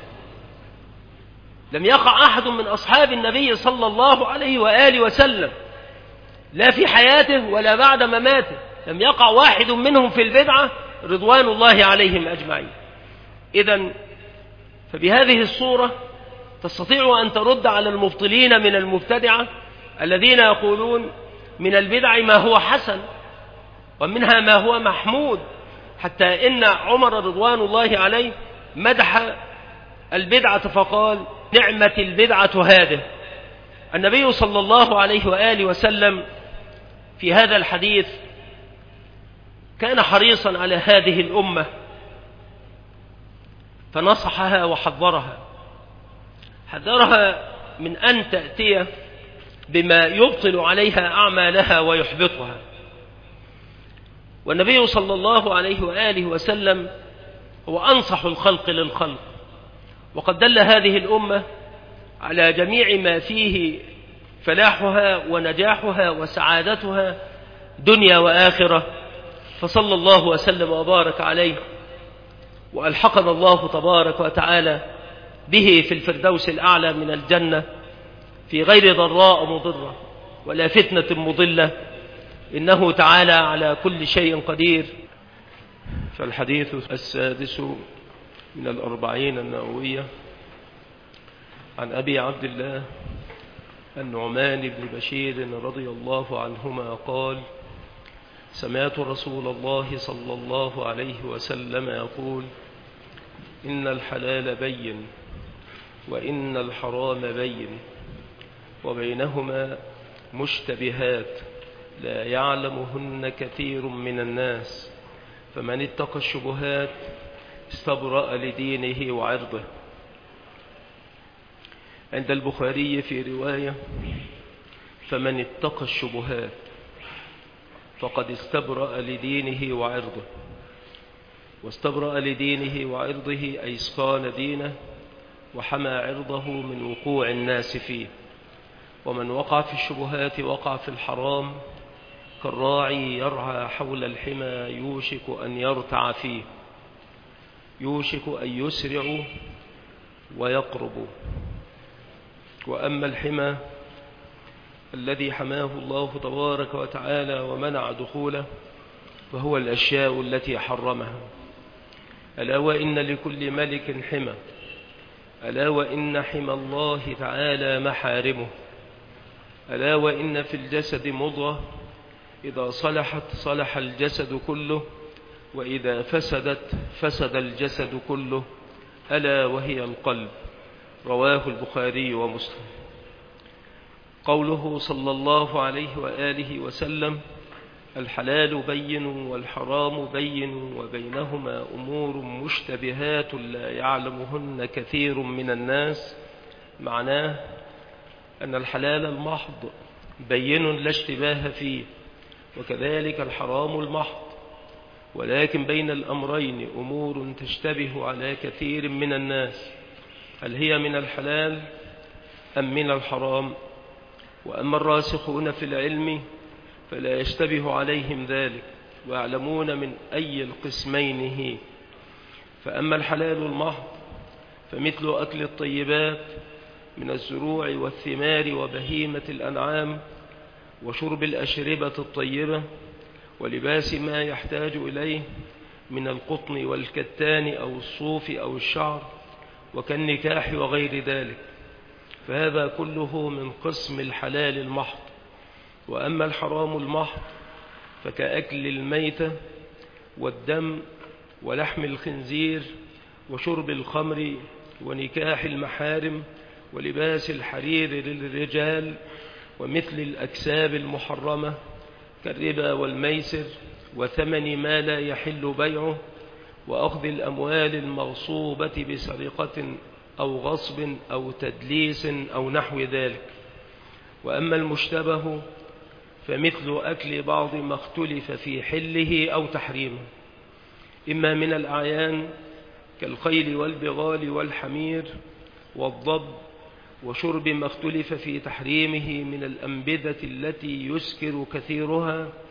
Speaker 1: لم يقع أحد من أصحاب النبي صلى الله عليه وآله وسلم لا في حياته ولا بعد مماته، لم يقع واحد منهم في البدعة رضوان الله عليهم أجمعين. إذن فبهذه الصورة تستطيع أن ترد على المبطلين من المبتدعة الذين يقولون من البدع ما هو حسن ومنها ما هو محمود، حتى إن عمر رضوان الله عليه مدح البدعة فقال نعمة البدعة هذه. النبي صلى الله عليه وآله وسلم في هذا الحديث كان حريصا على هذه الأمة فنصحها وحذرها، حذرها من أن تأتي بما يبطل عليها أعمالها ويحبطها. والنبي صلى الله عليه وآله وسلم هو أنصح الخلق للخلق، وقد دل هذه الأمة على جميع ما فيه فلاحها ونجاحها وسعادتها دنيا وآخرة، فصلى الله وسلم وبارك عليه، وألحقنا الله تبارك وتعالى به في الفردوس الأعلى من الجنة في غير ضراء مضرة ولا فتنة مضلة، إنه تعالى على كل شيء قدير. فالحديث السادس من الأربعين النووية عن أبي عبد الله النعمان بن بشير رضي الله عنهما قال: سمعت رسول الله صلى الله عليه وسلم يقول: إن الحلال بين وإن الحرام بين وبينهما مشتبهات لا يعلمهن كثير من الناس، فمن اتقى الشبهات استبرأ لدينه وعرضه. عند البخاري في رواية: فمن اتقى الشبهات فقد استبرأ لدينه وعرضه. واستبرأ لدينه وعرضه أي صان دينه وحمى عرضه من وقوع الناس فيه. ومن وقع في الشبهات وقع في الحرام، كالراعي يرعى حول الحمى يوشك أن يرتع فيه، يوشك أن يسرع ويقرب. وأما الحمى الذي حماه الله تبارك وتعالى ومنع دخوله فهو الأشياء التي حرمها. ألا وإن لكل ملك حمى، ألا وإن حمى الله تعالى محارمه، ألا وإن في الجسد مضغة إذا صلحت صلح الجسد كله، وإذا فسدت فسد الجسد كله، ألا وهي القلب. رواه البخاري ومسلم. قوله صلى الله عليه وآله وسلم: الحلال بين والحرام بين وبينهما أمور مشتبهات لا يعلمهن كثير من الناس، معناه أن الحلال المحض بين لا اشتباه فيه، وكذلك الحرام المحض، ولكن بين الأمرين أمور تشتبه على كثير من الناس، هل هي من الحلال أم من الحرام؟ وأما الراسخون في العلم فلا يشتبه عليهم ذلك، ويعلمون من أي القسمين هي. فأما الحلال المحض فمثل أكل الطيبات من الزروع والثمار وبهيمة الأنعام، وشرب الأشربة الطيبة، ولباس ما يحتاج إليه من القطن والكتان أو الصوف أو الشعر، وكالنكاح وغير ذلك، فهذا كله من قسم الحلال المحض. وأما الحرام المحض فكأكل الميتة والدم ولحم الخنزير وشرب الخمر ونكاح المحارم ولباس الحرير للرجال، ومثل الأكساب المحرمة كالربا والميسر وثمن ما لا يحل بيعه، وأخذ الأموال المغصوبة بسرقة أو غصب أو تدليس أو نحو ذلك. وأما المشتبه فمثل أكل بعض ما اختلف في حله أو تحريمه، إما من الأعيان كالخيل والبغال والحمير والضب، وشرب ما اختلف في تحريمه من الأنبذة التي يسكر كثيرها،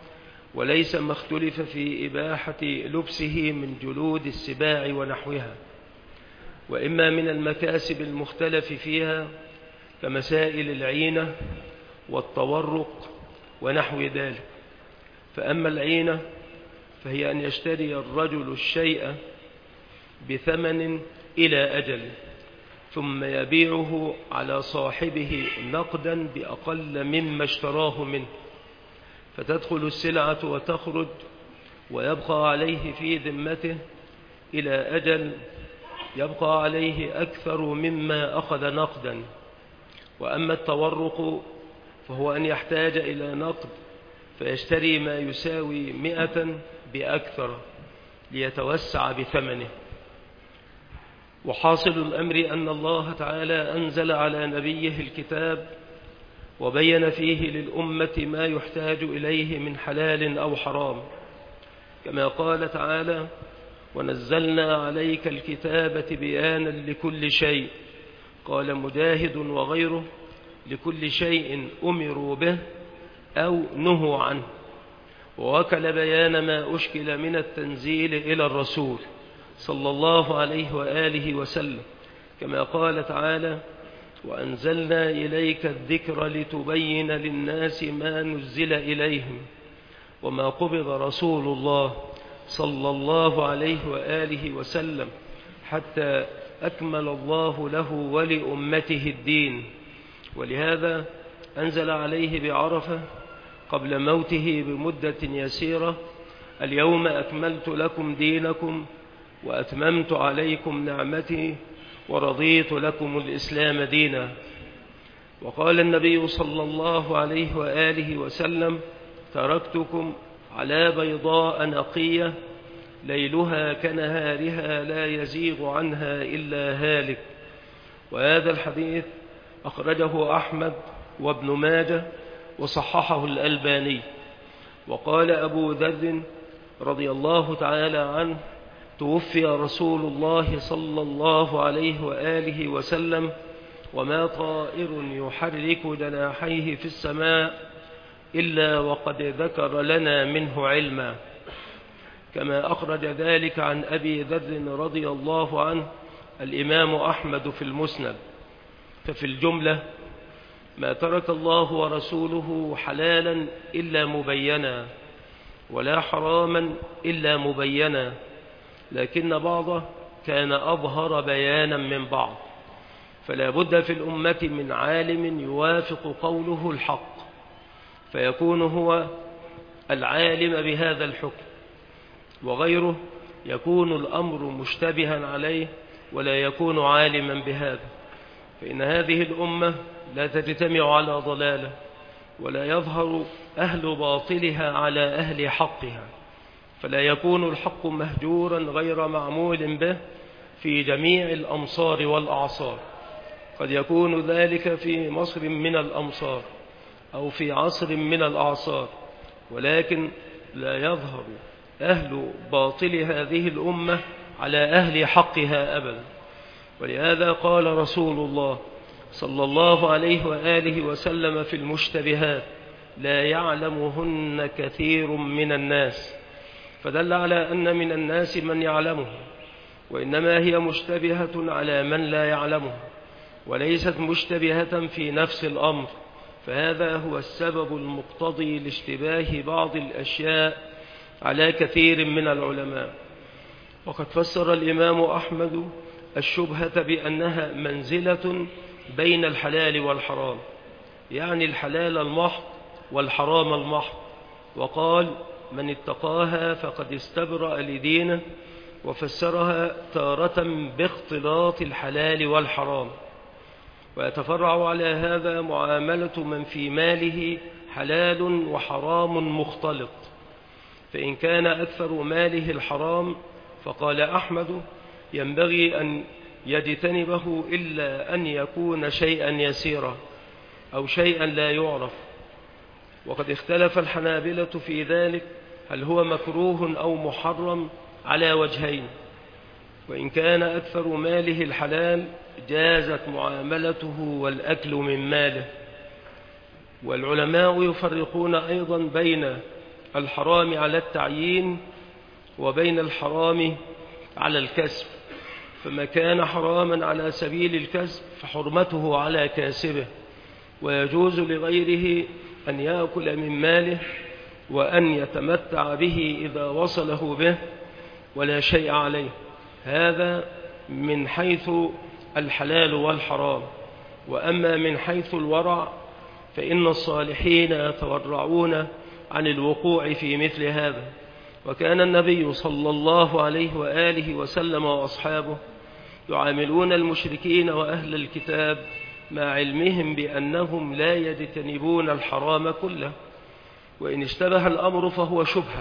Speaker 1: وليس ما اختلف في إباحة لبسه من جلود السباع ونحوها، وإما من المكاسب المختلف فيها كمسائل العينة والتورق ونحو ذلك. فأما العينة فهي أن يشتري الرجل الشيء بثمن إلى أجل ثم يبيعه على صاحبه نقدا بأقل مما اشتراه منه، فتدخل السلعة وتخرج ويبقى عليه في ذمته إلى أجل يبقى عليه أكثر مما أخذ نقدا. وأما التورق فهو أن يحتاج إلى نقد فيشتري ما يساوي مئة بأكثر ليتوسع بثمنه. وحاصل الأمر أن الله تعالى أنزل على نبيه الكتاب وبين فيه للأمة ما يحتاج إليه من حلال أو حرام، كما قال تعالى: ونزلنا عليك الكتاب بيانا لكل شيء. قال مجاهد وغيره: لكل شيء أمروا به أو نهوا عنه، ووكل بيان ما أشكل من التنزيل إلى الرسول صلى الله عليه وآله وسلم، كما قال تعالى: وأنزلنا إليك الذكر لتبين للناس ما نزل إليهم وما قبض رسول الله صلى الله عليه وآله وسلم حتى أكمل الله له ولأمته الدين. ولهذا أنزل عليه بعرفة قبل موته بمدة يسيرة: اليوم أكملت لكم دينكم وأتممت عليكم نعمتي ورضيت لكم الإسلام دينا. وقال النبي صلى الله عليه وآله وسلم: تركتكم على بيضاء نقية ليلها كنهارها لا يزيغ عنها إلا هالك. وهذا الحديث أخرجه أحمد وابن ماجه وصححه الألباني. وقال أبو ذر رضي الله تعالى عنه: توفي رسول الله صلى الله عليه وآله وسلم وما طائر يحرك جناحيه في السماء إلا وقد ذكر لنا منه علما، كما أخرج ذلك عن أبي ذر رضي الله عنه الإمام أحمد في المسند. ففي الجملة ما ترك الله ورسوله حلالا إلا مبينا، ولا حراما إلا مبينا، لكن بعضه كان أظهر بيانا من بعض، فلا بد في الأمة من عالم يوافق قوله الحق فيكون هو العالم بهذا الحكم، وغيره يكون الأمر مشتبها عليه ولا يكون عالما بهذا. فإن هذه الأمة لا تجتمع على ضلالة، ولا يظهر أهل باطلها على أهل حقها، فلا يكون الحق مهجورا غير معمول به في جميع الأمصار والأعصار. قد يكون ذلك في مصر من الأمصار أو في عصر من الأعصار، ولكن لا يظهر أهل باطل هذه الأمة على أهل حقها أبدا. ولهذا قال رسول الله صلى الله عليه وآله وسلم في المشتبهات: لا يعلمهن كثير من الناس، فدل على أن من الناس من يعلمه، وإنما هي مشتبهة على من لا يعلمه، وليست مشتبهة في نفس الأمر، فهذا هو السبب المقتضي لاشتباه بعض الأشياء على كثير من العلماء. وقد فسر الإمام أحمد الشبهة بأنها منزلة بين الحلال والحرام، يعني الحلال المحض والحرام المحض، وقال: من اتقاها فقد استبرأ لدينه، وفسرها تارة باختلاط الحلال والحرام. ويتفرع على هذا معاملة من في ماله حلال وحرام مختلط، فإن كان أكثر ماله الحرام فقال أحمد: ينبغي أن يجتنبه إلا أن يكون شيئا يسيرا أو شيئا لا يعرف. وقد اختلف الحنابلة في ذلك هل هو مكروه أو محرم على وجهين، وإن كان أكثر ماله الحلال جازت معاملته والأكل من ماله. والعلماء يفرقون أيضا بين الحرام على التعيين وبين الحرام على الكسب، فما كان حراما على سبيل الكسب فحرمته على كاسبه، ويجوز لغيره أن يأكل من ماله وأن يتمتع به إذا وصله به ولا شيء عليه. هذا من حيث الحلال والحرام. وأما من حيث الورع فإن الصالحين يتورعون عن الوقوع في مثل هذا، وكان النبي صلى الله عليه وآله وسلم وأصحابه يعاملون المشركين وأهل الكتاب مع علمهم بأنهم لا يجتنبون الحرام كله، وإن اشتبه الأمر فهو شبهة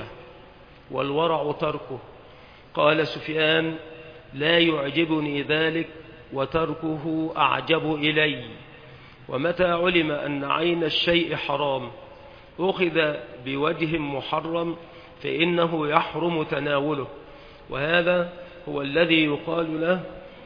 Speaker 1: والورع تركه. قال سفيان: لا يعجبني ذلك وتركه أعجب إلي. ومتى علم أن عين الشيء حرام أخذ بوجه محرم فإنه يحرم تناوله، وهذا هو الذي يقال له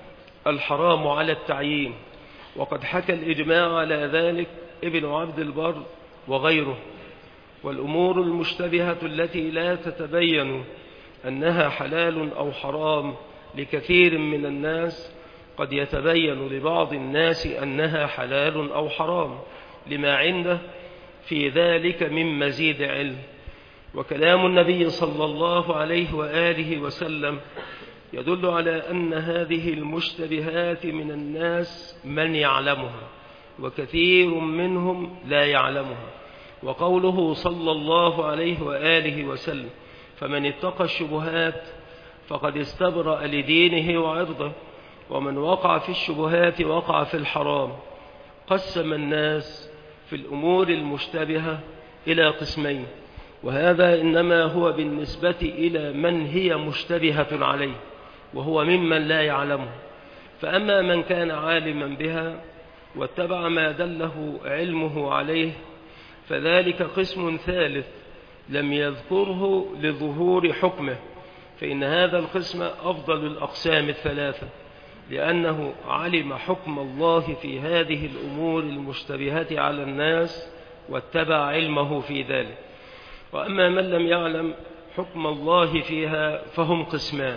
Speaker 1: الحرام على التعيين. وقد حكى الإجماع على ذلك ابن عبد البر وغيره. والأمور المشتبهة التي لا تتبين أنها حلال أو حرام لكثير من الناس قد يتبين لبعض الناس أنها حلال أو حرام لما عنده في ذلك من مزيد علم. وكلام النبي صلى الله عليه وآله وسلم يدل على أن هذه المشتبهات من الناس من يعلمها وكثير منهم لا يعلمها. وقوله صلى الله عليه وآله وسلم: فمن اتقى الشبهات فقد استبرأ لدينه وعرضه، ومن وقع في الشبهات وقع في الحرام. قسم الناس في الأمور المشتبهة إلى قسمين، وهذا إنما هو بالنسبة إلى من هي مشتبهة عليه، وهو ممن لا يعلمه. فأما من كان عالما بها واتبع ما دله علمه عليه فذلك قسم ثالث لم يذكره لظهور حكمه، فإن هذا القسم أفضل الأقسام الثلاثة، لأنه علم حكم الله في هذه الأمور المشتبهة على الناس واتبع علمه في ذلك. وأما من لم يعلم حكم الله فيها فهم قسمان: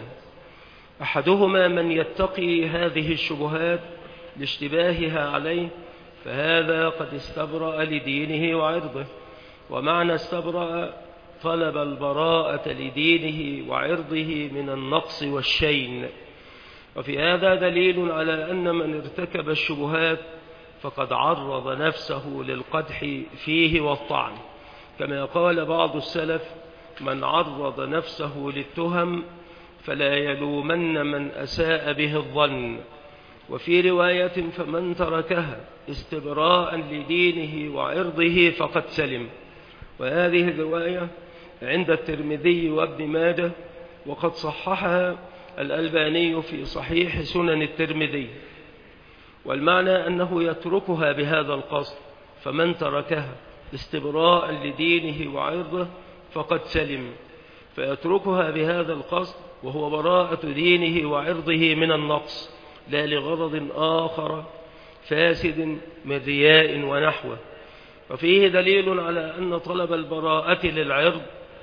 Speaker 1: أحدهما من يتقي هذه الشبهات لاشتباهها عليه، فهذا قد استبرأ لدينه وعرضه. ومعنى استبرأ طلب البراءة لدينه وعرضه من النقص والشين. وفي هذا دليل على أن من ارتكب الشبهات فقد عرض نفسه للقدح فيه والطعن، كما قال بعض السلف: من عرض نفسه للتهم فلا يلومن من أساء به الظن. وفي رواية: فمن تركها استبراء لدينه وعرضه فقد سلم. وهذه الرواية عند الترمذي وابن ماجه، وقد صححها الألباني في صحيح سنن الترمذي. والمعنى أنه يتركها بهذا القصد: فمن تركها استبراء لدينه وعرضه فقد سلم، فيتركها بهذا القصد وهو براءة دينه وعرضه من النقص، لا لغرض آخر فاسد من رياء ونحوه. وفيه دليل على أن طلب البراءة للعرض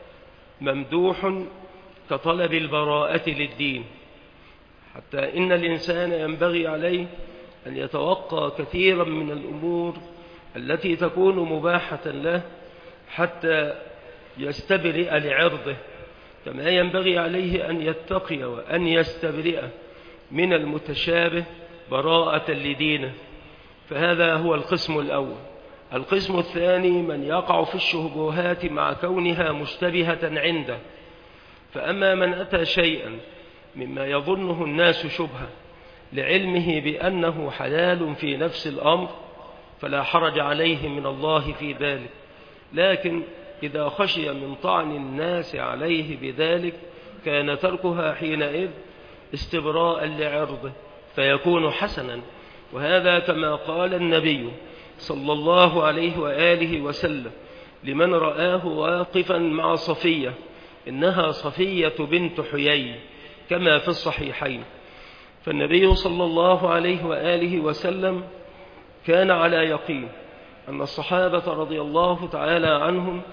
Speaker 1: ممدوح كطلب البراءة للدين، حتى إن الإنسان ينبغي عليه أن يتوقى كثيرا من الأمور التي تكون مباحة له حتى يستبرئ لعرضه، كما ينبغي عليه أن يتقي وأن يستبرئ من المتشابه براءة لدينه. فهذا هو القسم الأول. القسم الثاني من يقع في الشبهات مع كونها مشتبهة عنده. فأما من أتى شيئا مما يظنه الناس شبهة لعلمه بأنه حلال في نفس الأمر فلا حرج عليه من الله في ذلك، لكن إذا خشي من طعن الناس عليه بذلك كان تركها حينئذ استبراء لعرضه فيكون حسنا. وهذا كما قال النبي صلى الله عليه وآله وسلم لمن رآه واقفا مع صفية: إنها صفية بنت حيي، كما في الصحيحين. فالنبي صلى الله عليه وآله وسلم كان على يقين أن الصحابة رضي الله تعالى عنهم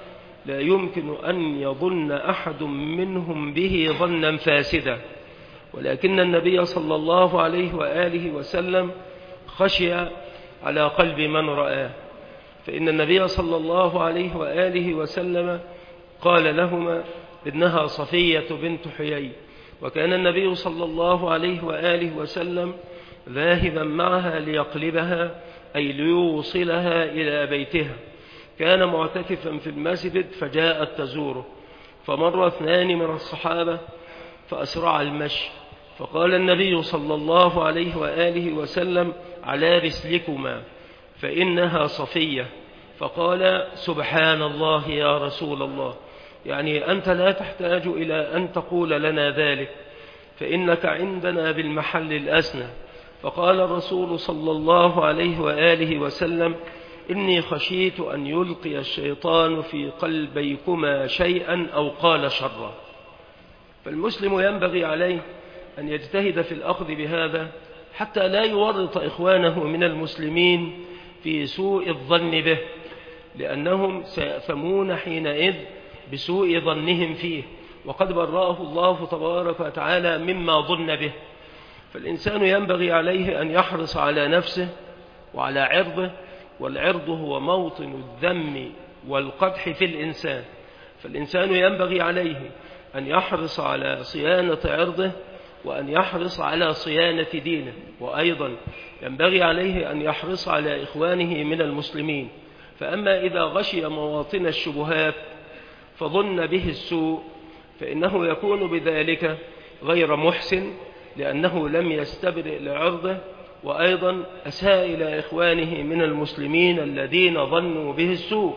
Speaker 1: لا يمكن أن يظن أحد منهم به ظنا فاسدا، ولكن النبي صلى الله عليه وآله وسلم خشي على قلب من رآه، فإن النبي صلى الله عليه وآله وسلم قال لهما إنها صفية بنت حيي، وكان النبي صلى الله عليه وآله وسلم ذاهبا معها ليقلبها أي ليوصلها إلى بيتها. كان معتكفا في المسجد فجاءت تزوره، فمر اثنان من الصحابة فأسرع المشي، فقال النبي صلى الله عليه وآله وسلم على رسلكما فإنها صفية، فقال سبحان الله يا رسول الله، يعني أنت لا تحتاج إلى أن تقول لنا ذلك فإنك عندنا بالمحل الأسنى. فقال الرسول صلى الله عليه وآله وسلم إني خشيت أن يلقي الشيطان في قلبيكما شيئا أو قال شرا. فالمسلم ينبغي عليه أن يجتهد في الأخذ بهذا حتى لا يورط إخوانه من المسلمين في سوء الظن به، لأنهم سيأثمون حينئذ بسوء ظنهم فيه، وقد برأه الله تبارك وتعالى مما ظن به. فالإنسان ينبغي عليه أن يحرص على نفسه وعلى عرضه، والعرض هو موطن الذم والقدح في الإنسان، فالإنسان ينبغي عليه أن يحرص على صيانة عرضه وأن يحرص على صيانة دينه، وأيضا ينبغي عليه أن يحرص على إخوانه من المسلمين. فأما إذا غشي مواطن الشبهات فظن به السوء فإنه يكون بذلك غير محسن، لأنه لم يستبرئ لعرضه، وأيضا أساء إلى إخوانه من المسلمين الذين ظنوا به السوء.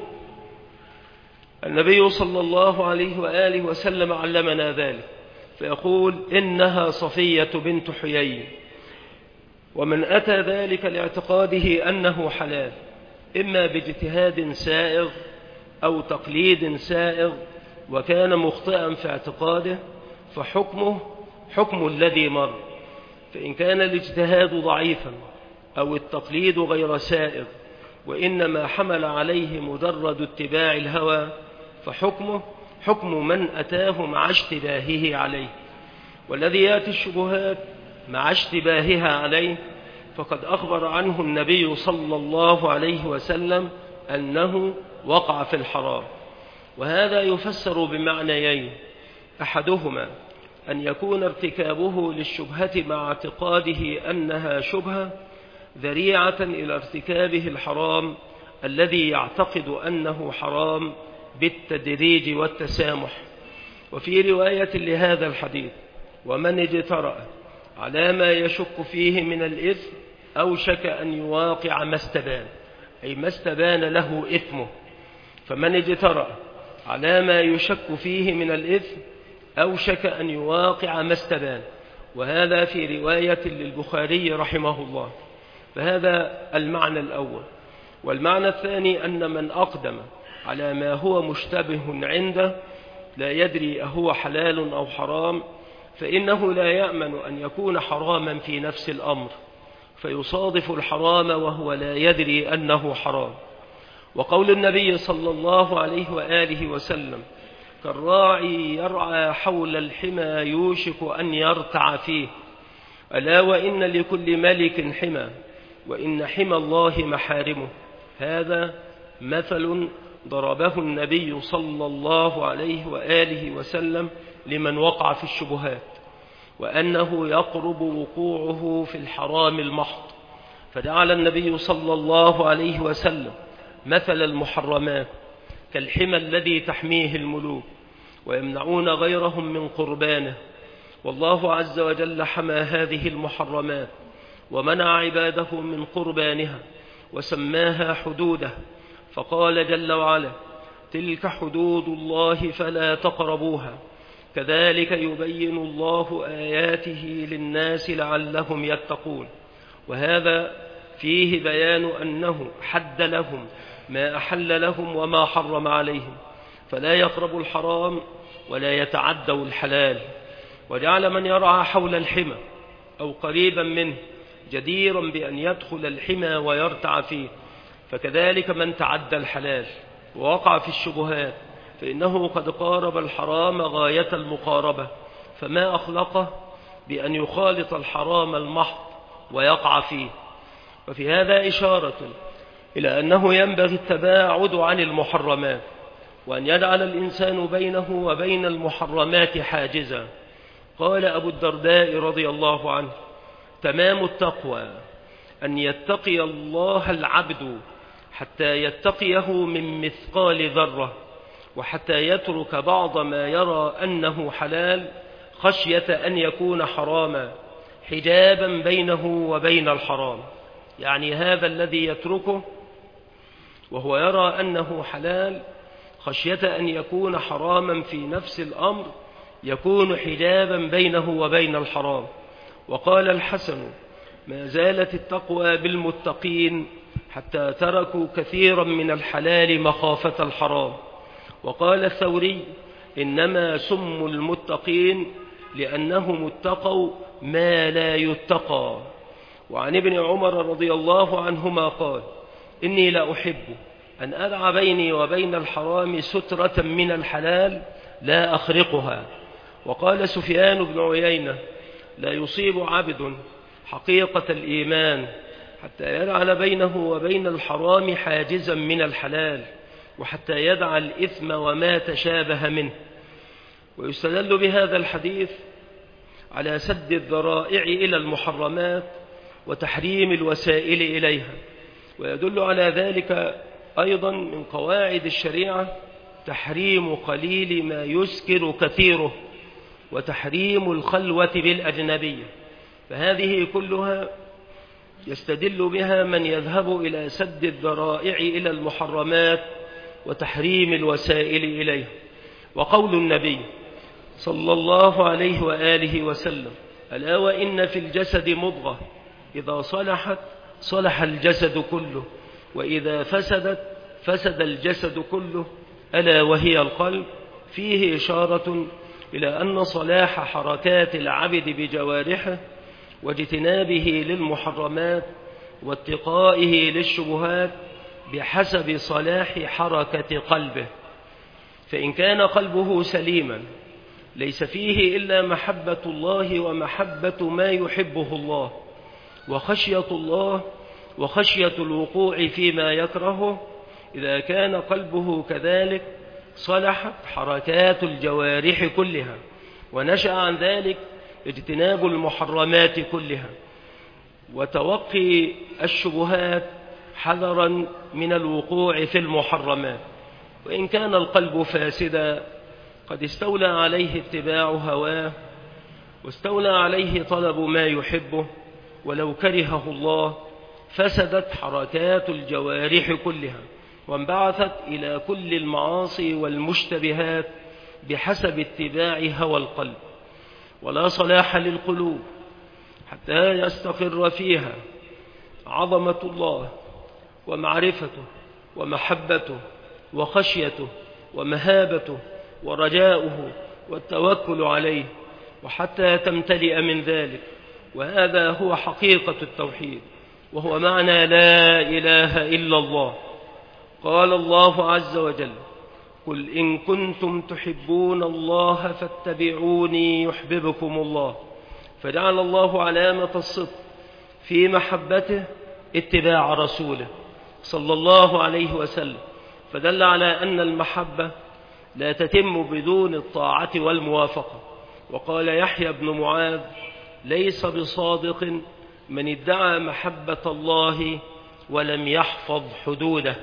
Speaker 1: النبي صلى الله عليه وآله وسلم علمنا ذلك، فيقول إنها صفية بنت حيي، ومن أتى ذلك لاعتقاده أنه حلال إما باجتهاد سائغ أو تقليد سائغ وكان مخطئا في اعتقاده فحكمه حكم الذي مر، فإن كان الاجتهاد ضعيفا أو التقليد غير سائغ وإنما حمل عليه مجرد اتباع الهوى فحكمه حكم من أتاه مع اشتباهه عليه. والذي يأتي الشبهات مع اشتباهها عليه فقد أخبر عنه النبي صلى الله عليه وسلم أنه وقع في الحرام، وهذا يفسر بمعنيين: أحدهما أن يكون ارتكابه للشبهة مع اعتقاده أنها شبهة ذريعة إلى ارتكابه الحرام الذي يعتقد أنه حرام بالتدريج والتسامح. وفي رواية لهذا الحديث: ومن اجترأ على ما يشك فيه من الإثم أوشك أن يواقع ما استبان، أي ما استبان له إثمه. فمن اجترأ على ما يشك فيه من الإثم أوشك أن يواقع ما استبان، وهذا في رواية للبخاري رحمه الله. فهذا المعنى الأول. والمعنى الثاني أن من أقدم على ما هو مشتبه عنده لا يدري أهو حلال أو حرام فإنه لا يأمن أن يكون حراما في نفس الأمر فيصادف الحرام وهو لا يدري أنه حرام. وقول النبي صلى الله عليه وآله وسلم: كالراعي يرعى حول الحمى يوشك أن يرتع فيه، ألا وإن لكل ملك حمى وإن حمى الله محارمه. هذا مثل ضربه النبي صلى الله عليه وآله وسلم لمن وقع في الشبهات، وأنه يقرب وقوعه في الحرام المحض. فجعل النبي صلى الله عليه وسلم مثل المحرمات كالحمى الذي تحميه الملوك ويمنعون غيرهم من قربانه، والله عز وجل حمى هذه المحرمات ومنع عباده من قربانها وسماها حدوده، فقال جل وعلا: تلك حدود الله فلا تقربوها كذلك يبين الله آياته للناس لعلهم يتقون. وهذا فيه بيان أنه حد لهم ما أحل لهم وما حرم عليهم، فلا يقربوا الحرام ولا يتعدوا الحلال. وجعل من يرعى حول الحمى أو قريبا منه جديرا بأن يدخل الحمى ويرتع فيه، فكذلك من تعدى الحلال ووقع في الشبهات فإنه قد قارب الحرام غاية المقاربة، فما أخلقه بأن يخالط الحرام المحض ويقع فيه. وفي هذا إشارة إلى أنه ينبغي التباعد عن المحرمات، وأن يجعل الإنسان بينه وبين المحرمات حاجزا. قال أبو الدرداء رضي الله عنه: تمام التقوى أن يتقي الله العبد حتى يتقيه من مثقال ذرة، وحتى يترك بعض ما يرى أنه حلال خشية أن يكون حراما حجابا بينه وبين الحرام. يعني هذا الذي يتركه وهو يرى أنه حلال خشية أن يكون حراما في نفس الأمر يكون حجابا بينه وبين الحرام. وقال الحسن: ما زالت التقوى بالمتقين حتى تركوا كثيرا من الحلال مخافة الحرام. وقال الثوري: إنما سموا المتقين لأنهم اتقوا ما لا يتقى. وعن ابن عمر رضي الله عنهما قال: إني لا أحب أن أدع بيني وبين الحرام سترة من الحلال لا أخرقها. وقال سفيان بن عيينة: لا يصيب عبد حقيقة الإيمان حتى يجعل بينه وبين الحرام حاجزا من الحلال، وحتى يدع الإثم وما تشابه منه. ويستدل بهذا الحديث على سد الذرائع إلى المحرمات وتحريم الوسائل إليها. ويدل على ذلك أيضا من قواعد الشريعة تحريم قليل ما يسكر كثيره، وتحريم الخلوة بالأجنبية. فهذه كلها يستدل بها من يذهب إلى سد الذرائع إلى المحرمات وتحريم الوسائل إليها. وقول النبي صلى الله عليه وآله وسلم: ألا وإن في الجسد مضغة إذا صلحت صلح الجسد كله، وإذا فسدت فسد الجسد كله، ألا وهي القلب، فيه إشارة إلى أن صلاح حركات العبد بجوارحه واجتنابه للمحرمات واتقائه للشبهات بحسب صلاح حركة قلبه. فإن كان قلبه سليما ليس فيه إلا محبة الله ومحبة ما يحبه الله وخشية الله وخشية الوقوع فيما يكرهه، إذا كان قلبه كذلك صلحت حركات الجوارح كلها، ونشأ عن ذلك اجتناب المحرمات كلها وتوقي الشبهات حذرا من الوقوع في المحرمات. وإن كان القلب فاسدا قد استولى عليه اتباع هواه واستولى عليه طلب ما يحبه، ولو كرهه الله فسدت حركات الجوارح كلها وانبعثت إلى كل المعاصي والمشتبهات بحسب اتباع هوى القلب. ولا صلاح للقلوب حتى يستقر فيها عظمة الله ومعرفته ومحبته وخشيته ومهابته ورجاؤه والتوكل عليه، وحتى تمتلئ من ذلك. وهذا هو حقيقة التوحيد، وهو معنى لا إله إلا الله. قال الله عز وجل: قل إن كنتم تحبون الله فاتبعوني يحببكم الله. فجعل الله علامة الصدق في محبته اتباع رسوله صلى الله عليه وسلم، فدل على أن المحبة لا تتم بدون الطاعة والموافقة. وقال يحيى بن معاذ: ليس بصادق من ادعى محبة الله ولم يحفظ حدوده.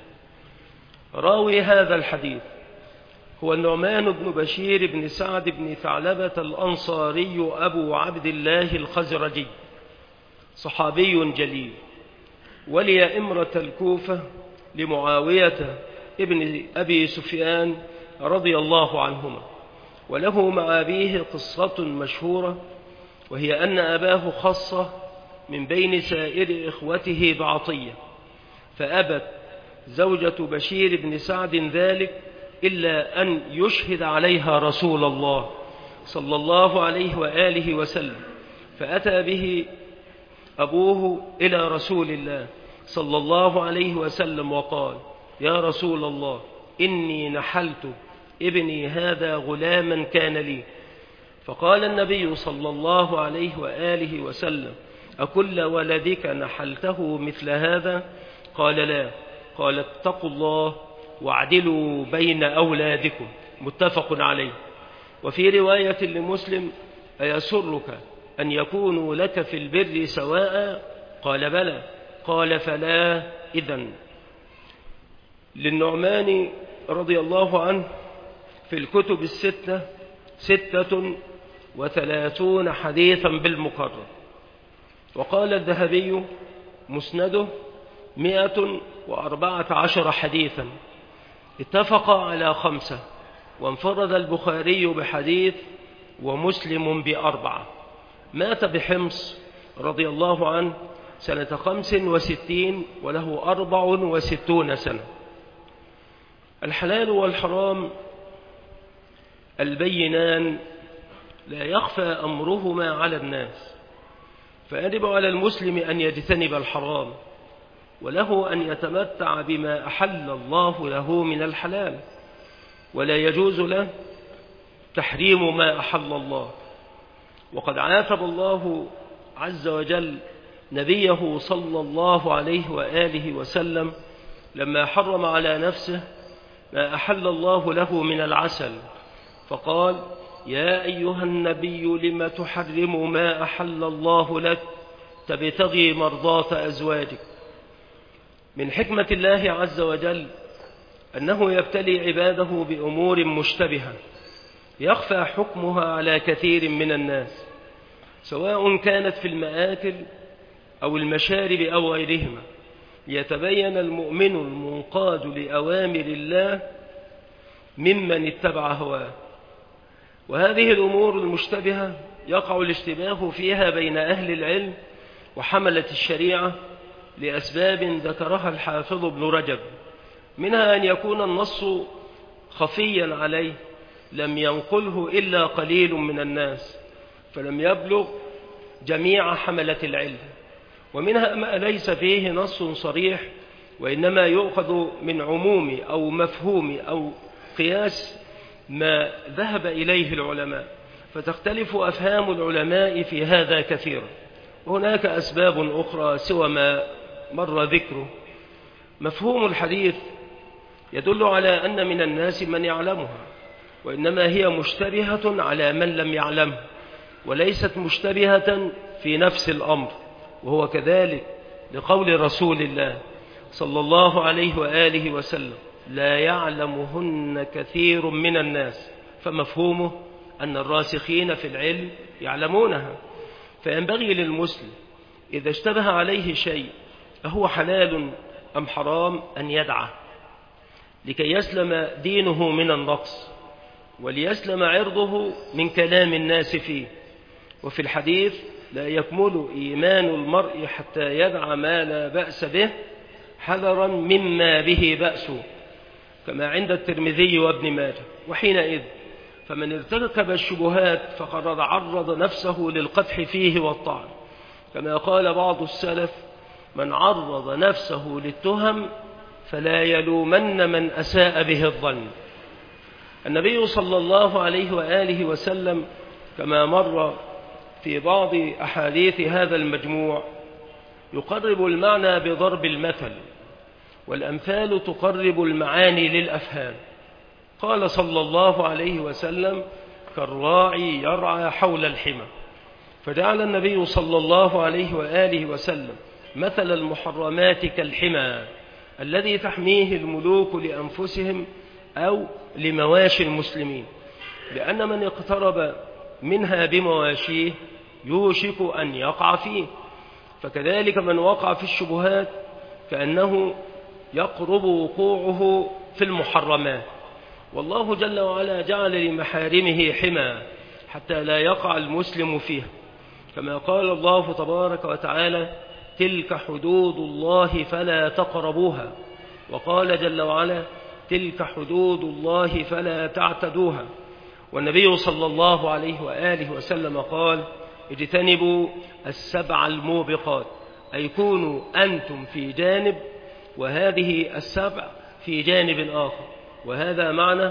Speaker 1: راوي هذا الحديث هو النعمان بن بشير بن سعد بن ثعلبة الأنصاري أبو عبد الله الخزرجي، صحابي جليل، ولي إمرة الكوفة لمعاوية ابن أبي سفيان رضي الله عنهما. وله مع أبيه قصة مشهورة، وهي أن أباه خصه من بين سائر إخوته بعطية، فأبت زوجة بشير بن سعد ذلك إلا أن يشهد عليها رسول الله صلى الله عليه وآله وسلم. فأتى به أبوه إلى رسول الله صلى الله عليه وسلم وقال: يا رسول الله، إني نحلت ابني هذا غلاما كان لي. فقال النبي صلى الله عليه وآله وسلم: أكل ولدك نحلته مثل هذا؟ قال: لا. قال: اتقوا الله واعدلوا بين أولادكم. متفق عليه. وفي رواية لمسلم: أيسرك أن يكونوا لك في البر سواء؟ قال: بلى. قال: فلا إذن. للنعمان رضي الله عنه في الكتب الستة ستة وثلاثون حديثا بالمكرر. وقال الذهبي: مسنده مئة وأربعة عشر حديثا. اتفق على خمسة، وانفرد البخاري بحديث ومسلم بأربعة. مات بحمص رضي الله عنه سنة خمس وستين وله أربع وستون سنة. الحلال والحرام البينان لا يخفى أمرهما على الناس، فيجب على المسلم أن يجتنب الحرام، وله أن يتمتع بما أحل الله له من الحلال، ولا يجوز له تحريم ما أحل الله. وقد عاتب الله عز وجل نبيه صلى الله عليه وآله وسلم لما حرم على نفسه ما أحل الله له من العسل، فقال: يا أيها النبي لم تحرم ما أحل الله لك تبتغي مرضات أزواجك. من حكمة الله عز وجل أنه يبتلي عباده بأمور مشتبهة يخفى حكمها على كثير من الناس، سواء كانت في المآكل أو المشارب أو غيرهما، ليتبين المؤمن المنقاد لأوامر الله ممن اتبع هواه. وهذه الأمور المشتبهة يقع الاشتباه فيها بين أهل العلم وحملة الشريعة لأسباب ذكرها الحافظ ابن رجب، منها أن يكون النص خفيا عليه لم ينقله إلا قليل من الناس فلم يبلغ جميع حملة العلم، ومنها ما ليس فيه نص صريح وإنما يؤخذ من عموم أو مفهوم أو قياس ما ذهب إليه العلماء، فتختلف أفهام العلماء في هذا كثيرا. وهناك أسباب أخرى سوى ما مر ذكره. مفهوم الحديث يدل على أن من الناس من يعلمها، وإنما هي مشتبهة على من لم يعلمه، وليست مشتبهة في نفس الأمر، وهو كذلك لقول رسول الله صلى الله عليه وآله وسلم: لا يعلمهن كثير من الناس. فمفهومه أن الراسخين في العلم يعلمونها، فينبغي للمسلم إذا اشتبه عليه شيء أهو حلال أم حرام أن يدعه لكي يسلم دينه من النقص، وليسلم عرضه من كلام الناس فيه. وفي الحديث: لا يكمل إيمان المرء حتى يدع ما لا بأس به حذرا مما به بأس، كما عند الترمذي وابن ماجه. وحينئذ فمن ارتكب الشبهات فقد عرض نفسه للقدح فيه والطعن، كما قال بعض السلف: من عرض نفسه للتهم فلا يلومن من أساء به الظن. النبي صلى الله عليه وآله وسلم كما مر في بعض أحاديث هذا المجموع يقرب المعنى بضرب المثل، والأمثال تقرب المعاني للأفهام. قال صلى الله عليه وسلم: كالراعي يرعى حول الحمى. فجعل النبي صلى الله عليه وآله وسلم مثل المحرمات كالحمى الذي تحميه الملوك لأنفسهم أو لمواشي المسلمين، لأن من اقترب منها بمواشيه يوشك أن يقع فيه، فكذلك من وقع في الشبهات كأنه يقرب وقوعه في المحرمات. والله جل وعلا جعل لمحارمه حمى حتى لا يقع المسلم فيها، كما قال الله تبارك وتعالى: تلك حدود الله فلا تقربوها. وقال جل وعلا: تلك حدود الله فلا تعتدوها. والنبي صلى الله عليه وآله وسلم قال: اجتنبوا السبع الموبقات، أي كونوا أنتم في جانب وهذه السبع في جانب آخر. وهذا معنى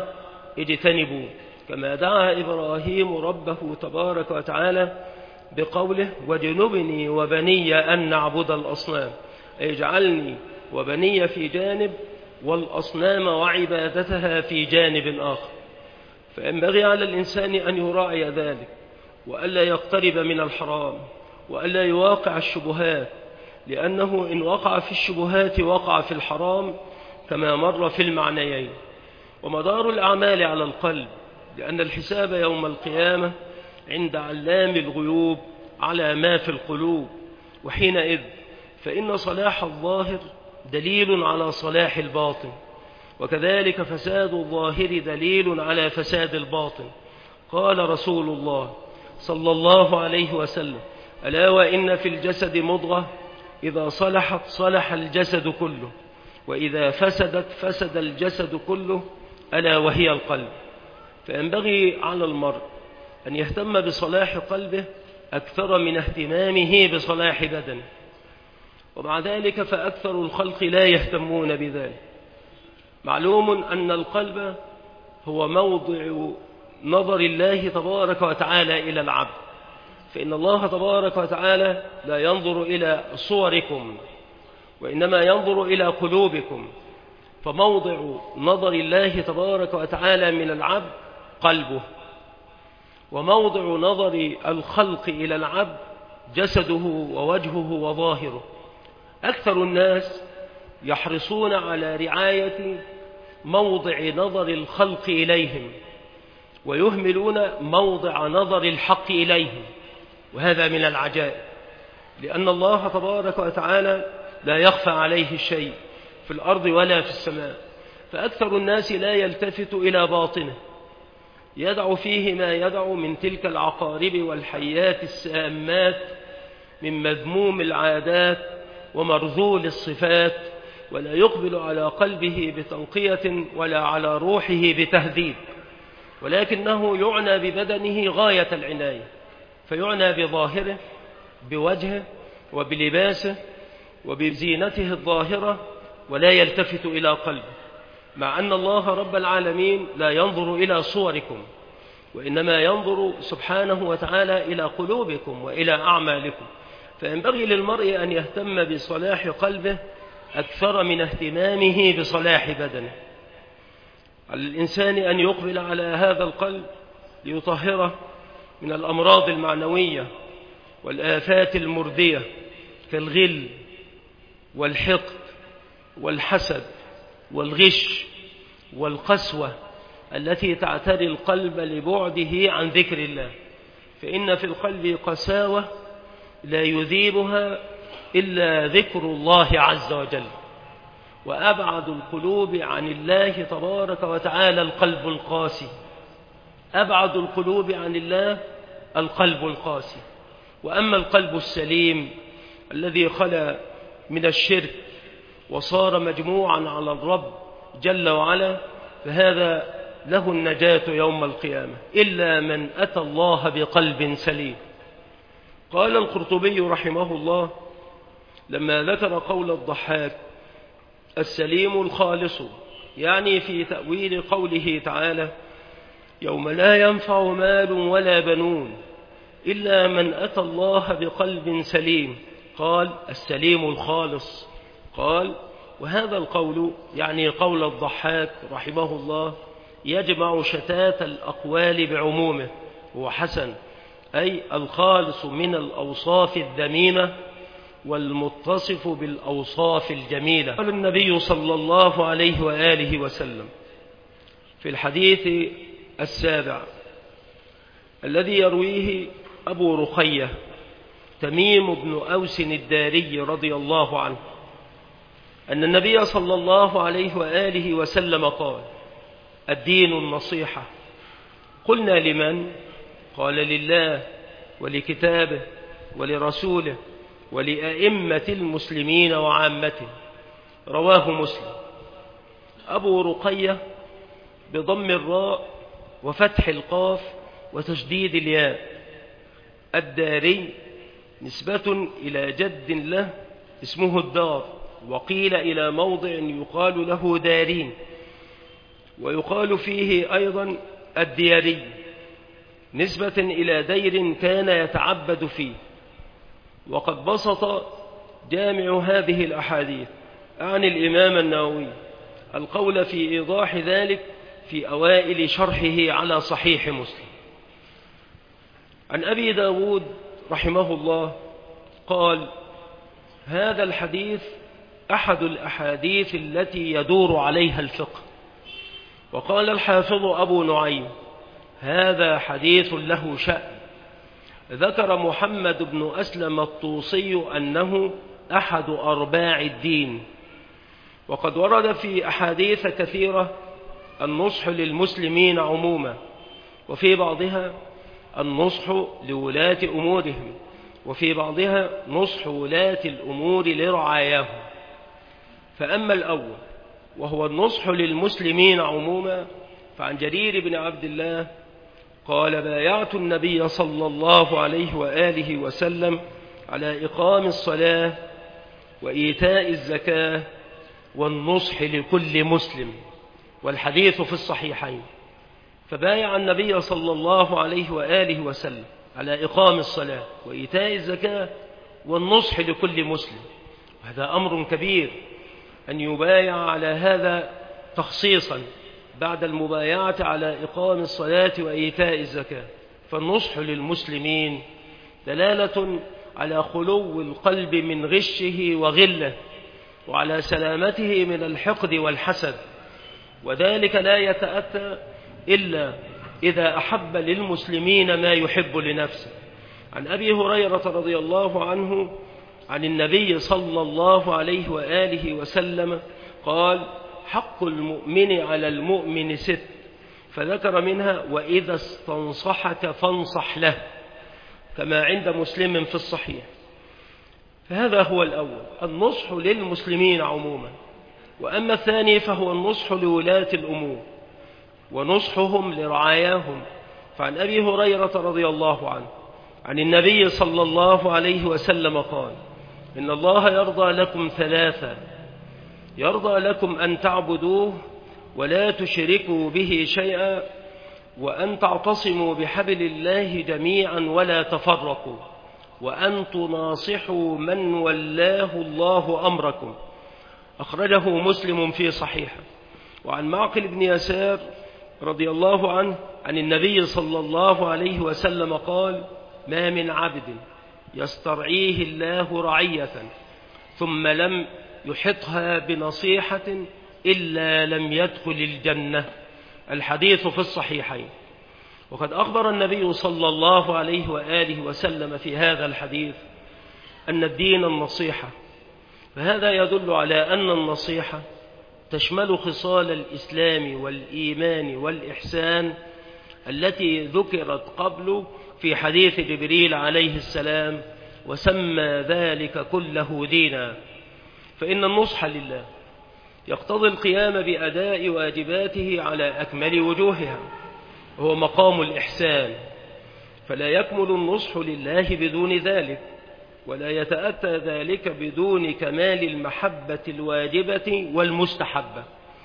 Speaker 1: اجتنبوا، كما دعا إبراهيم ربه تبارك وتعالى بقوله واجنبني وبني أن نعبد الأصنام، أي اجعلني وبني في جانب والأصنام وعبادتها في جانب آخر. فينبغي على الإنسان أن يراعي ذلك، وألا يقترب من الحرام، وألا يواقع الشبهات، لأنه إن وقع في الشبهات وقع في الحرام كما مر في المعنيين. ومدار الأعمال على القلب، لأن الحساب يوم القيامة عند علام الغيوب على ما في القلوب، وحينئذ فإن صلاح الظاهر دليل على صلاح الباطن، وكذلك فساد الظاهر دليل على فساد الباطن. قال رسول الله صلى الله عليه وسلم ألا وإن في الجسد مضغة إذا صلحت صلح الجسد كله، وإذا فسدت فسد الجسد كله، ألا وهي القلب. فينبغي على المرء أن يهتم بصلاح قلبه أكثر من اهتمامه بصلاح بدنه، ومع ذلك فأكثر الخلق لا يهتمون بذلك. معلوم أن القلب هو موضع نظر الله تبارك وتعالى إلى العبد، فإن الله تبارك وتعالى لا ينظر إلى صوركم وإنما ينظر إلى قلوبكم. فموضع نظر الله تبارك وتعالى من العبد قلبه، وموضع نظر الخلق إلى العبد جسده ووجهه وظاهره. أكثر الناس يحرصون على رعاية موضع نظر الخلق إليهم، ويهملون موضع نظر الحق إليهم، وهذا من العجائب، لأن الله تبارك وتعالى لا يخفى عليه شيء في الأرض ولا في السماء. فأكثر الناس لا يلتفت إلى باطنه، يدع فيه ما يدع من تلك العقارب والحيات السامات من مذموم العادات ومرذول الصفات، ولا يقبل على قلبه بتنقية ولا على روحه بتهذيب، ولكنه يعنى ببدنه غاية العناية، فيعنى بظاهره بوجهه وبلباسه وبزينته الظاهرة، ولا يلتفت إلى قلبه، مع أن الله رب العالمين لا ينظر إلى صوركم، وإنما ينظر سبحانه وتعالى إلى قلوبكم وإلى أعمالكم. فينبغي للمرء أن يهتم بصلاح قلبه أكثر من اهتمامه بصلاح بدنه. على الإنسان أن يقبل على هذا القلب ليطهره من الأمراض المعنوية والآفات المردية كالغل والحقد والحسد والغش والقسوة التي تعتري القلب لبعده عن ذكر الله. فإن في القلب قساوة لا يذيبها إلا ذكر الله عز وجل، وأبعد القلوب عن الله تبارك وتعالى القلب القاسي. أبعد القلوب عن الله القلب القاسي. وأما القلب السليم الذي خلا من الشرك وصار مجموعا على الرب جل وعلا، فهذا له النجاة يوم القيامة، إلا من أتى الله بقلب سليم. قال القرطبي رحمه الله لما ذكر قول الضحاك السليم الخالص، يعني في تأويل قوله تعالى يوم لا ينفع مال ولا بنون إلا من أتى الله بقلب سليم، قال السليم الخالص. قال وهذا القول يعني قول الضحاك رحمه الله يجمع شتات الأقوال بعمومه، هو حسن، أي الخالص من الأوصاف الذميمة والمتصف بالأوصاف الجميلة. قال النبي صلى الله عليه وآله وسلم في الحديث السابع الذي يرويه أبو رقية تميم بن أوس الداري رضي الله عنه أن النبي صلى الله عليه وآله وسلم قال الدين النصيحة. قلنا لمن؟ قال لله ولكتابه ولرسوله ولأئمة المسلمين وعامته. رواه مسلم. أبو رقية بضم الراء وفتح القاف وتشديد الياء، الداري نسبة إلى جد له اسمه الدار، وقيل إلى موضع يقال له دارين. ويقال فيه أيضا الدياري نسبة إلى دير كان يتعبد فيه. وقد بسط جامع هذه الأحاديث عن الإمام النووي القول في إيضاح ذلك في أوائل شرحه على صحيح مسلم. عن أبي داود رحمه الله قال: هذا الحديث أحد الأحاديث التي يدور عليها الفقه. وقال الحافظ أبو نعيم: هذا حديث له شأن. ذكر محمد بن أسلم الطوسي أنه أحد أرباع الدين. وقد ورد في أحاديث كثيرة النصح للمسلمين عموما، وفي بعضها النصح لولاة أمورهم، وفي بعضها نصح ولاة الأمور لرعاياهم. فأما الأول وهو النصح للمسلمين عموما فعن جرير بن عبد الله قال: بايعت النبي صلى الله عليه وآله وسلم على إقام الصلاة وإيتاء الزكاة والنصح لكل مسلم، والحديث في الصحيحين. فبايع النبي صلى الله عليه وآله وسلم على إقام الصلاة وإيتاء الزكاة والنصح لكل مسلم. وهذا أمر كبير أن يبايع على هذا تخصيصا بعد المبايعة على إقام الصلاة وإيتاء الزكاة. فالنصح للمسلمين دلالة على خلو القلب من غشه وغله، وعلى سلامته من الحقد والحسد، وذلك لا يتأتى إلا إذا أحب للمسلمين ما يحب لنفسه. عن أبي هريرة رضي الله عنه عن النبي صلى الله عليه وآله وسلم قال: حق المؤمن على المؤمن ست، فذكر منها: وإذا استنصحك فانصح له، كما عند مسلم في الصحيح. فهذا هو الأول، النصح للمسلمين عموما. وأما الثاني فهو النصح لولاة الأمور ونصحهم لرعاياهم. فعن أبي هريرة رضي الله عنه عن النبي صلى الله عليه وسلم قال: إن الله يرضى لكم ثلاثة: يرضى لكم أن تعبدوه ولا تشركوا به شيئا، وأن تعتصموا بحبل الله جميعا ولا تفرقوا، وأن تناصحوا من ولاه الله أمركم. أخرجه مسلم في صحيحه. وعن معقل بن يسار رضي الله عنه عن النبي صلى الله عليه وسلم قال: ما من عبد يسترعيه الله رعية ثم لم يحطها بنصيحة إلا لم يدخل الجنة. الحديث في الصحيحين. وقد أخبر النبي صلى الله عليه وآله وسلم في هذا الحديث أن الدين النصيحة، فهذا يدل على أن النصيحة تشمل خصال الإسلام والإيمان والإحسان التي ذكرت قبل في حديث جبريل عليه السلام: وسمى ذلك كله دينا. فإن النصح لله يقتضي القيام بأداء واجباته على أكمل وجوهها، وهو مقام الإحسان، فلا يكمل النصح لله بدون ذلك، ولا يتأتى ذلك بدون كمال المحبة الواجبة والمستحبة.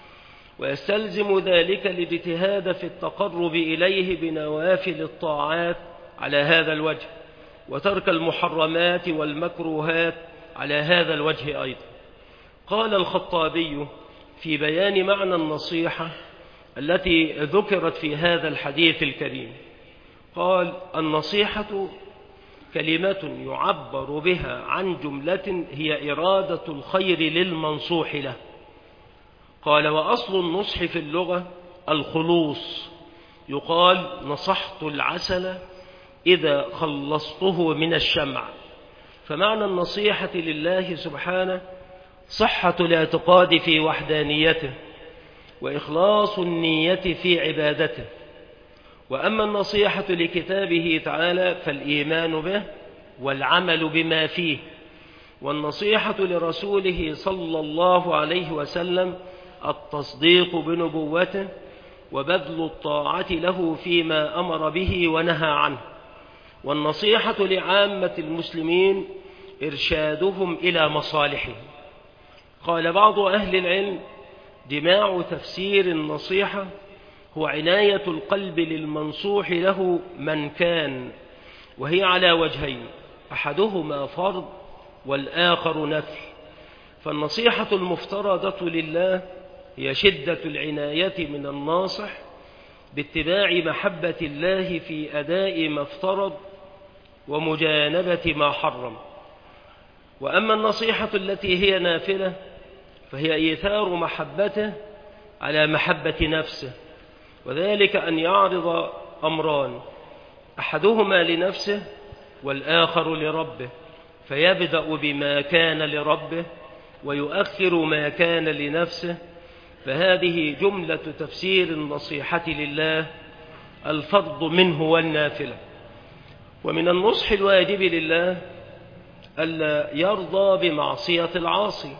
Speaker 1: ويستلزم ذلك الاجتهاد في التقرب إليه بنوافل الطاعات على هذا الوجه، وترك المحرمات والمكروهات على هذا الوجه أيضا. قال الخطابي في بيان معنى النصيحة التي ذكرت في هذا الحديث الكريم، قال: النصيحة كلمة يعبر بها عن جملة هي إرادة الخير للمنصوح له. قال: وأصل النصح في اللغة الخلوص، يقال: نصحت العسل إذا خلصته من الشمع. فمعنى النصيحة لله سبحانه صحة الاعتقاد في وحدانيته وإخلاص النية في عبادته. وأما النصيحة لكتابه تعالى فالإيمان به والعمل بما فيه، والنصيحة لرسوله صلى الله عليه وسلم التصديق بنبوته وبذل الطاعة له فيما أمر به ونهى عنه. والنصيحة لعامة المسلمين إرشادهم إلى مصالحهم. قال بعض أهل العلم: دماع تفسير النصيحة هو عناية القلب للمنصوح له من كان، وهي على وجهين، أحدهما فرض والآخر نفل. فالنصيحة المفترضة لله هي شدة العناية من الناصح باتباع محبة الله في أداء ما افترض ومجانبة ما حرم. وأما النصيحة التي هي نافلة فهي إيثار محبته على محبة نفسه، وذلك أن يعرض أمران، أحدهما لنفسه والآخر لربه، فيبدأ بما كان لربه ويؤخر ما كان لنفسه. فهذه جملة تفسير النصيحة لله، الفرض منه والنافلة. ومن النصح الواجب لله ألا يرضى بمعصية العاصي،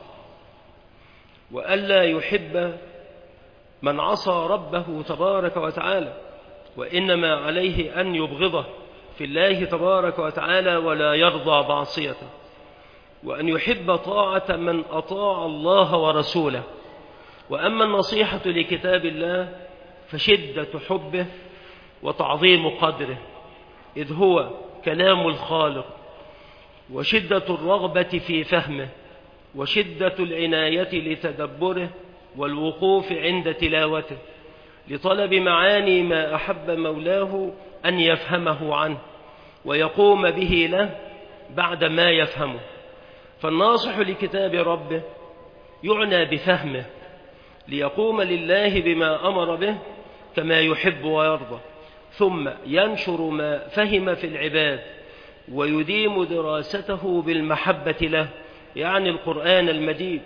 Speaker 1: وألا يحب من عصى ربه تبارك وتعالى، وإنما عليه أن يبغضه في الله تبارك وتعالى ولا يرضى معصيته، وأن يحب طاعة من أطاع الله ورسوله. وأما النصيحة لكتاب الله فشدة حبه وتعظيم قدره، إذ هو كلام الخالق، وشدة الرغبة في فهمه، وشدة العناية لتدبره والوقوف عند تلاوته، لطلب معاني ما أحب مولاه أن يفهمه عنه ويقوم به له بعد ما يفهمه. فالناصح لكتاب ربه يعنى بفهمه ليقوم لله بما أمر به كما يحب ويرضى، ثم ينشر ما فهم في العباد ويديم دراسته بالمحبة له، يعني القرآن المجيد،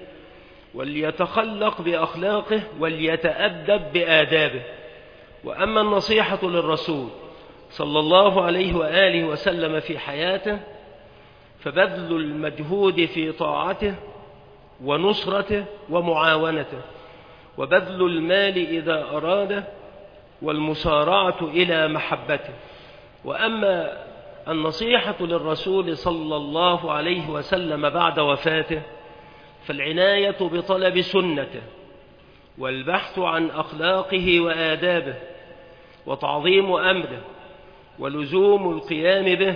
Speaker 1: وليتخلق بأخلاقه وليتأدب بآدابه. وأما النصيحة للرسول صلى الله عليه وآله وسلم في حياته فبذل المجهود في طاعته ونصرته ومعاونته، وبذل المال إذا أراده، والمسارعة إلى محبته. وأما النصيحة للرسول صلى الله عليه وسلم بعد وفاته فالعناية بطلب سنته، والبحث عن أخلاقه وآدابه، وتعظيم أمره، ولزوم القيام به،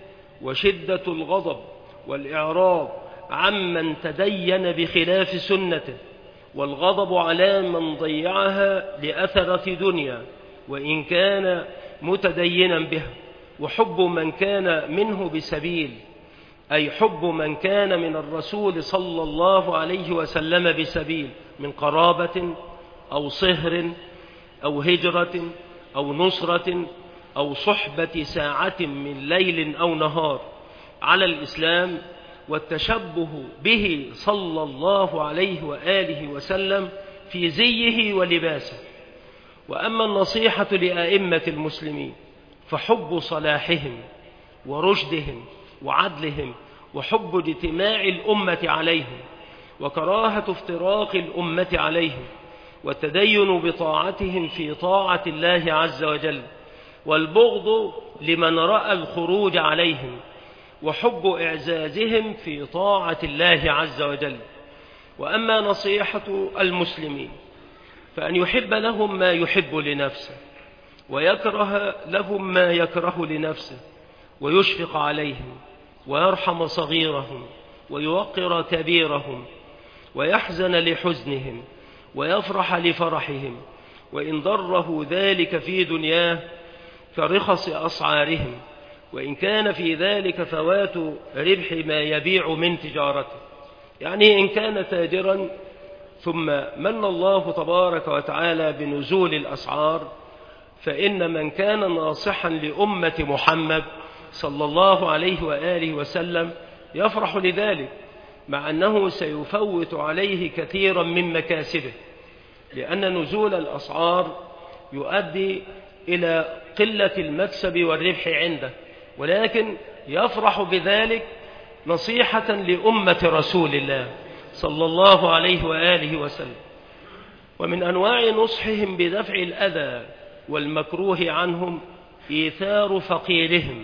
Speaker 1: وشدة الغضب والإعراض عمن تدين بخلاف سنته، والغضب على من ضيعها لأثرة دنيا وإن كان متدينا بها، وحب من كان منه بسبيل، أي حب من كان من الرسول صلى الله عليه وسلم بسبيل، من قرابة أو صهر أو هجرة أو نصرة أو صحبة ساعة من ليل أو نهار على الإسلام، والتشبه به صلى الله عليه وآله وسلم في زيه ولباسه. وأما النصيحة لأئمة المسلمين فحب صلاحهم ورشدهم وعدلهم، وحب اجتماع الأمة عليهم، وكراهة افتراق الأمة عليهم، والتدين بطاعتهم في طاعة الله عز وجل، والبغض لمن رأى الخروج عليهم، وحب إعزازهم في طاعة الله عز وجل. وأما نصيحة المسلمين فأن يحب لهم ما يحب لنفسه، ويكره لهم ما يكره لنفسه، ويشفق عليهم، ويرحم صغيرهم، ويوقر كبيرهم، ويحزن لحزنهم، ويفرح لفرحهم، وإن ضره ذلك في دنياه كرخص أسعارهم، وإن كان في ذلك فوات ربح ما يبيع من تجارته. يعني إن كان تاجرا ثم من الله تبارك وتعالى بنزول الأسعار، فإن من كان ناصحا لأمة محمد صلى الله عليه وآله وسلم يفرح لذلك، مع أنه سيفوت عليه كثيرا من مكاسبه، لأن نزول الأسعار يؤدي إلى قلة المكسب والربح عنده، ولكن يفرح بذلك نصيحة لأمة رسول الله صلى الله عليه وآله وسلم. ومن أنواع نصحهم بدفع الأذى والمكروه عنهم إيثار فقيرهم،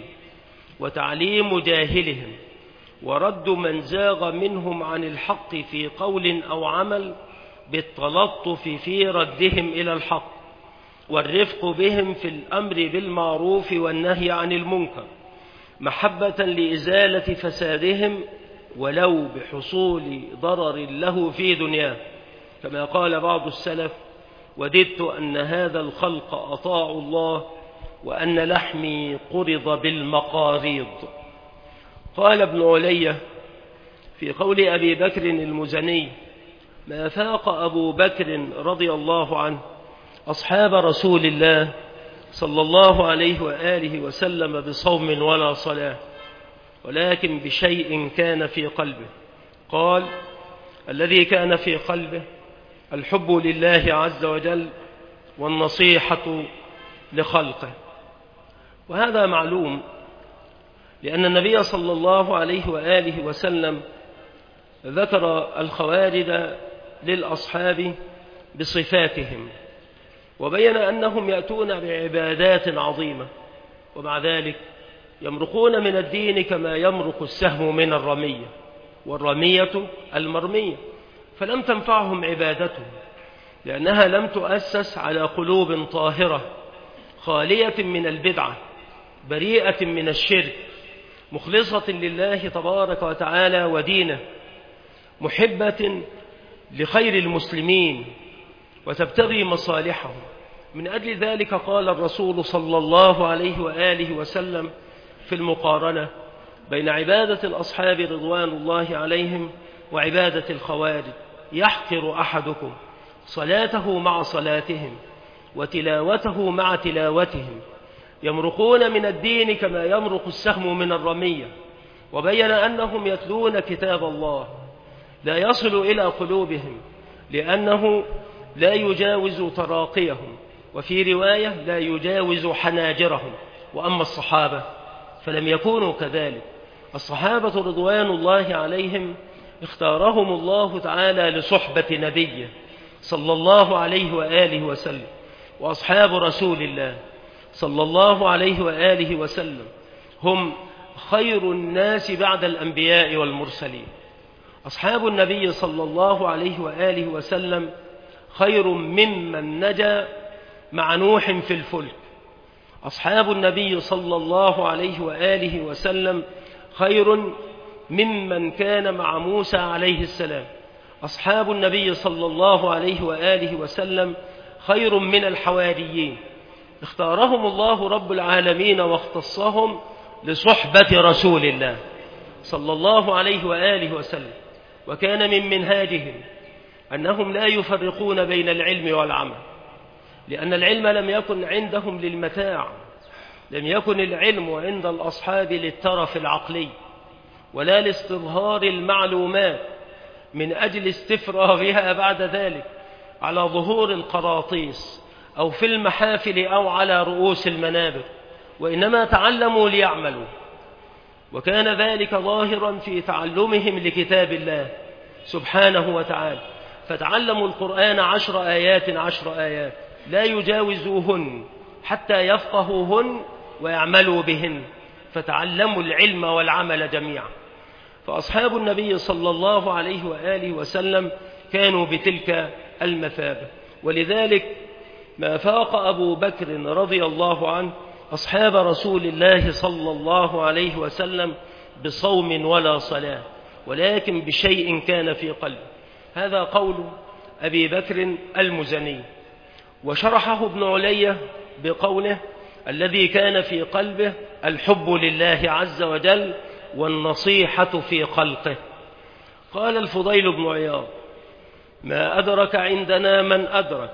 Speaker 1: وتعليم جاهلهم، ورد من زاغ منهم عن الحق في قول أو عمل، بالتلطف في ردهم إلى الحق، والرفق بهم في الأمر بالمعروف والنهي عن المنكر، محبة لإزالة فسادهم ولو بحصول ضرر له في دنياه، كما قال بعض السلف: وددت أن هذا الخلق أطاعوا الله وأن لحمي قرض بالمقاريض. قال ابن علي في قول أبي بكر المزني: ما فاق أبو بكر رضي الله عنه أصحاب رسول الله صلى الله عليه وآله وسلم بصوم ولا صلاة، ولكن بشيء كان في قلبه. قال: الذي كان في قلبه الحب لله عز وجل والنصيحة لخلقه. وهذا معلوم، لأن النبي صلى الله عليه وآله وسلم ذكر الخوارج للأصحاب بصفاتهم، وبين أنهم يأتون بعبادات عظيمة، ومع ذلك يمرقون من الدين كما يمرق السهم من الرمية، والرمية المرمية، فلم تنفعهم عبادتهم، لأنها لم تؤسس على قلوب طاهرة خالية من البدعة بريئة من الشرك، مخلصة لله تبارك وتعالى ودينه، محبة لخير المسلمين وتبتغي مصالحهم. من أجل ذلك قال الرسول صلى الله عليه وآله وسلم في المقارنة بين عبادة الأصحاب رضوان الله عليهم وعبادة الخوارج: يحقر أحدكم صلاته مع صلاتهم وتلاوته مع تلاوتهم، يمرقون من الدين كما يمرق السهم من الرمية. وبين أنهم يتلون كتاب الله لا يصل إلى قلوبهم، لأنه لا يجاوز تراقيهم، وفي رواية لا يجاوز حناجرهم. وأما الصحابة فلم يكونوا كذلك. الصحابة رضوان الله عليهم اختارهم الله تعالى لصحبة نبيه صلى الله عليه وآله وسلم، وأصحاب رسول الله صلى الله عليه وآله وسلم هم خير الناس بعد الأنبياء والمرسلين. أصحاب النبي صلى الله عليه وآله وسلم خير ممن نجا مع نوح في الفلك. أصحاب النبي صلى الله عليه وآله وسلم خير ممن كان مع موسى عليه السلام. أصحاب النبي صلى الله عليه وآله وسلم خير من الحواريين، اختارهم الله رب العالمين واختصهم لصحبة رسول الله صلى الله عليه وآله وسلم. وكان من منهاجهم أنهم لا يفرقون بين العلم والعمل، لأن العلم لم يكن عندهم للمتاع، لم يكن العلم عند الأصحاب للترف العقلي ولا لاستظهار المعلومات من أجل استفراغها بعد ذلك على ظهور القراطيس أو في المحافل أو على رؤوس المنابر، وإنما تعلموا ليعملوا. وكان ذلك ظاهرا في تعلمهم لكتاب الله سبحانه وتعالى، فتعلموا القرآن عشر آيات عشر آيات لا يجاوزوهن حتى يفقهوهن ويعملوا بهن، فتعلموا العلم والعمل جميعا. فأصحاب النبي صلى الله عليه وآله وسلم كانوا بتلك المثابة، ولذلك ما فاق أبو بكر رضي الله عنه أصحاب رسول الله صلى الله عليه وسلم بصوم ولا صلاة، ولكن بشيء كان في قلبه. هذا قول أبي بكر المزني، وشرحه ابن علي بقوله: الذي كان في قلبه الحب لله عز وجل والنصيحة في خلقه. قال الفضيل بن عياض: ما أدرك عندنا من أدرك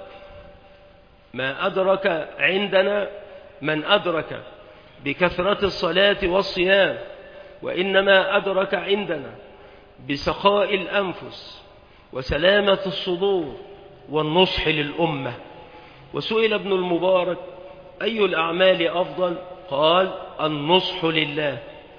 Speaker 1: ما أدرك عندنا من أدرك بكثرة الصلاة والصيام، وإنما أدرك عندنا بسخاء الأنفس وسلامة الصدور والنصح للأمة. وسئل ابن المبارك: أي الأعمال أفضل؟ قال: النصح لله.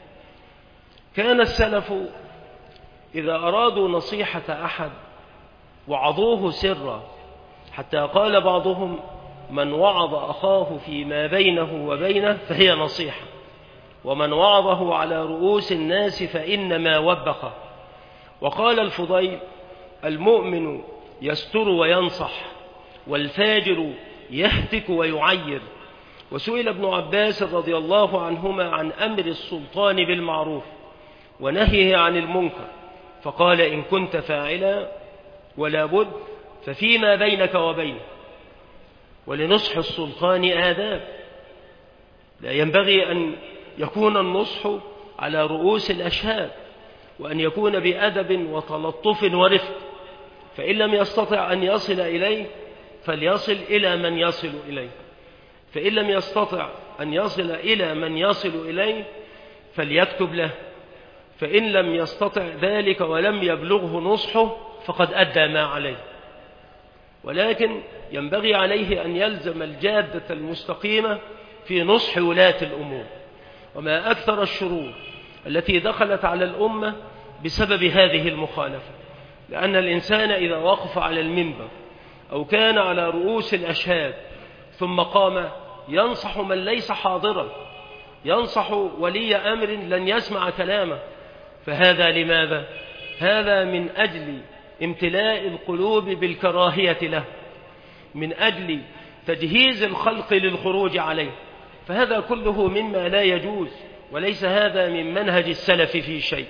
Speaker 1: كان السلف إذا أرادوا نصيحة أحد وعظوه سرا، حتى قال بعضهم: من وعظ أخاه فيما بينه وبينه فهي نصيحة، ومن وعظه على رؤوس الناس فإنما وبخ. وقال الفضيل: المؤمن يستر وينصح، والفاجر يهتك ويعير. وسئل ابن عباس رضي الله عنهما عن أمر السلطان بالمعروف ونهيه عن المنكر، فقال: إن كنت فاعلا ولا بد ففيما بينك وبينه. ولنصح السلطان آداب، لا ينبغي أن يكون النصح على رؤوس الأشهاد، وأن يكون بأدب وتلطف ورفق، فإن لم يستطع أن يصل إليه فليصل إلى من يصل إليه، فإن لم يستطع أن يصل إلى من يصل إليه فليكتب له، فإن لم يستطع ذلك ولم يبلغه نصحه فقد أدى ما عليه. ولكن ينبغي عليه أن يلزم الجادة المستقيمة في نصح ولاة الأمور. وما أكثر الشرور التي دخلت على الأمة بسبب هذه المخالفة، لأن الإنسان إذا وقف على المنبر أو كان على رؤوس الأشهاد ثم قام ينصح من ليس حاضرا، ينصح ولي أمر لن يسمع كلامه، فهذا لماذا؟ هذا من أجل امتلاء القلوب بالكراهية له، من أجل تجهيز الخلق للخروج عليه، فهذا كله مما لا يجوز، وليس هذا من منهج السلف في شيء.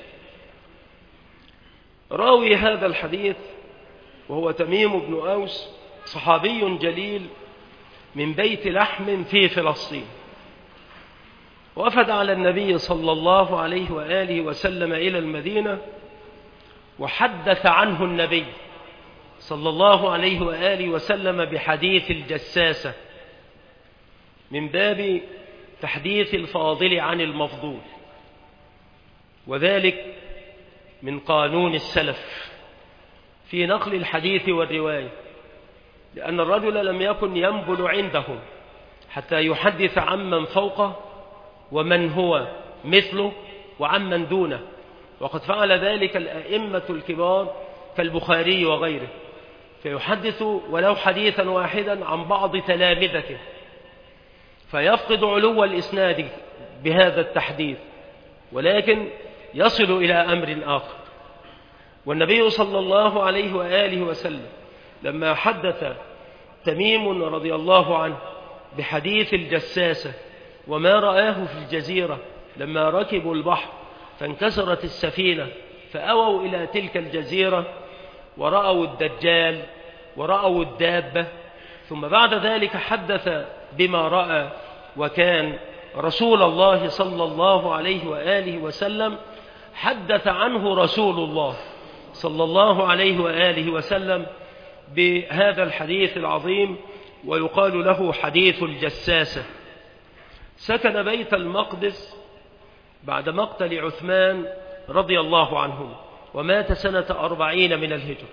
Speaker 1: راوي هذا الحديث وهو تميم بن أوس، صحابي جليل من بيت لحم في فلسطين، وفد على النبي صلى الله عليه وآله وسلم إلى المدينة، وحدث عنه النبي صلى الله عليه وآله وسلم بحديث الجساسة من باب تحديث الفاضل عن المفضول، وذلك من قانون السلف في نقل الحديث والرواية، لأن الرجل لم يكن ينبل عندهم حتى يحدث عمن فوقه ومن هو مثله وعمن دونه، وقد فعل ذلك الأئمة الكبار كالبخاري وغيره، فيحدث ولو حديثا واحدا عن بعض تلامذته، فيفقد علو الإسناد بهذا التحديث، ولكن يصل إلى أمر آخر. والنبي صلى الله عليه وآله وسلم لما حدث تميم رضي الله عنه بحديث الجساسة وما رآه في الجزيرة لما ركبوا البحر فانكسرت السفينة فأووا إلى تلك الجزيرة ورأوا الدجال ورأوا الدابة، ثم بعد ذلك حدث بما رأى، وكان رسول الله صلى الله عليه وآله وسلم حدث عنه رسول الله صلى الله عليه وآله وسلم بهذا الحديث العظيم، ويقال له حديث الجساسة. سكن بيت المقدس بعد مقتل عثمان رضي الله عنه، ومات سنة أربعين من الهجرة.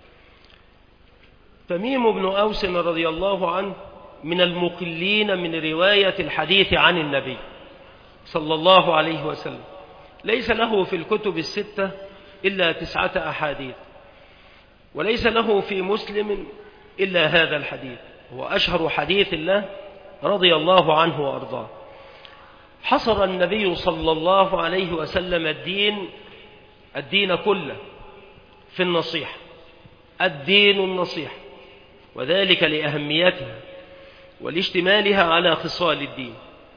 Speaker 1: تميم بن أوس رضي الله عنه من المقلين من رواية الحديث عن النبي صلى الله عليه وسلم، ليس له في الكتب الستة إلا تسعة أحاديث، وليس له في مسلم إلا هذا الحديث، هو أشهر حديث له رضي الله عنه وأرضاه. حصر النبي صلى الله عليه وسلم الدين الدين كله في النصيحة، الدين النصيحة، وذلك لأهميتها ولاشتمالها على خصال الدين.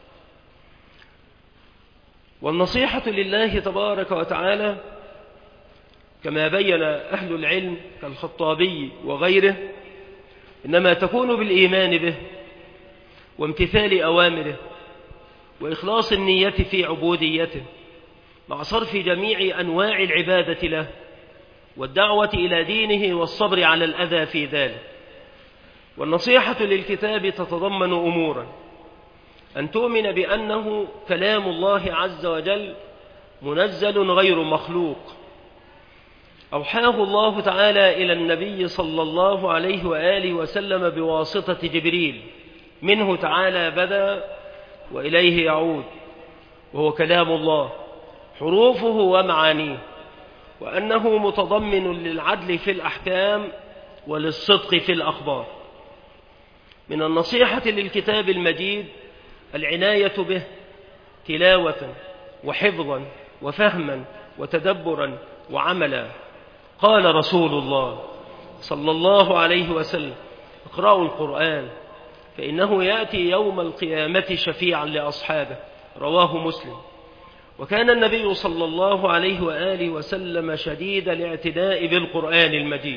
Speaker 1: والنصيحة لله تبارك وتعالى كما بين أهل العلم كالخطابي وغيره إنما تكون بالإيمان به وامتثال أوامره وإخلاص النية في عبوديته مع صرف جميع أنواع العبادة له والدعوة إلى دينه والصبر على الأذى في ذلك. والنصيحة للكتاب تتضمن أمورا: أن تؤمن بأنه كلام الله عز وجل منزل غير مخلوق، أوحاه الله تعالى إلى النبي صلى الله عليه وآله وسلم بواسطة جبريل، منه تعالى بدأ وإليه يعود، وهو كلام الله حروفه ومعانيه، وأنه متضمن للعدل في الأحكام وللصدق في الأخبار. من النصيحة للكتاب المجيد العناية به تلاوة وحفظا وفهما وتدبرا وعملا. قال رسول الله صلى الله عليه وسلم: اقرأوا القرآن فإنه يأتي يوم القيامة شفيعا لأصحابه. رواه مسلم. وكان النبي صلى الله عليه وآله وسلم شديد الاعتناء بالقرآن المجيد،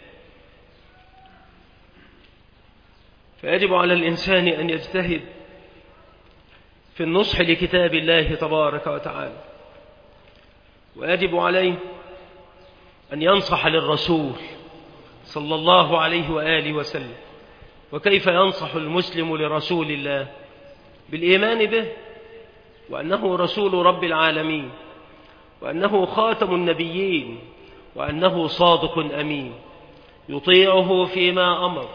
Speaker 1: فيجب على الإنسان أن يجتهد في النصح لكتاب الله تبارك وتعالى، ويجب عليه أن ينصح للرسول صلى الله عليه وآله وسلم. وكيف ينصح المسلم لرسول الله؟ بالإيمان به، وأنه رسول رب العالمين، وأنه خاتم النبيين، وأنه صادق أمين، يطيعه فيما أمر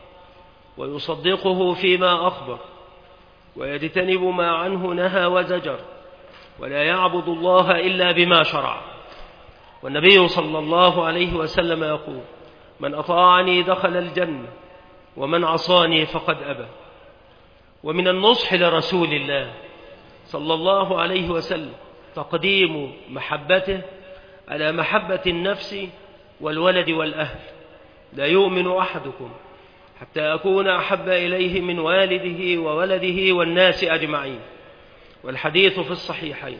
Speaker 1: ويصدقه فيما أخبر، ويجتنب ما عنه نهى وزجر، ولا يعبد الله إلا بما شرع. والنبي صلى الله عليه وسلم يقول: من أطاعني دخل الجنة ومن عصاني فقد أبى. ومن النصح لرسول الله صلى الله عليه وسلم تقديم محبته على محبة النفس والولد والأهل. لا يؤمن أحدكم حتى أكون أحب إليه من والده وولده والناس أجمعين. والحديث في الصحيحين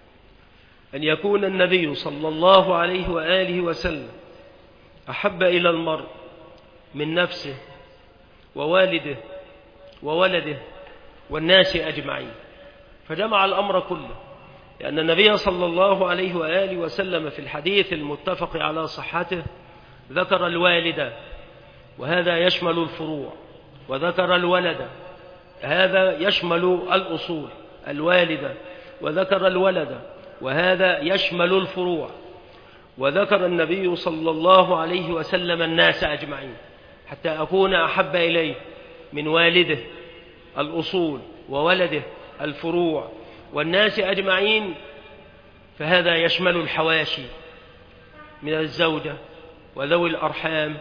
Speaker 1: أن يكون النبي صلى الله عليه وآله وسلم أحب إلى المرء من نفسه ووالده وولده والناس أجمعين، فجمع الأمر كله، لأن النبي صلى الله عليه وآله وسلم في الحديث المتفق على صحته ذكر الوالد، وهذا يشمل الفروع، وذكر الولد، هذا يشمل الأصول. الوالد وذكر الولد، وهذا يشمل الفروع. وذكر النبي صلى الله عليه وسلم الناس أجمعين، حتى أكون أحب إليه من والده الأصول وولده الفروع والناس أجمعين، فهذا يشمل الحواشي من الزوجة وذوي الأرحام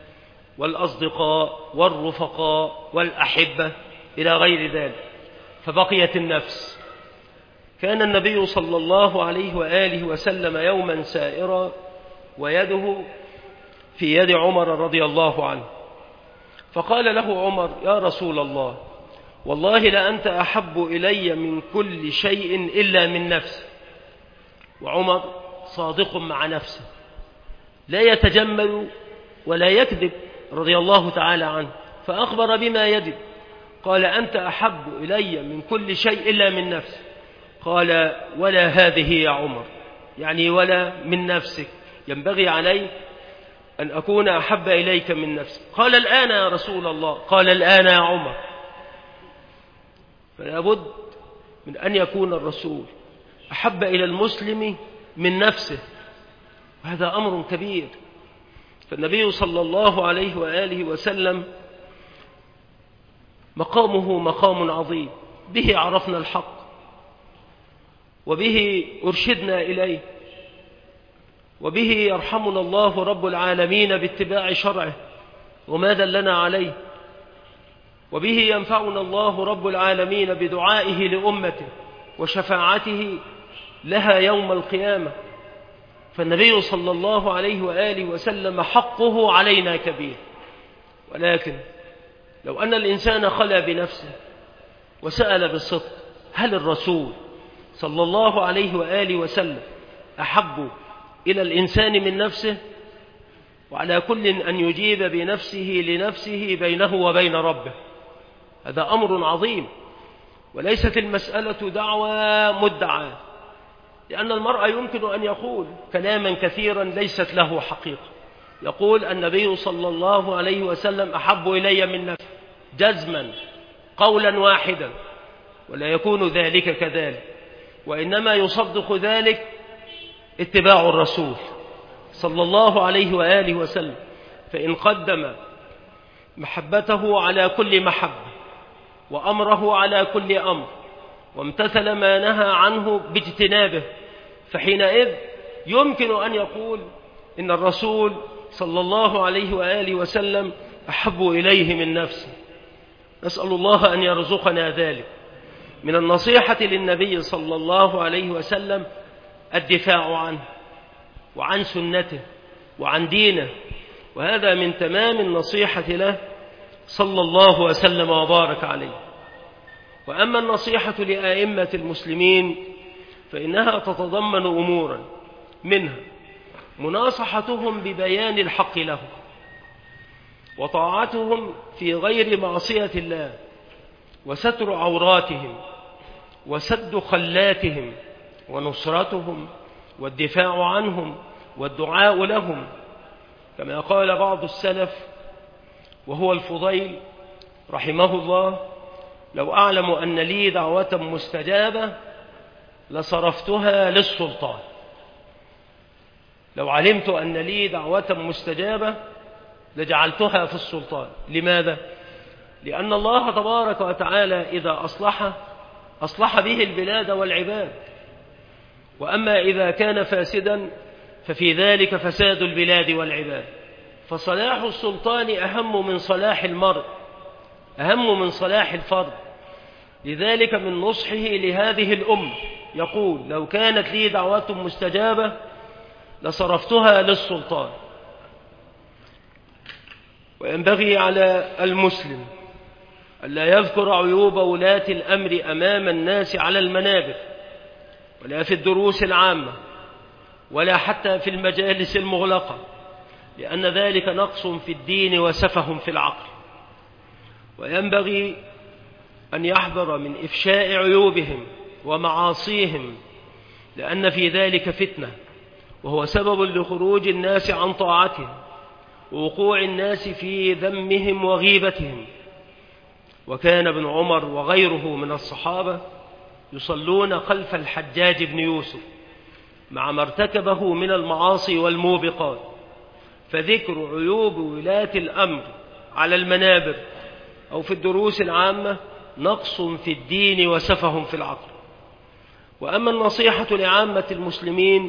Speaker 1: والأصدقاء والرفقاء والأحبة إلى غير ذلك. فبقيت النفس. كان النبي صلى الله عليه وآله وسلم يوما سائرا ويده في يد عمر رضي الله عنه، فقال له عمر: يا رسول الله، والله لأنت أحب إلي من كل شيء إلا من نفسي. وعمر صادق مع نفسه، لا يتجمل ولا يكذب رضي الله تعالى عنه، فأخبر بما يجب. قال: أنت أحب إلي من كل شيء إلا من نفسي. قال: ولا هذه يا عمر، يعني ولا من نفسك، ينبغي علي أن أكون أحب إليك من نفسك. قال: الآن يا رسول الله. قال: الآن يا عمر. فلا بد من أن يكون الرسول أحب إلى المسلم من نفسه، وهذا أمر كبير. فالنبي صلى الله عليه وآله وسلم مقامه مقام عظيم، به عرفنا الحق وبه أرشدنا إليه، وبه يرحمنا الله رب العالمين باتباع شرعه وما دلنا عليه، وبه ينفعنا الله رب العالمين بدعائه لأمته وشفاعته لها يوم القيامة. فالنبي صلى الله عليه وآله وسلم حقه علينا كبير. ولكن لو أن الإنسان خلا بنفسه وسأل بالصدق: هل الرسول صلى الله عليه وآله وسلم أحب إلى الإنسان من نفسه؟ وعلى كل أن يجيب بنفسه لنفسه بينه وبين ربه. هذا أمر عظيم، وليست المسألة دعوى مدعى، لأن المرء يمكن أن يقول كلاما كثيرا ليست له حقيقة. يقول: النبي صلى الله عليه وسلم أحب إلي من نفسي، جزما قولا واحدا، ولا يكون ذلك كذلك، وإنما يصدق ذلك اتباع الرسول صلى الله عليه وآله وسلم. فإن قدم محبته على كل محبة وأمره على كل أمر وامتثل ما نهى عنه باجتنابه، فحينئذ يمكن أن يقول إن الرسول صلى الله عليه وآله وسلم أحب إليه من نفسه. نسأل الله أن يرزقنا ذلك. من النصيحة للنبي صلى الله عليه وسلم الدفاع عنه وعن سنته وعن دينه، وهذا من تمام النصيحة له صلى الله وسلم وبارك عليه. وأما النصيحة لأئمة المسلمين فإنها تتضمن أمورا، منها مناصحتهم ببيان الحق لهم، وطاعتهم في غير معصية الله، وستر عوراتهم، وسد خلاتهم، ونصرتهم، والدفاع عنهم، والدعاء لهم، كما قال بعض السلف وهو الفضيل رحمه الله: لو أعلم أن لي دعوة مستجابة لصرفتها للسلطان. لو علمت أن لي دعوة مستجابة لجعلتها في السلطان. لماذا؟ لأن الله تبارك وتعالى إذا أصلح أصلح به البلاد والعباد، وأما إذا كان فاسدا ففي ذلك فساد البلاد والعباد. فصلاح السلطان أهم من صلاح المرء، أهم من صلاح الفرد. لذلك من نصحه لهذه الأمة يقول: لو كانت لي دعوة مستجابة لصرفتها للسلطان. وينبغي على المسلم ألا يذكر عيوب ولاة الأمر أمام الناس على المنابر، ولا في الدروس العامة، ولا حتى في المجالس المغلقة، لأن ذلك نقص في الدين وسفه في العقل. وينبغي أن يحذر من إفشاء عيوبهم ومعاصيهم، لأن في ذلك فتنة، وهو سبب لخروج الناس عن طاعتهم، ووقوع الناس في ذمهم وغيبتهم. وكان ابن عمر وغيره من الصحابة يصلون خلف الحجاج بن يوسف مع ما ارتكبه من المعاصي والموبقات. فذكر عيوب ولاة الأمر على المنابر أو في الدروس العامة نقص في الدين وسفه في العقل. وأما النصيحة لعامة المسلمين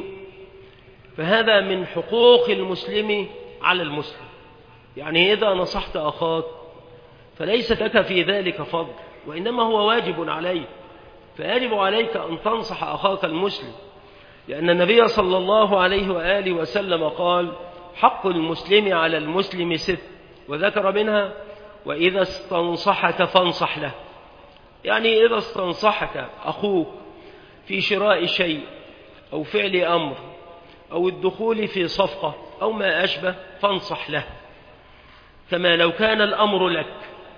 Speaker 1: فهذا من حقوق المسلم على المسلم. يعني إذا نصحت أخاك فليس لك في ذلك فضل، وإنما هو واجب عليك، فيجب عليك أن تنصح أخاك المسلم، لأن النبي صلى الله عليه وآله وسلم قال: حق المسلم على المسلم ست، وذكر منها: وإذا استنصحك فانصح له. يعني إذا استنصحك أخوك في شراء شيء أو فعل أمر أو الدخول في صفقة أو ما أشبه فانصح له كما لو كان الأمر لك.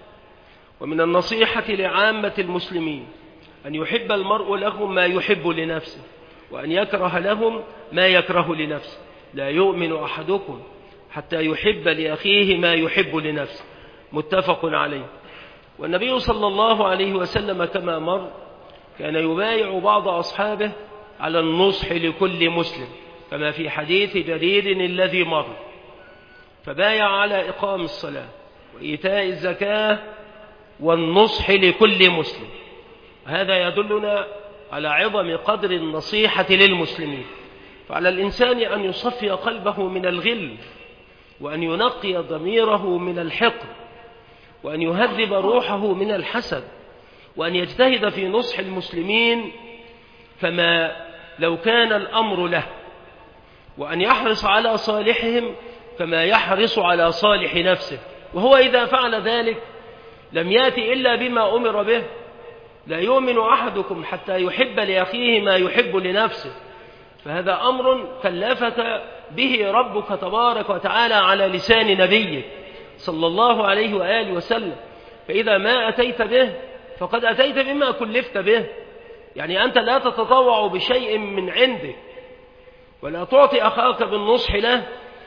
Speaker 1: ومن النصيحة لعامة المسلمين أن يحب المرء لهم ما يحب لنفسه، وأن يكره لهم ما يكره لنفسه. لا يؤمن أحدكم حتى يحب لأخيه ما يحب لنفسه، متفق عليه. والنبي صلى الله عليه وسلم كما مر كان يبايع بعض أصحابه على النصح لكل مسلم، كما في حديث جرير الذي مر، فبايع على إقام الصلاة وإيتاء الزكاة والنصح لكل مسلم. هذا يدلنا على عظم قدر النصيحة للمسلمين. فعلى الإنسان أن يصفي قلبه من الغل، وأن ينقي ضميره من الحقد، وأن يهذب روحه من الحسد، وأن يجتهد في نصح المسلمين كما لو كان الأمر له، وأن يحرص على صالحهم كما يحرص على صالح نفسه. وهو إذا فعل ذلك لم يأتي إلا بما أمر به. لا يؤمن أحدكم حتى يحب لأخيه ما يحب لنفسه، فهذا أمر كلفك به ربك تبارك وتعالى على لسان نبيك صلى الله عليه وآله وسلم. فإذا ما أتيت به فقد أتيت بما كلفت به. يعني أنت لا تتطوع بشيء من عندك، ولا تعطي أخاك بالنصح له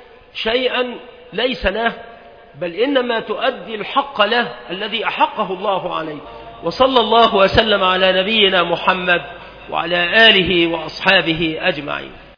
Speaker 1: شيئا ليس له، بل إنما تؤدي الحق له الذي أحقه الله عليه. وصلى الله وسلم على نبينا محمد وعلى آله وأصحابه أجمعين.